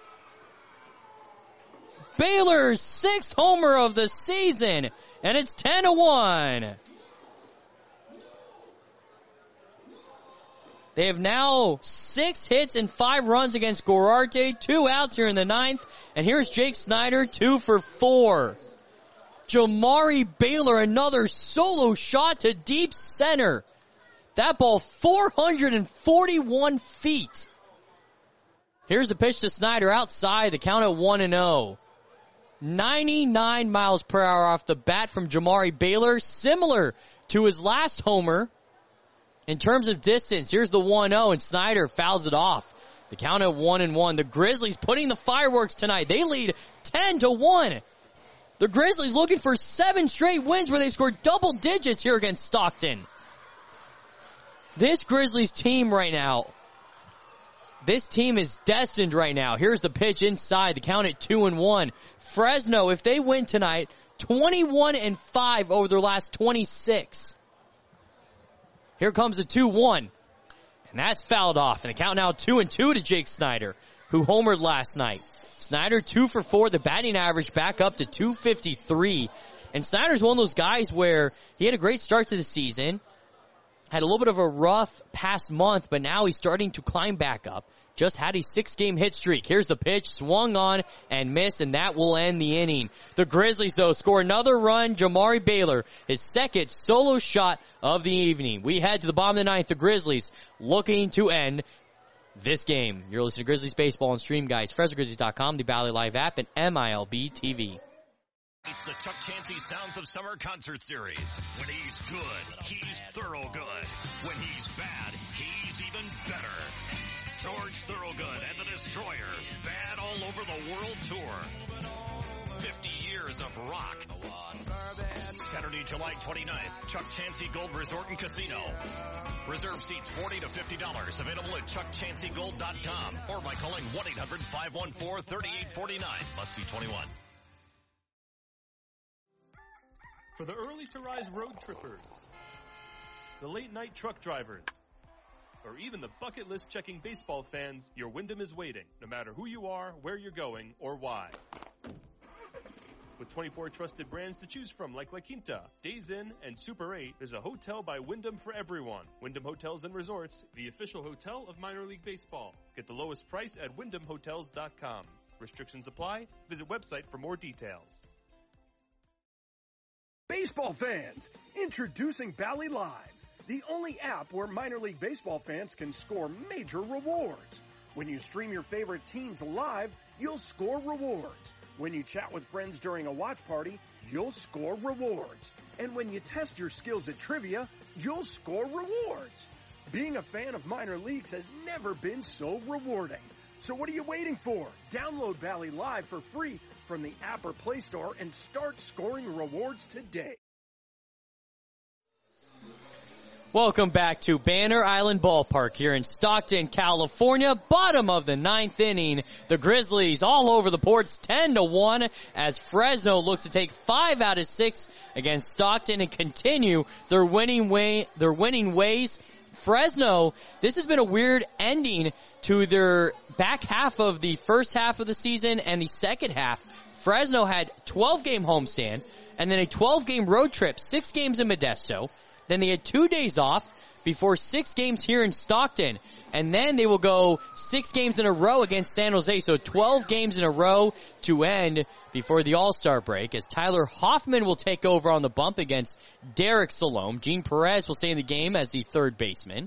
Baylor's 6th homer of the season, and it's 10-1. They have now 6 hits and 5 runs against Guararte, 2 outs here in the 9th, and here's Jake Snyder, 2 for 4. Jamari Baylor, another solo shot to deep center. That ball 441 feet. Here's the pitch to Snyder outside, the count at 1-0. 99 miles per hour off the bat from Jamari Baylor, similar to his last homer In terms of distance, here's the 1-0, and Snyder fouls it off. The count at 1-1. The Grizzlies putting the fireworks tonight. They lead 10-1. The Grizzlies looking for 7 straight wins where they've scored double digits here against Stockton. This Grizzlies team right now, this team is destined right now. Here's the pitch inside. The count at 2-1. Fresno, if they win tonight, 21-5 over their last 26. Here comes the 2-1. And that's fouled off. And the count now 2-2 to Jake Snyder, who homered last night. Snyder 2 for 4. The batting average back up to .253. And Snyder's one of those guys where he had a great start to the season. Had a little bit of a rough past month, but now he's starting to climb back up. Just had a 6-game hit streak. Here's the pitch, swung on and missed, and that will end the inning. The Grizzlies, though, score another run. Jamari Baylor, his second solo shot of the evening. We head to the bottom of the ninth. The Grizzlies looking to end this game. You're listening to Grizzlies Baseball on Stream Guides, FresnoGrizzlies.com, the Valley Live app, and MILB TV. It's the Chuck Chansey Sounds of Summer Concert Series. When he's good, he's thorough good. When he's bad, he's even better. George Thorogood and the Destroyers, bad all over the world tour. 50 years of rock. Saturday, July 29th, Chuck Chansey Gold Resort and Casino. Reserve seats $40 to $50. Available at ChuckChanseyGold.com or by calling 1-800-514-3849. Must be 21. For the early to rise road trippers, the late night truck drivers, or even the bucket list checking baseball fans, your Wyndham is waiting, no matter who you are, where you're going, or why. With 24 trusted brands to choose from like La Quinta, Days Inn, and Super 8, there's a hotel by Wyndham for everyone. Wyndham Hotels and Resorts, the official hotel of minor league baseball. Get the lowest price at WyndhamHotels.com. Restrictions apply. Visit website for more details. Baseball fans, introducing Bally Live, the only app where minor league baseball fans can score major rewards. When you stream your favorite teams live, you'll score rewards. When you chat with friends during a watch party, you'll score rewards. And when you test your skills at trivia, you'll score rewards. Being a fan of minor leagues has never been so rewarding. So what are you waiting for? Download Bally Live for free from the app or Play Store and start scoring rewards today. Welcome back to Banner Island Ballpark here in Stockton, California. Bottom of the ninth inning. The Grizzlies all over the ports 10-1 as Fresno looks to take 5 out of 6 against Stockton and continue their winning ways. Fresno, this has been a weird ending to their back half of the first half of the season and the second half. Fresno had 12-game homestand and then a 12-game road trip, 6 games in Modesto. Then they had 2 days off before 6 games here in Stockton. And then they will go 6 games in a row against San Jose. So 12 games in a row to end before the All-Star break as Tyler Hoffman will take over on the bump against Derek Salome. Gene Perez will stay in the game as the third baseman.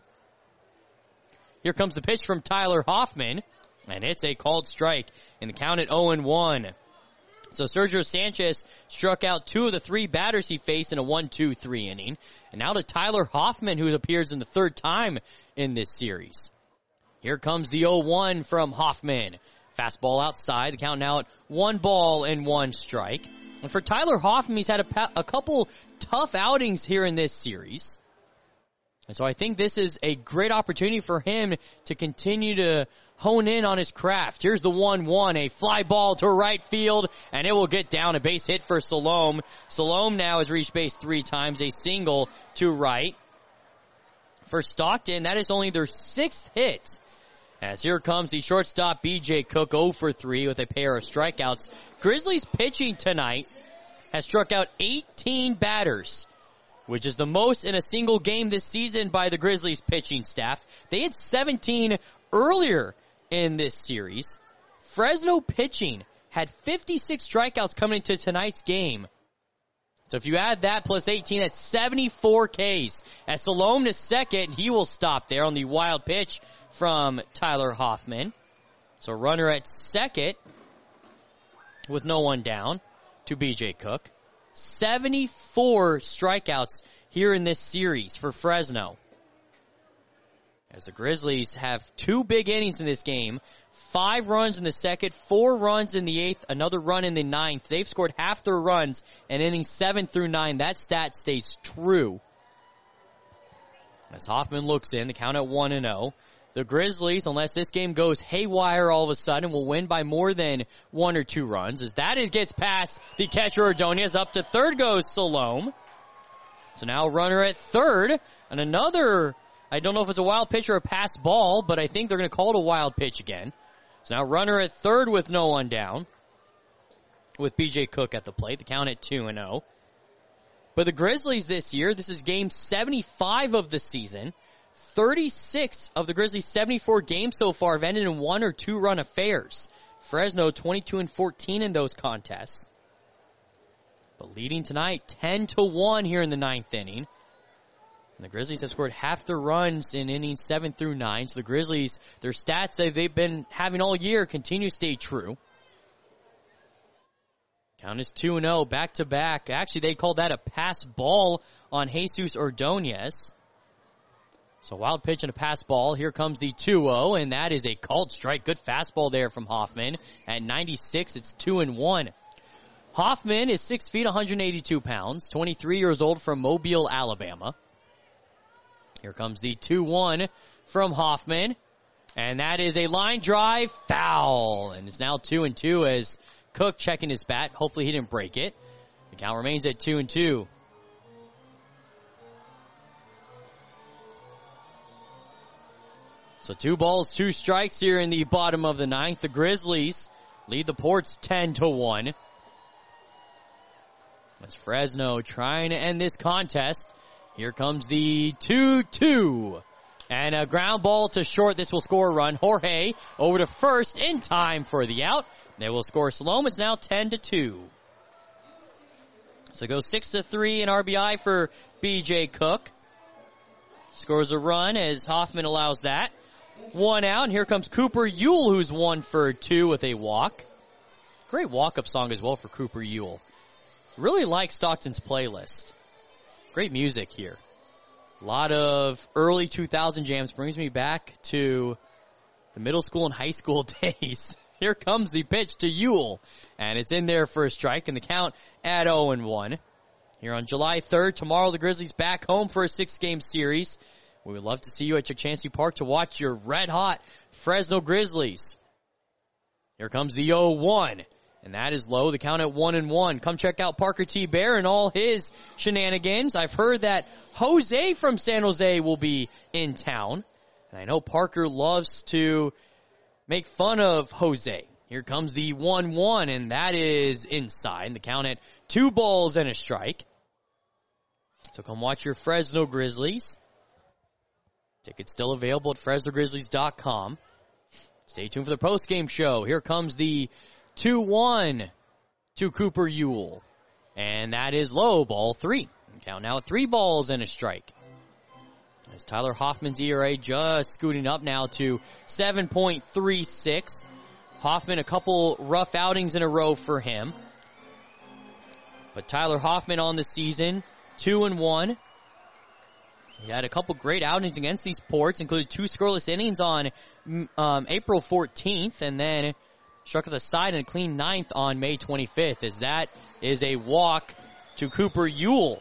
Here comes the pitch from Tyler Hoffman. And it's a called strike in the count at 0-1. So Sergio Sanchez struck out 2 of the 3 batters he faced in a 1-2-3 inning. And now to Tyler Hoffman, who appears in the third time in this series. Here comes the 0-1 from Hoffman. Fastball outside. The count now at 1 ball and 1 strike. And for Tyler Hoffman, he's had a couple tough outings here in this series. And so I think this is a great opportunity for him to continue to hone in on his craft. Here's the 1-1, a fly ball to right field, and it will get down. A base hit for Salome. Salome now has reached base 3 times, a single to right. For Stockton, that is only their 6th hit. As here comes the shortstop, B.J. Cook, 0 for 3 with a pair of strikeouts. Grizzlies pitching tonight has struck out 18 batters, which is the most in a single game this season by the Grizzlies pitching staff. They had 17 earlier in this series. Fresno pitching had 56 strikeouts coming into tonight's game. So if you add that plus 18, that's 74 Ks. As Salome to second, he will stop there on the wild pitch from Tyler Hoffman. So runner at second with no one down to B.J. Cook. 74 strikeouts here in this series for Fresno. As the Grizzlies have 2 big innings in this game. 5 runs in the second, 4 runs in the 8th, another run in the 9th. They've scored half their runs in innings 7 through 9. That stat stays true. As Hoffman looks in, the count at 1-0. The Grizzlies, unless this game goes haywire all of a sudden, will win by more than 1 or 2 runs. As that gets past the catcher Ordonez, up to third goes Salome. So now a runner at third, and another, I don't know if it's a wild pitch or a pass ball, but I think they're going to call it a wild pitch again. So now runner at third with no one down, with B.J. Cook at the plate. The count at 2-0. But the Grizzlies this year, this is game 75 of the season. 36 of the Grizzlies' 74 games so far have ended in 1 or 2 run affairs. Fresno 22-14 in those contests. But leading tonight 10-1 here in the 9th inning. And the Grizzlies have scored half their runs in innings 7 through 9. So the Grizzlies, their stats that they've been having all year continue to stay true. Count is 2-0, back-to-back. Actually, they called that a pass ball on Jesus Ordonez. So wild pitch and a pass ball. Here comes the 2-0, and that is a called strike. Good fastball there from Hoffman. At 96, it's 2-1. Hoffman is 6 feet, 182 pounds, 23 years old, from Mobile, Alabama. Here comes the 2-1 from Hoffman, and that is a line drive foul. And it's now 2-2 as Cook checking his bat. Hopefully he didn't break it. The count remains at 2-2. So 2 balls, 2 strikes here in the bottom of the 9th. The Grizzlies lead the Ports 10-1. That's Fresno trying to end this contest. Here comes the 2-2. And a ground ball to short. This will score a run. Jorge over to first in time for the out. They will score Salome. It's now 10-2. So it goes 6-3 in RBI for B.J. Cook. Scores a run as Hoffman allows that. 1 out, and here comes Cooper Ewell, who's 1 for 2 with a walk. Great walk-up song as well for Cooper Ewell. Really like Stockton's playlist. Great music here. A lot of early 2000 jams. Brings me back to the middle school and high school days. Here comes the pitch to Ewell, and it's in there for a strike, and the count at 0-1. Here on July 3rd, tomorrow the Grizzlies back home for a 6-game series. We would love to see you at Chachansky Park to watch your red-hot Fresno Grizzlies. Here comes the 0-1, and that is low. The count at 1-1. Come check out Parker T. Bear and all his shenanigans. I've heard that Jose from San Jose will be in town, and I know Parker loves to make fun of Jose. Here comes the 1-1, and that is inside. The count at 2 balls and a strike. So come watch your Fresno Grizzlies. Tickets still available at FresnoGrizzlies.com. Stay tuned for the post-game show. Here comes the 2-1 to Cooper Ewell. And that is low, ball 3. Count now at 3 balls and a strike. As Tyler Hoffman's ERA just scooting up now to 7.36. Hoffman, a couple rough outings in a row for him. But Tyler Hoffman on the season, 2-1. He had a couple great outings against these Ports, included 2 scoreless innings on April 14th, and then struck to the side in a clean 9th on May 25th, as that is a walk to Cooper Ewell.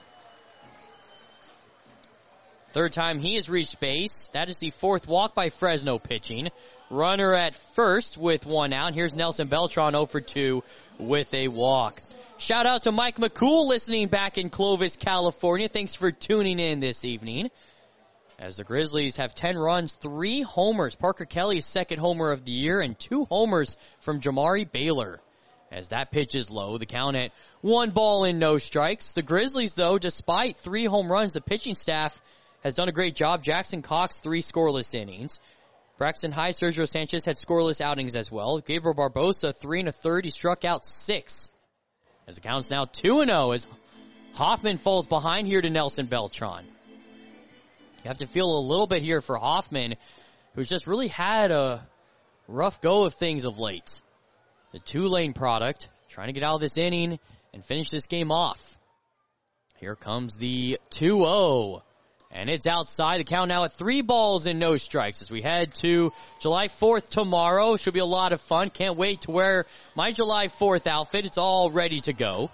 3rd time he has reached base. That is the 4th walk by Fresno pitching. Runner at first with 1 out. Here's Nelson Beltran 0 for 2 with a walk. Shout out to Mike McCool listening back in Clovis, California. Thanks for tuning in this evening. As the Grizzlies have 10 runs, 3 homers. Parker Kelly's 2nd homer of the year, and 2 homers from Jamari Baylor. As that pitch is low, the count at 1 ball and no strikes. The Grizzlies, though, despite 3 home runs, the pitching staff has done a great job. Jackson Cox, 3 scoreless innings. Braxton High, Sergio Sanchez had scoreless outings as well. Gabriel Barbosa, 3 1/3. He struck out 6. As the count's now 2-0 as Hoffman falls behind here to Nelson Beltran. You have to feel a little bit here for Hoffman, who's just really had a rough go of things of late. The Tulane product, trying to get out of this inning and finish this game off. Here comes the 2-0. And it's outside. The count now at 3 balls and no strikes as we head to July 4th tomorrow. Should be a lot of fun. Can't wait to wear my July 4th outfit. It's all ready to go.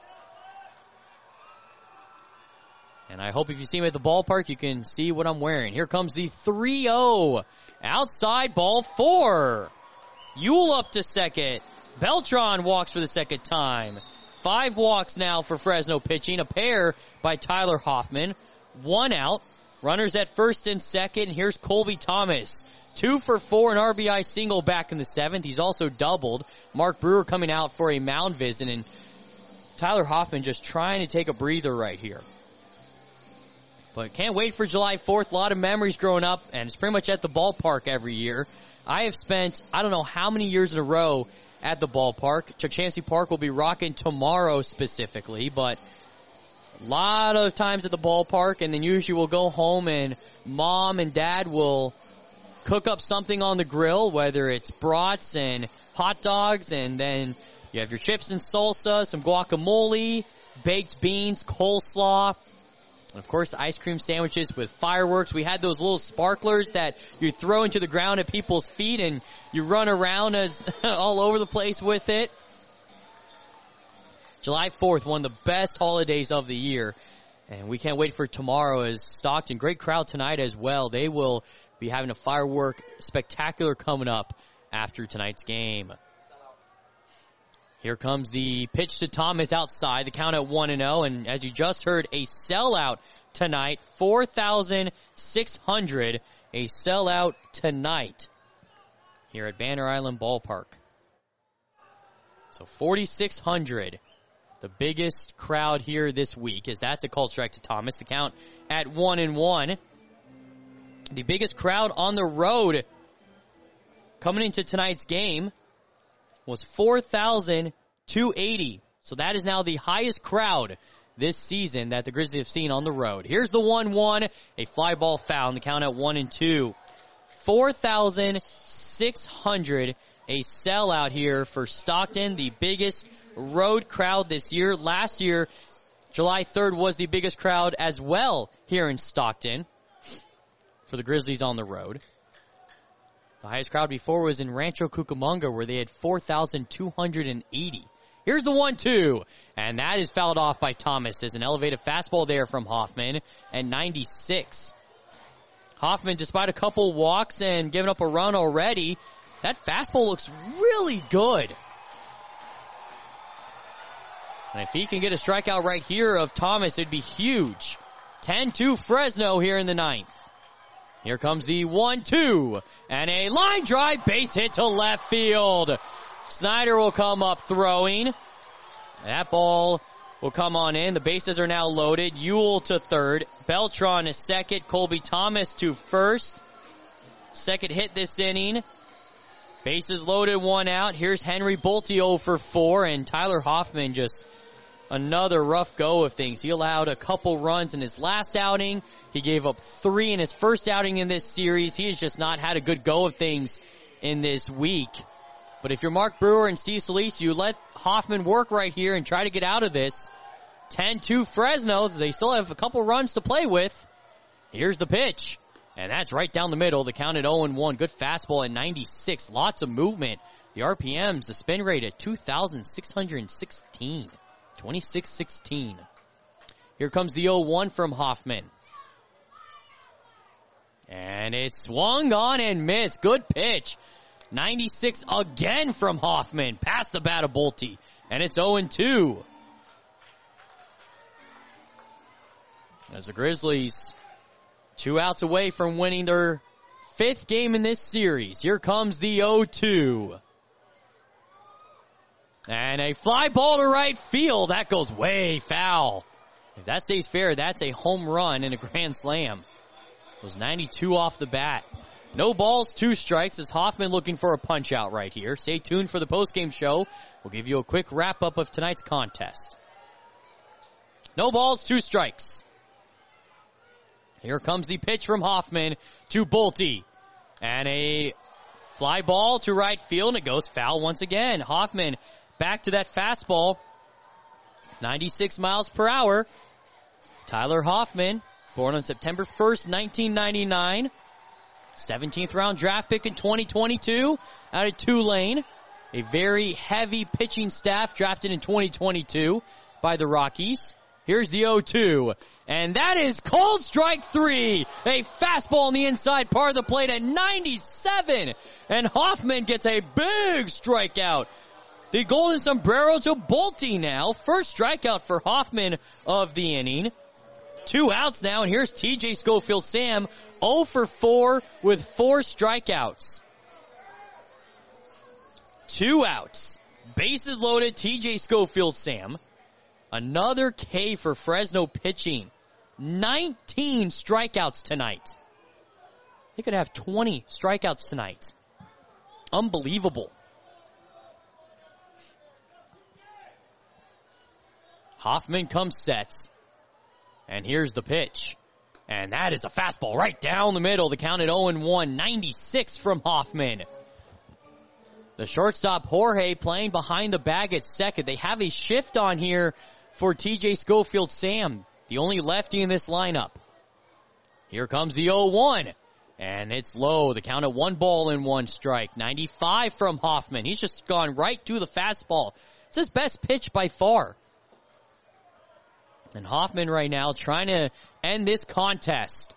And I hope if you see me at the ballpark, you can see what I'm wearing. Here comes the 3-0. Outside, ball 4. Ewell up to second. Beltran walks for the second time. 5 walks now for Fresno pitching. A pair by Tyler Hoffman. 1 out. Runners at first and second. Here's Colby Thomas. 2 for 4, an RBI single back in the 7th. He's also doubled. Mark Brewer coming out for a mound visit, and Tyler Hoffman just trying to take a breather right here. But can't wait for July 4th. A lot of memories growing up, and it's pretty much at the ballpark every year. I have spent, I don't know how many years in a row at the ballpark. Chuck Chansey Park will be rocking tomorrow specifically, but a lot of times at the ballpark, and then usually we'll go home and Mom and Dad will cook up something on the grill, whether it's brats and hot dogs, and then you have your chips and salsa, some guacamole, baked beans, coleslaw, and of course ice cream sandwiches with fireworks. We had those little sparklers that you throw into the ground at people's feet and you run around as all over the place with it. July 4th, one of the best holidays of the year. And we can't wait for tomorrow as Stockton. Great crowd tonight as well. They will be having a firework spectacular coming up after tonight's game. Here comes the pitch to Thomas outside. The count at 1-0. And as you just heard, a sellout tonight. 4,600. A sellout tonight here at Banner Island Ballpark. So 4,600. The biggest crowd here this week, as that's a called strike to Thomas. The count at 1-1. The biggest crowd on the road coming into tonight's game was 4,280. So that is now the highest crowd this season that the Grizzlies have seen on the road. Here's the 1-1, a fly ball foul, and the count at 1-2. 4,600. A sellout here for Stockton, the biggest road crowd this year. Last year, July 3rd was the biggest crowd as well here in Stockton for the Grizzlies on the road. The highest crowd before was in Rancho Cucamonga, where they had 4,280. Here's the 1-2, and that is fouled off by Thomas as an elevated fastball there from Hoffman at 96. Hoffman, despite a couple walks and giving up a run already, that fastball looks really good. And if he can get a strikeout right here of Thomas, it'd be huge. 10-2 Fresno here in the 9th. Here comes the 1-2. And a line drive base hit to left field. Snyder will come up throwing. That ball will come on in. The bases are now loaded. Ewell to third. Beltran to second. Colby Thomas to first. Second hit this inning. Bases loaded, 1 out. Here's Henry Bolte 0 for 4, and Tyler Hoffman just another rough go of things. He allowed a couple runs in his last outing. He gave up 3 in his first outing in this series. He has just not had a good go of things in this week. But if you're Mark Brewer and Steve Solis, you let Hoffman work right here and try to get out of this. 10-2 Fresno. They still have a couple runs to play with. Here's the pitch. And that's right down the middle. The count at 0-1. Good fastball at 96. Lots of movement. The RPMs, the spin rate at 2,616. 26-16. Here comes the 0-1 from Hoffman. And it's swung on and missed. Good pitch. 96 again from Hoffman. Past the bat of Bolte. And it's 0-2. As the Grizzlies 2 outs away from winning their 5th game in this series. Here comes the 0-2. And a fly ball to right field. That goes way foul. If that stays fair, that's a home run and a grand slam. It was 92 off the bat. No balls, 2 strikes as Hoffman looking for a punch out right here. Stay tuned for the postgame show. We'll give you a quick wrap up of tonight's contest. No balls, 2 strikes. Here comes the pitch from Hoffman to Bolte. And a fly ball to right field, and it goes foul once again. Hoffman back to that fastball. 96 miles per hour. Tyler Hoffman Born on September 1st, 1999. 17th round draft pick in 2022 out of Tulane. A very heavy pitching staff drafted in 2022 by the Rockies. Here's the 0-2. And that is called strike 3. A fastball on the inside part of the plate at 97. And Hoffman gets a big strikeout. The Golden Sombrero to Bolte now. First strikeout for Hoffman of the inning. 2 outs now, and here's TJ Schofield Sam, 0 for 4 with 4 strikeouts. 2 outs. Bases loaded, TJ Schofield Sam. Another K for Fresno pitching. 19 strikeouts tonight. They could have 20 strikeouts tonight. Unbelievable. Hoffman comes sets. And here's the pitch. And that is a fastball right down the middle. The count at 0-1. 96 from Hoffman. The shortstop Jorge playing behind the bag at second. They have a shift on here for TJ Schofield Sam, the only lefty in this lineup. Here comes the 0-1. And it's low. The count at 1-1 strike. 95 from Hoffman. He's just gone right to the fastball. It's his best pitch by far. And Hoffman right now trying to end this contest.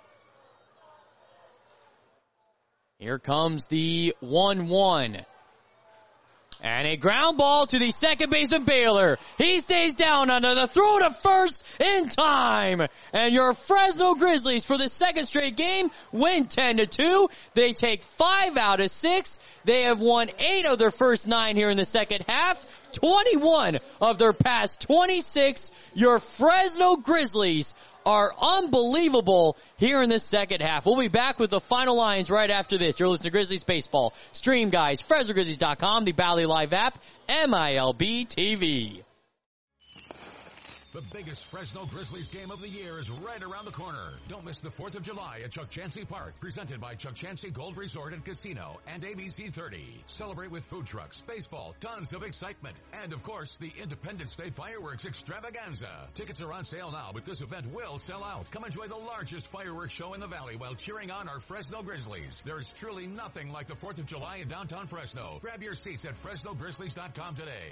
Here comes the 1-1. And a ground ball to the second baseman Baylor. He stays down under the throw to first in time. And your Fresno Grizzlies for the second straight game win 10-2. They take 5 out of 6. They have won 8 of their first 9 here in the second half. 21 of their past 26. Your Fresno Grizzlies are unbelievable here in the second half. We'll be back with the final lines right after this. You're listening to Grizzlies Baseball. Stream, guys, FresnoGrizzlies.com, the Bally Live app, MILB TV. The biggest Fresno Grizzlies game of the year is right around the corner. Don't miss the 4th of July at Chuck Chansey Park, presented by Chuck Chansey Gold Resort and Casino and ABC 30. Celebrate with food trucks, baseball, tons of excitement, and of course, the Independence Day fireworks extravaganza. Tickets are on sale now, but this event will sell out. Come enjoy the largest fireworks show in the Valley while cheering on our Fresno Grizzlies. There's truly nothing like the 4th of July in downtown Fresno. Grab your seats at FresnoGrizzlies.com today.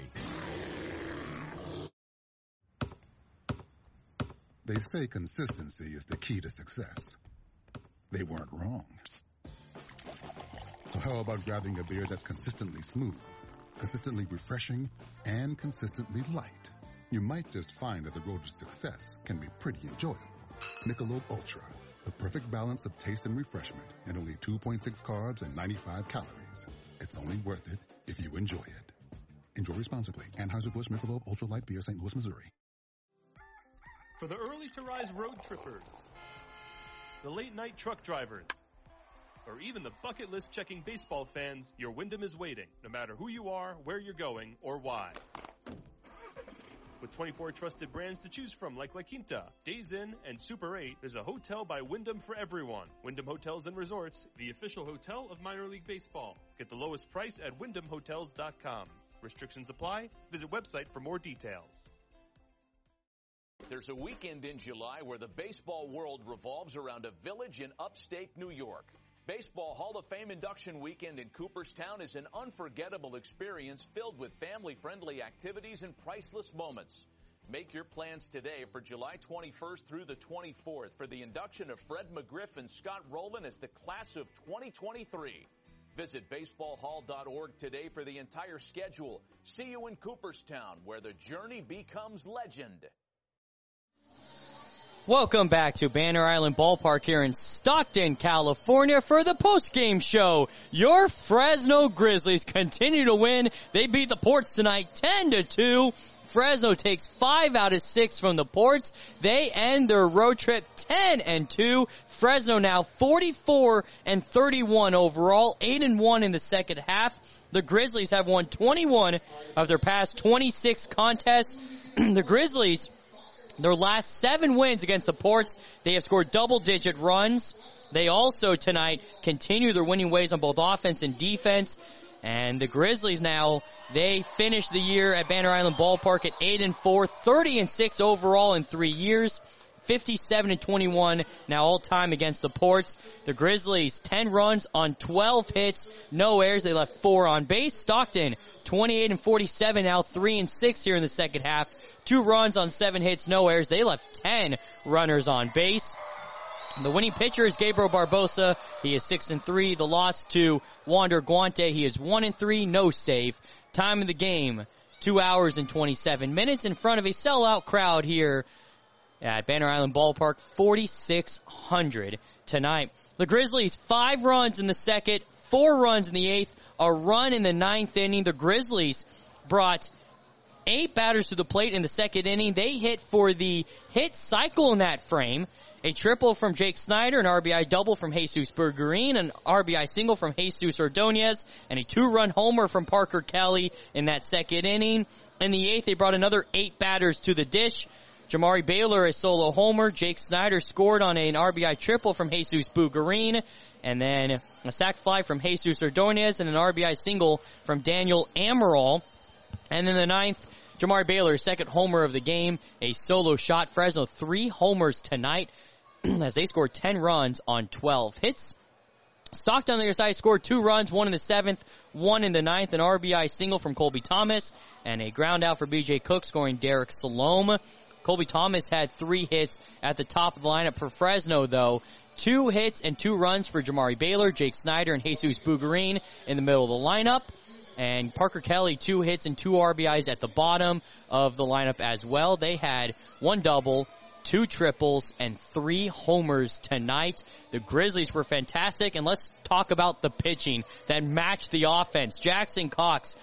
They say consistency is the key to success. They weren't wrong. So how about grabbing a beer that's consistently smooth, consistently refreshing, and consistently light? You might just find that the road to success can be pretty enjoyable. Michelob Ultra, the perfect balance of taste and refreshment, and only 2.6 carbs and 95 calories. It's only worth it if you enjoy it. Enjoy responsibly. Anheuser-Busch Michelob Ultra Light Beer, St. Louis, Missouri. For the early to rise road trippers, the late night truck drivers, or even the bucket list checking baseball fans, your Wyndham is waiting, no matter who you are, where you're going, or why. With 24 trusted brands to choose from like La Quinta, Days Inn, and Super 8, there's a hotel by Wyndham for everyone. Wyndham Hotels and Resorts, the official hotel of minor league baseball. Get the lowest price at WyndhamHotels.com. Restrictions apply. Visit website for more details. There's a weekend in July where the baseball world revolves around a village in upstate New York. Baseball Hall of Fame induction weekend in Cooperstown is an unforgettable experience filled with family-friendly activities and priceless moments. Make your plans today for July 21st through the 24th for the induction of Fred McGriff and Scott Rowland as the class of 2023. Visit baseballhall.org today for the entire schedule. See you in Cooperstown, where the journey becomes legend. Welcome back to Banner Island Ballpark here in Stockton, California for the post-game show. Your Fresno Grizzlies continue to win. They beat the Ports tonight 10-2. Fresno takes 5 out of 6 from the Ports. They end their road trip 10-2. Fresno now 44-31 overall, 8-1 in the second half. The Grizzlies have won 21 of their past 26 contests. The Grizzlies, their last 7 wins against the Ports, they have scored double-digit runs. They also tonight continue their winning ways on both offense and defense. And the Grizzlies now, they finish the year at Banner Island Ballpark at 8-4, 30-6 overall in 3 years. 57-21 now all time against the Ports. The Grizzlies, 10 runs on 12 hits, no errors. They left 4 on base. Stockton, 28-47 now 3-6 here in the second half. 2 runs on 7 hits, no errors. They left 10 runners on base. The winning pitcher is Gabriel Barbosa. He is 6-3. The loss to Wander Guante. He is 1-3, no save. Time of the game, 2 hours and 27 minutes in front of a sellout crowd here at Banner Island Ballpark, 4,600 tonight. The Grizzlies, 5 runs in the second, 4 runs in the 8th, a run in the 9th inning. The Grizzlies brought 8 batters to the plate in the second inning. They hit for the hit cycle in that frame. A triple from Jake Snyder, an RBI double from Jesus Bergerin, an RBI single from Jesus Ordonez, and a 2-run homer from Parker Kelly in that second inning. In the 8th, they brought another 8 batters to the dish. Jamari Baylor, a solo homer. Jake Snyder scored on an RBI triple from Jesus Bergerin, and then a sac fly from Jesus Ordonez and an RBI single from Daniel Amaral. And in the 9th, Jamari Baylor, second homer of the game, a solo shot. Fresno, 3 homers tonight as they scored 10 runs on 12 hits. Stockton on the other side scored 2 runs, 1 in the 7th, 1 in the 9th, an RBI single from Colby Thomas, and a ground out for B.J. Cook, scoring Derek Salome. Colby Thomas had 3 hits at the top of the lineup for Fresno, though. 2 hits and 2 runs for Jamari Baylor, Jake Snyder, and Jesus Bergerin in the middle of the lineup. And Parker Kelly, 2 hits and 2 RBIs at the bottom of the lineup as well. They had 1 double, 2 triples, and 3 homers tonight. The Grizzlies were fantastic, and let's talk about the pitching that matched the offense. Jackson Cox,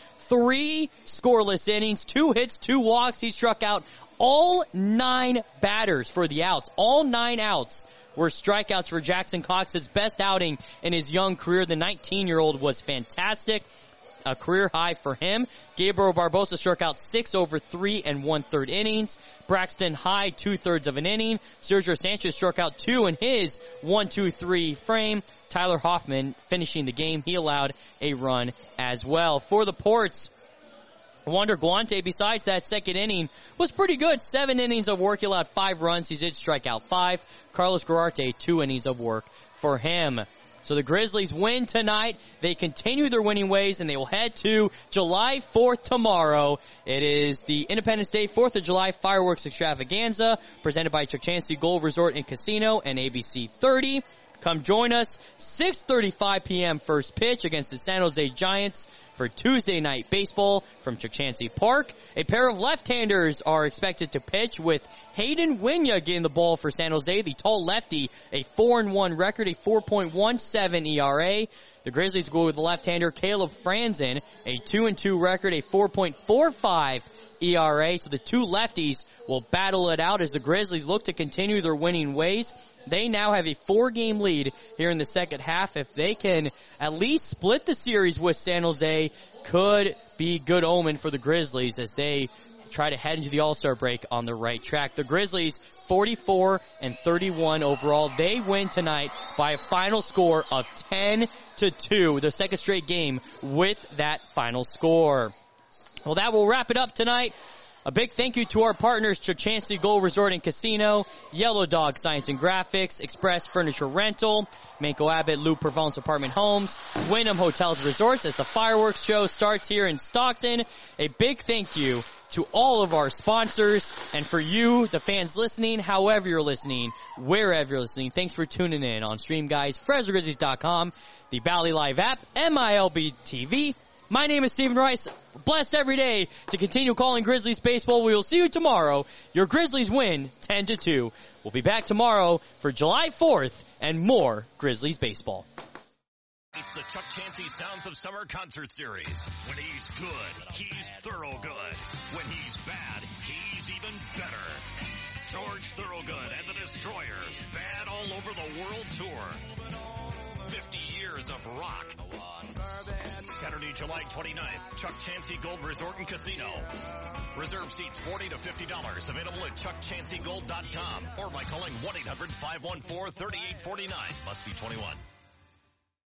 3 scoreless innings, 2 hits, 2 walks. He struck out all 9 batters for the outs. All 9 outs were strikeouts for Jackson Cox. His best outing in his young career. The 19-year-old was fantastic. A career high for him. Gabriel Barbosa struck out 6 over 3 1/3 innings. Braxton Hyde, 2/3 of an inning. Sergio Sanchez struck out 2 in his 1-2-3 frame. Tyler Hoffman finishing the game. He allowed a run as well. For the Ports, Wander Guante, besides that second inning, was pretty good. 7 innings of work. He allowed 5 runs. He did strike out 5. Carlos Gararte, 2 innings of work for him. So the Grizzlies win tonight. They continue their winning ways, and they will head to July 4th tomorrow. It is the Independence Day 4th of July fireworks extravaganza presented by Chuck Chansey Gold Resort and Casino and ABC 30. Come join us, 6:35 p.m. first pitch against the San Jose Giants for Tuesday night baseball from Chuck Chansey Park. A pair of left-handers are expected to pitch, with Hayden Winya getting the ball for San Jose, the tall lefty, a 4-1 record, a 4.17 ERA. The Grizzlies go with the left-hander Caleb Franzen, a 2-2 record, a 4.45 ERA. So the two lefties will battle it out as the Grizzlies look to continue their winning ways. They now have a 4-game lead here in the second half. If they can at least split the series with San Jose, could be good omen for the Grizzlies as they try to head into the All-Star break on the right track. The Grizzlies, 44-31 overall. They win tonight by a final score of 10-2, their second straight game with that final score. Well, that will wrap it up tonight. A big thank you to our partners, Chuck Chansey Gold Resort and Casino, Yellow Dog Science and Graphics, Express Furniture Rental, Manco Abbott Lou Provence Apartment Homes, Wyndham Hotels Resorts as the fireworks show starts here in Stockton. A big thank you to all of our sponsors, and for you, the fans listening, however you're listening, wherever you're listening, thanks for tuning in on Stream Guys, FresnoGrizzlies.com, the Bally Live app, MILB TV. My name is Stephen Rice. Blessed every day to continue calling Grizzlies baseball. We will see you tomorrow. Your Grizzlies win 10-2. We'll be back tomorrow for July 4th and more Grizzlies baseball. It's the Chuck Chansey Sounds of Summer concert series. When he's good, he's thorough good. When he's bad, he's even better. George Thorogood and the Destroyers, bad all over the world tour. 50 years of rock. Saturday, July 29th, Chuck Chansey Gold Resort and Casino. Reserve seats $40 to $50. Available at ChuckChanseyGold.com or by calling 1-800-514-3849. Must be 21.